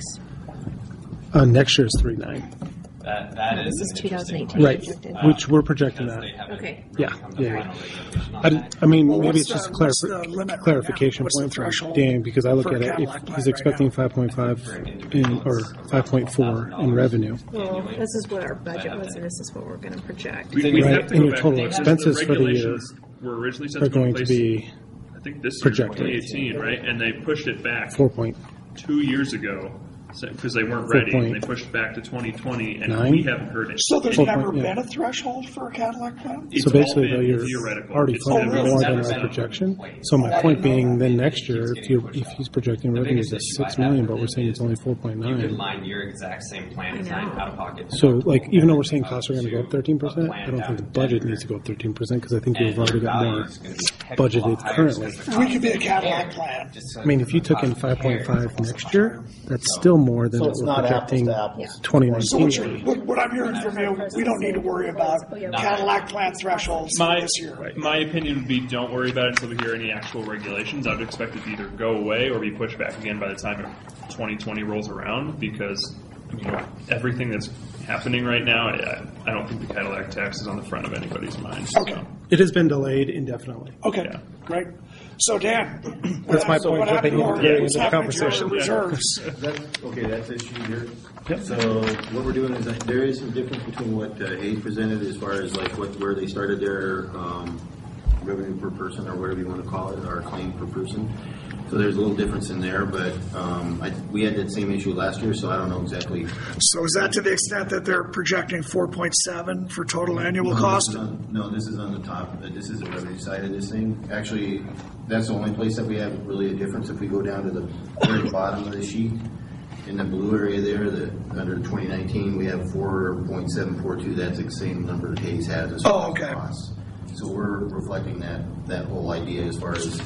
Uh, next year's three nine.
That, that is.
This is
an interesting
twenty eighteen.
Right,
projected.
which we're projecting
Because
that.
they haven't
Okay.
Yeah,
come
yeah,
to
yeah.
final regulation on
I,
that.
I mean,
Well,
maybe
what's
it's just
the-
a
what's the
clarif-
limit right
clarification
now? What's the
point for
threshold
Dan, because I look
for
at
a
it,
Cadillac
if
plan
he's
right
expecting
now?
five point five in, or five point four in revenue.
Well, this is what our budget was, and this is what we're going to project.
We, we
Right,
have to
and
go
your
back
total
to-
expenses
the
for the year
regulations were originally set
are
to go in
going to
place,
be
I think this year,
projected.
twenty eighteen, right? And they pushed it back
Four point
two years ago because they weren't
Four
ready.
point
And they pushed it back to twenty twenty, and
nine?
we haven't heard it.
So there's
Four
never
point- yeah.
been a threshold for a Cadillac plan?
It's
So
all
basically,
been
though, you're
theoretical.
already
It's
funding
never-
more
never
than
been
our
a-
projection. So my point being, then next year, if you, if he's projecting revenues at six million, but we're saying it's only four point
You could
nine.
line your exact same plan design out of pocket.
So, like, even though we're saying costs are gonna go up thirteen percent, I don't think the budget needs to go up thirteen percent, because I think we've already got more budgeted currently.
We could be a Cadillac plan.
I mean, if you took in five point five next year, that's still more than
So
what
it's
we're
not apples
projecting
to apples.
twenty
So what,
nineteen.
you're- what what I'm hearing from you, we don't need to worry about Cadillac plan thresholds
My,
this year.
my opinion would be don't worry about it until we hear any actual regulations. I would expect it to either go away or be pushed back again by the time twenty twenty rolls around because you know everything that's happening right now, I, I don't think the Cadillac tax is on the front of anybody's mind. So.
Okay.
It has been delayed indefinitely.
Okay, great. So Dan,
That's my
what
point,
happened
jumping
to
in
our-
getting
what's
into the
happening to our
conversation.
reserves?
That- Okay, that's issue here. So what we're doing is that there is some difference between what uh, Hayes presented as far as like what, where they started their um, revenue per person or whatever you want to call it, or claim per person. So there's a little difference in there, but um, I, we had that same issue last year, so I don't know exactly.
So is that to the extent that they're projecting four point seven for total annual
No,
cost?
This is on, no, this is on the top. Uh, This is the revenue side of this thing. Actually, that's the only place that we have really a difference. If we go down to the very bottom of the sheet, in the blue area there, the under twenty nineteen, we have four point seven four two. That's the same number that Hayes has as
Oh,
far as
okay.
costs. So we're reflecting that that whole idea as far as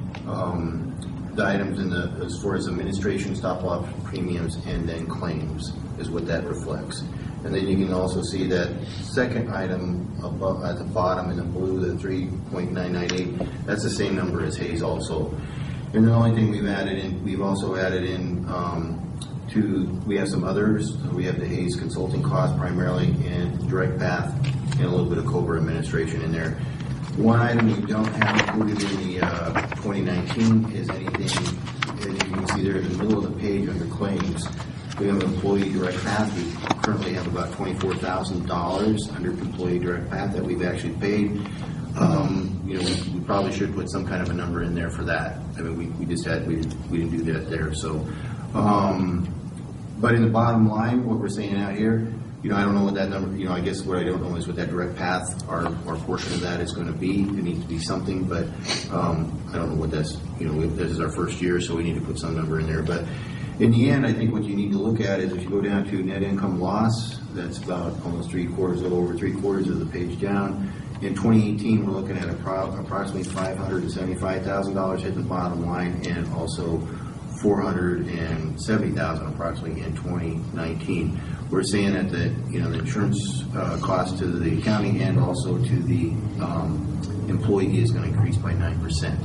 um, the items in the as far as administration, stop loss premiums, and then claims is what that reflects. And then you can also see that second item above at the bottom in the blue, the three point nine nine eight. That's the same number as Hayes also. And the only thing we've added in, we've also added in um, to we have some others. We have the Hayes consulting cost primarily, and Direct Path, and a little bit of Cobra administration in there. One item we don't have included in the uh, twenty nineteen is anything, as you can see there in the middle of the page under claims. We have employee direct path. We currently have about twenty-four thousand dollars under employee direct path that we've actually paid. Um, you know, we, we probably should put some kind of a number in there for that. I mean, we, we just had, we didn't, we didn't do that there. So, um, but in the bottom line, what we're saying out here, you know, I don't know what that number, you know, I guess what I don't know is what that direct path, our, our portion of that is going to be. It needs to be something, but um, I don't know what that's, you know, we, this is our first year, so we need to put some number in there. But in the end, I think what you need to look at is if you go down to net income loss, that's about almost three quarters, a little over three quarters of the page down. In twenty eighteen, we're looking at appro- approximately five hundred seventy-five thousand dollars hitting the bottom line, and also four hundred seventy thousand dollars approximately in twenty nineteen. We're saying that the you know the insurance uh, cost to the county and also to the um, employee is going to increase by nine percent.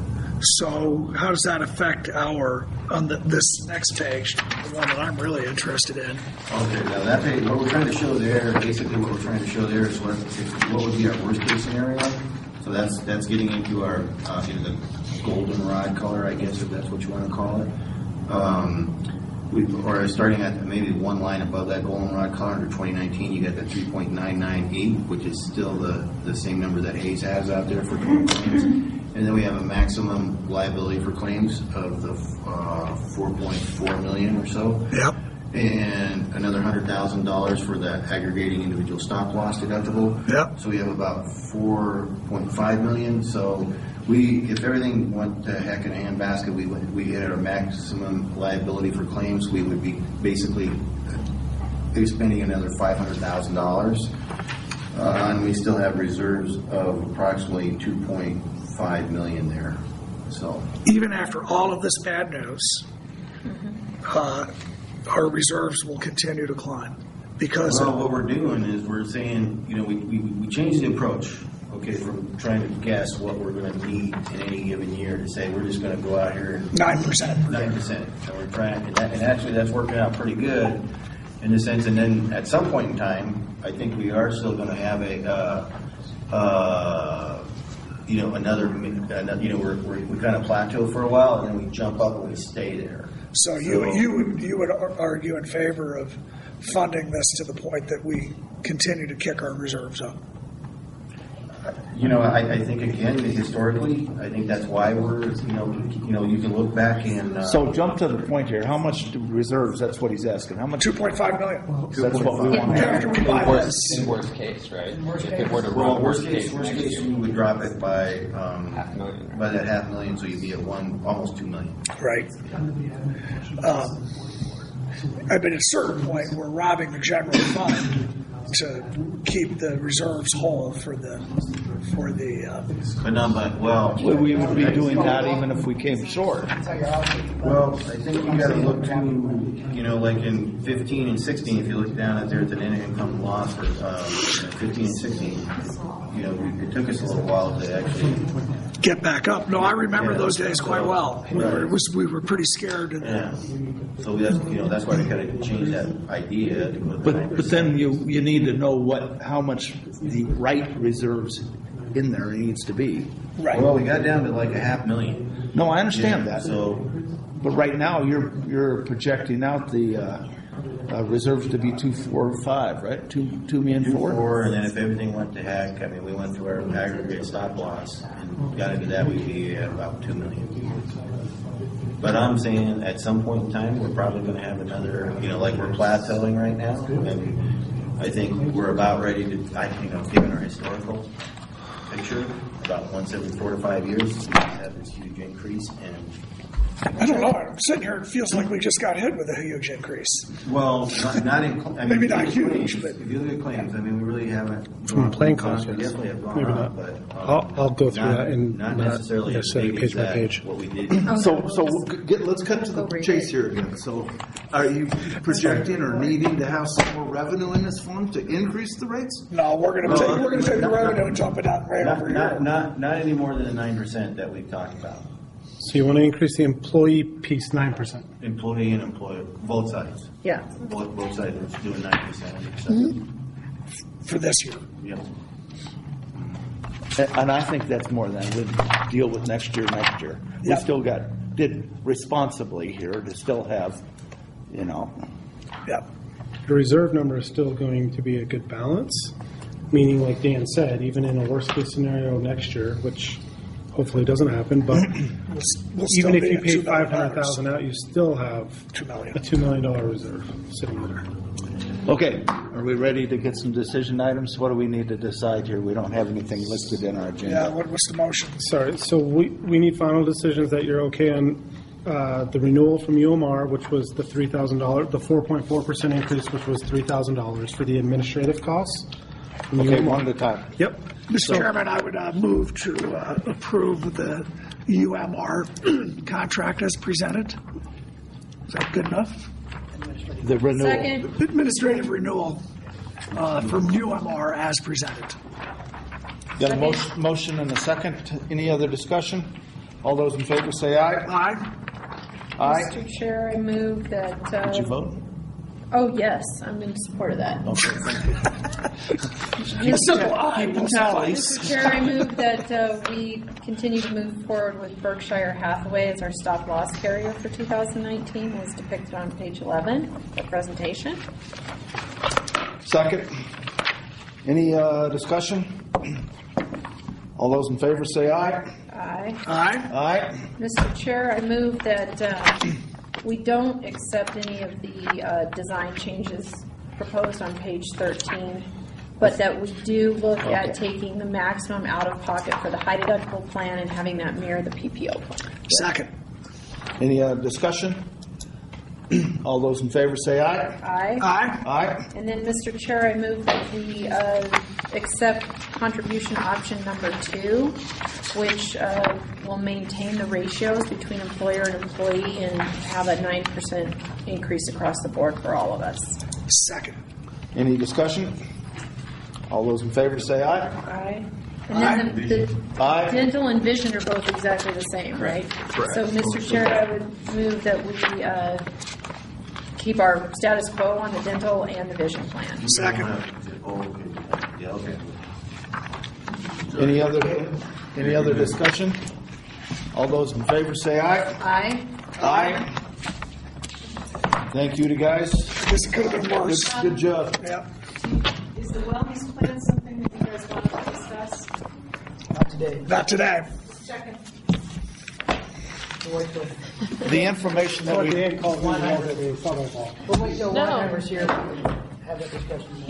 So how does that affect our, on the, this next page, the one that I'm really interested in?
Okay, now that page, what we're trying to show there, basically what we're trying to show there is what, what would be our worst case scenario. So that's that's getting into our uh, into the goldenrod color, I guess, if that's what you want to call it. Um, we, or starting at maybe one line above that goldenrod color under twenty nineteen, you got the three point nine nine eight, which is still the, the same number that Hayes has out there for total claims. And then we have a maximum liability for claims of the uh, four point four million or so.
Yep.
And another hundred thousand dollars for the aggregating individual stop loss deductible.
Yep.
So we have about four point five million. So we, if everything went to heck in a handbasket, we would, we hit our maximum liability for claims. We would be basically expending another five hundred thousand dollars, uh, and we still have reserves of approximately two point five million there. So
even after all of this bad news, uh, our reserves will continue to climb because
well,
of,
what we're doing is we're saying, you know, we, we, we changed the approach, okay, from trying to guess what we're going to need in any given year to say we're just going to go out here and
nine percent.
Nine percent. So we're trying, and, that, and actually that's working out pretty good in the sense. And then at some point in time, I think we are still going to have a, uh, uh, you know, another, another you know, we're, we're, we kind of plateau for a while and then we jump up and we stay there.
So you you would you would argue in favor of funding this to the point that we continue to kick our reserves up?
You know, I, I think again historically, I think that's why we're you know you know you can look back and uh,
So jump to the point here. How much do reserves? That's what he's asking. How much?
Two point five million.
That's what we want.
After we buy
worst,
this.
in worst case, right?
In worst
if
case.
it were to
well,
run
worst
worst
case,
case,
worst
next
case,
year.
we would drop it by um,
half a million.
by that half million, so you'd be at one almost two million.
Right. Um, I mean, at a certain point, we're robbing the general fund to keep the reserves whole for the for the. Uh,
but not but well.
We, we would be doing that even if we came short.
Well, I think you got to look to, you know, like in fifteen and sixteen. If you look down at there at the net income loss for um, fifteen and sixteen, you know, it took us a little while to actually
get back up. No, I remember
Yeah.
those days quite well. We were, it was, we were pretty scared. And,
Yeah. So that's you know that's why we kind of changed that idea. To go to
But but then you you need to know what how much the right reserves in there needs to be.
Right.
Well, we got down to like a half million.
No, I understand
Yeah,
that.
So,
but right now you're you're projecting out the uh, uh, reserves to be two four five, right? Two two million
two
four.
four, and then if everything went to heck, I mean, we went to our aggregate stop loss and got into that, we'd be at about two million. But I'm saying at some point in time, we're probably going to have another, you know, like we're plateauing right now, and I think we're about ready to, I think, you know, given our historical picture, about once every four to five years, we have this huge increase in.
I don't know. I'm sitting here. It feels like we just got hit with a huge increase.
Well, not, not in. I mean,
Maybe not
if you look at
huge,
claims-
but-
If you look at claims, I mean, we really haven't.
From a
gone-
plane
gone-
cost,
We
yes.
definitely have gone
Maybe
up,
not.
but. um,
I'll- I'll go through
not-
that and
Not
not
necessarily as
necessarily
big
page
as
by
that,
page.
what we did.
So so get, let's cut to the chase here again. So are you projecting or needing to have some more revenue in this fund to increase the rates?
No, we're going to take we're going to take the revenue and jump it out right
Not,
over
not,
here.
not, not any more than the nine percent that we've talked about.
So you want to increase the employee piece nine percent.
Employee and employer, both sides.
Yeah.
Both, both sides are doing nine percent.
For this year.
Yep.
And and I think that's more than we'll deal with next year, next year. We
Yep.
still got, did responsibly here to still have, you know.
Yeah.
The reserve number is still going to be a good balance, meaning, like Dan said, even in a worst case scenario next year, which hopefully doesn't happen, but
We'll, we'll still
even if
be
you
at
pay
two million
five hundred thousand out, you still have
Two million.
a two million dollar reserve sitting there.
Okay, are we ready to get some decision items? What do we need to decide here? We don't have anything listed in our agenda.
Yeah. What was the motion?
Sorry, so we, we need final decisions that you're okay on uh, the renewal from U M R, which was the three thousand dollars, the four point four percent increase, which was three thousand dollars for the administrative costs. from
Okay,
U M R.
one at a time.
Yep.
Mister Chairman, I would uh, move to uh, approve the U M R contract as presented. Is that good enough?
The renewal.
Second.
Administrative renewal uh, from U M R as presented.
Got a motion, motion and a second. Any other discussion? All those in favor say aye.
Aye.
Aye.
Mister Chair, I move that. Uh,
Did you vote?
Oh, yes, I'm in support of that.
A simple aye, no tallies.
Mister Chair, I move that uh, we continue to move forward with Berkshire Hathaway as our stop loss carrier for two thousand nineteen, as depicted on page eleven of the presentation.
Second. Any uh, discussion? All those in favor say aye.
Aye.
Aye.
Aye.
Mister Chair, I move that uh, we don't accept any of the uh, design changes proposed on page thirteen, but that we do look
Okay.
at taking the maximum out-of-pocket for the high deductible plan and having that mirror the P P O plan.
Second.
Any uh, discussion? All those in favor say aye.
Aye.
Aye.
Aye.
And then, Mister Chair, I move that we uh, accept contribution option number two, which uh, will maintain the ratios between employer and employee and have a nine percent increase across the board for all of us.
Second.
Any discussion? All those in favor say aye.
Aye. And then the, the
Aye.
dental and vision are both exactly the same, right?
Correct.
So, Mister Chair, I would move that we uh, keep our status quo on the dental and the vision plan.
Second.
Yeah, okay.
Any other, any other discussion? All those in favor say aye.
Aye.
Aye. Thank you to guys.
This could have been worse.
Good, good job.
Yeah.
Is the wellness plan something that you guys want to discuss?
Not today.
Not today.
Second.
Wait till-
The information that
Toward
we.
the end, call me over to the southern wall.
We'll wait till
No.
one member's here. Have that discussion.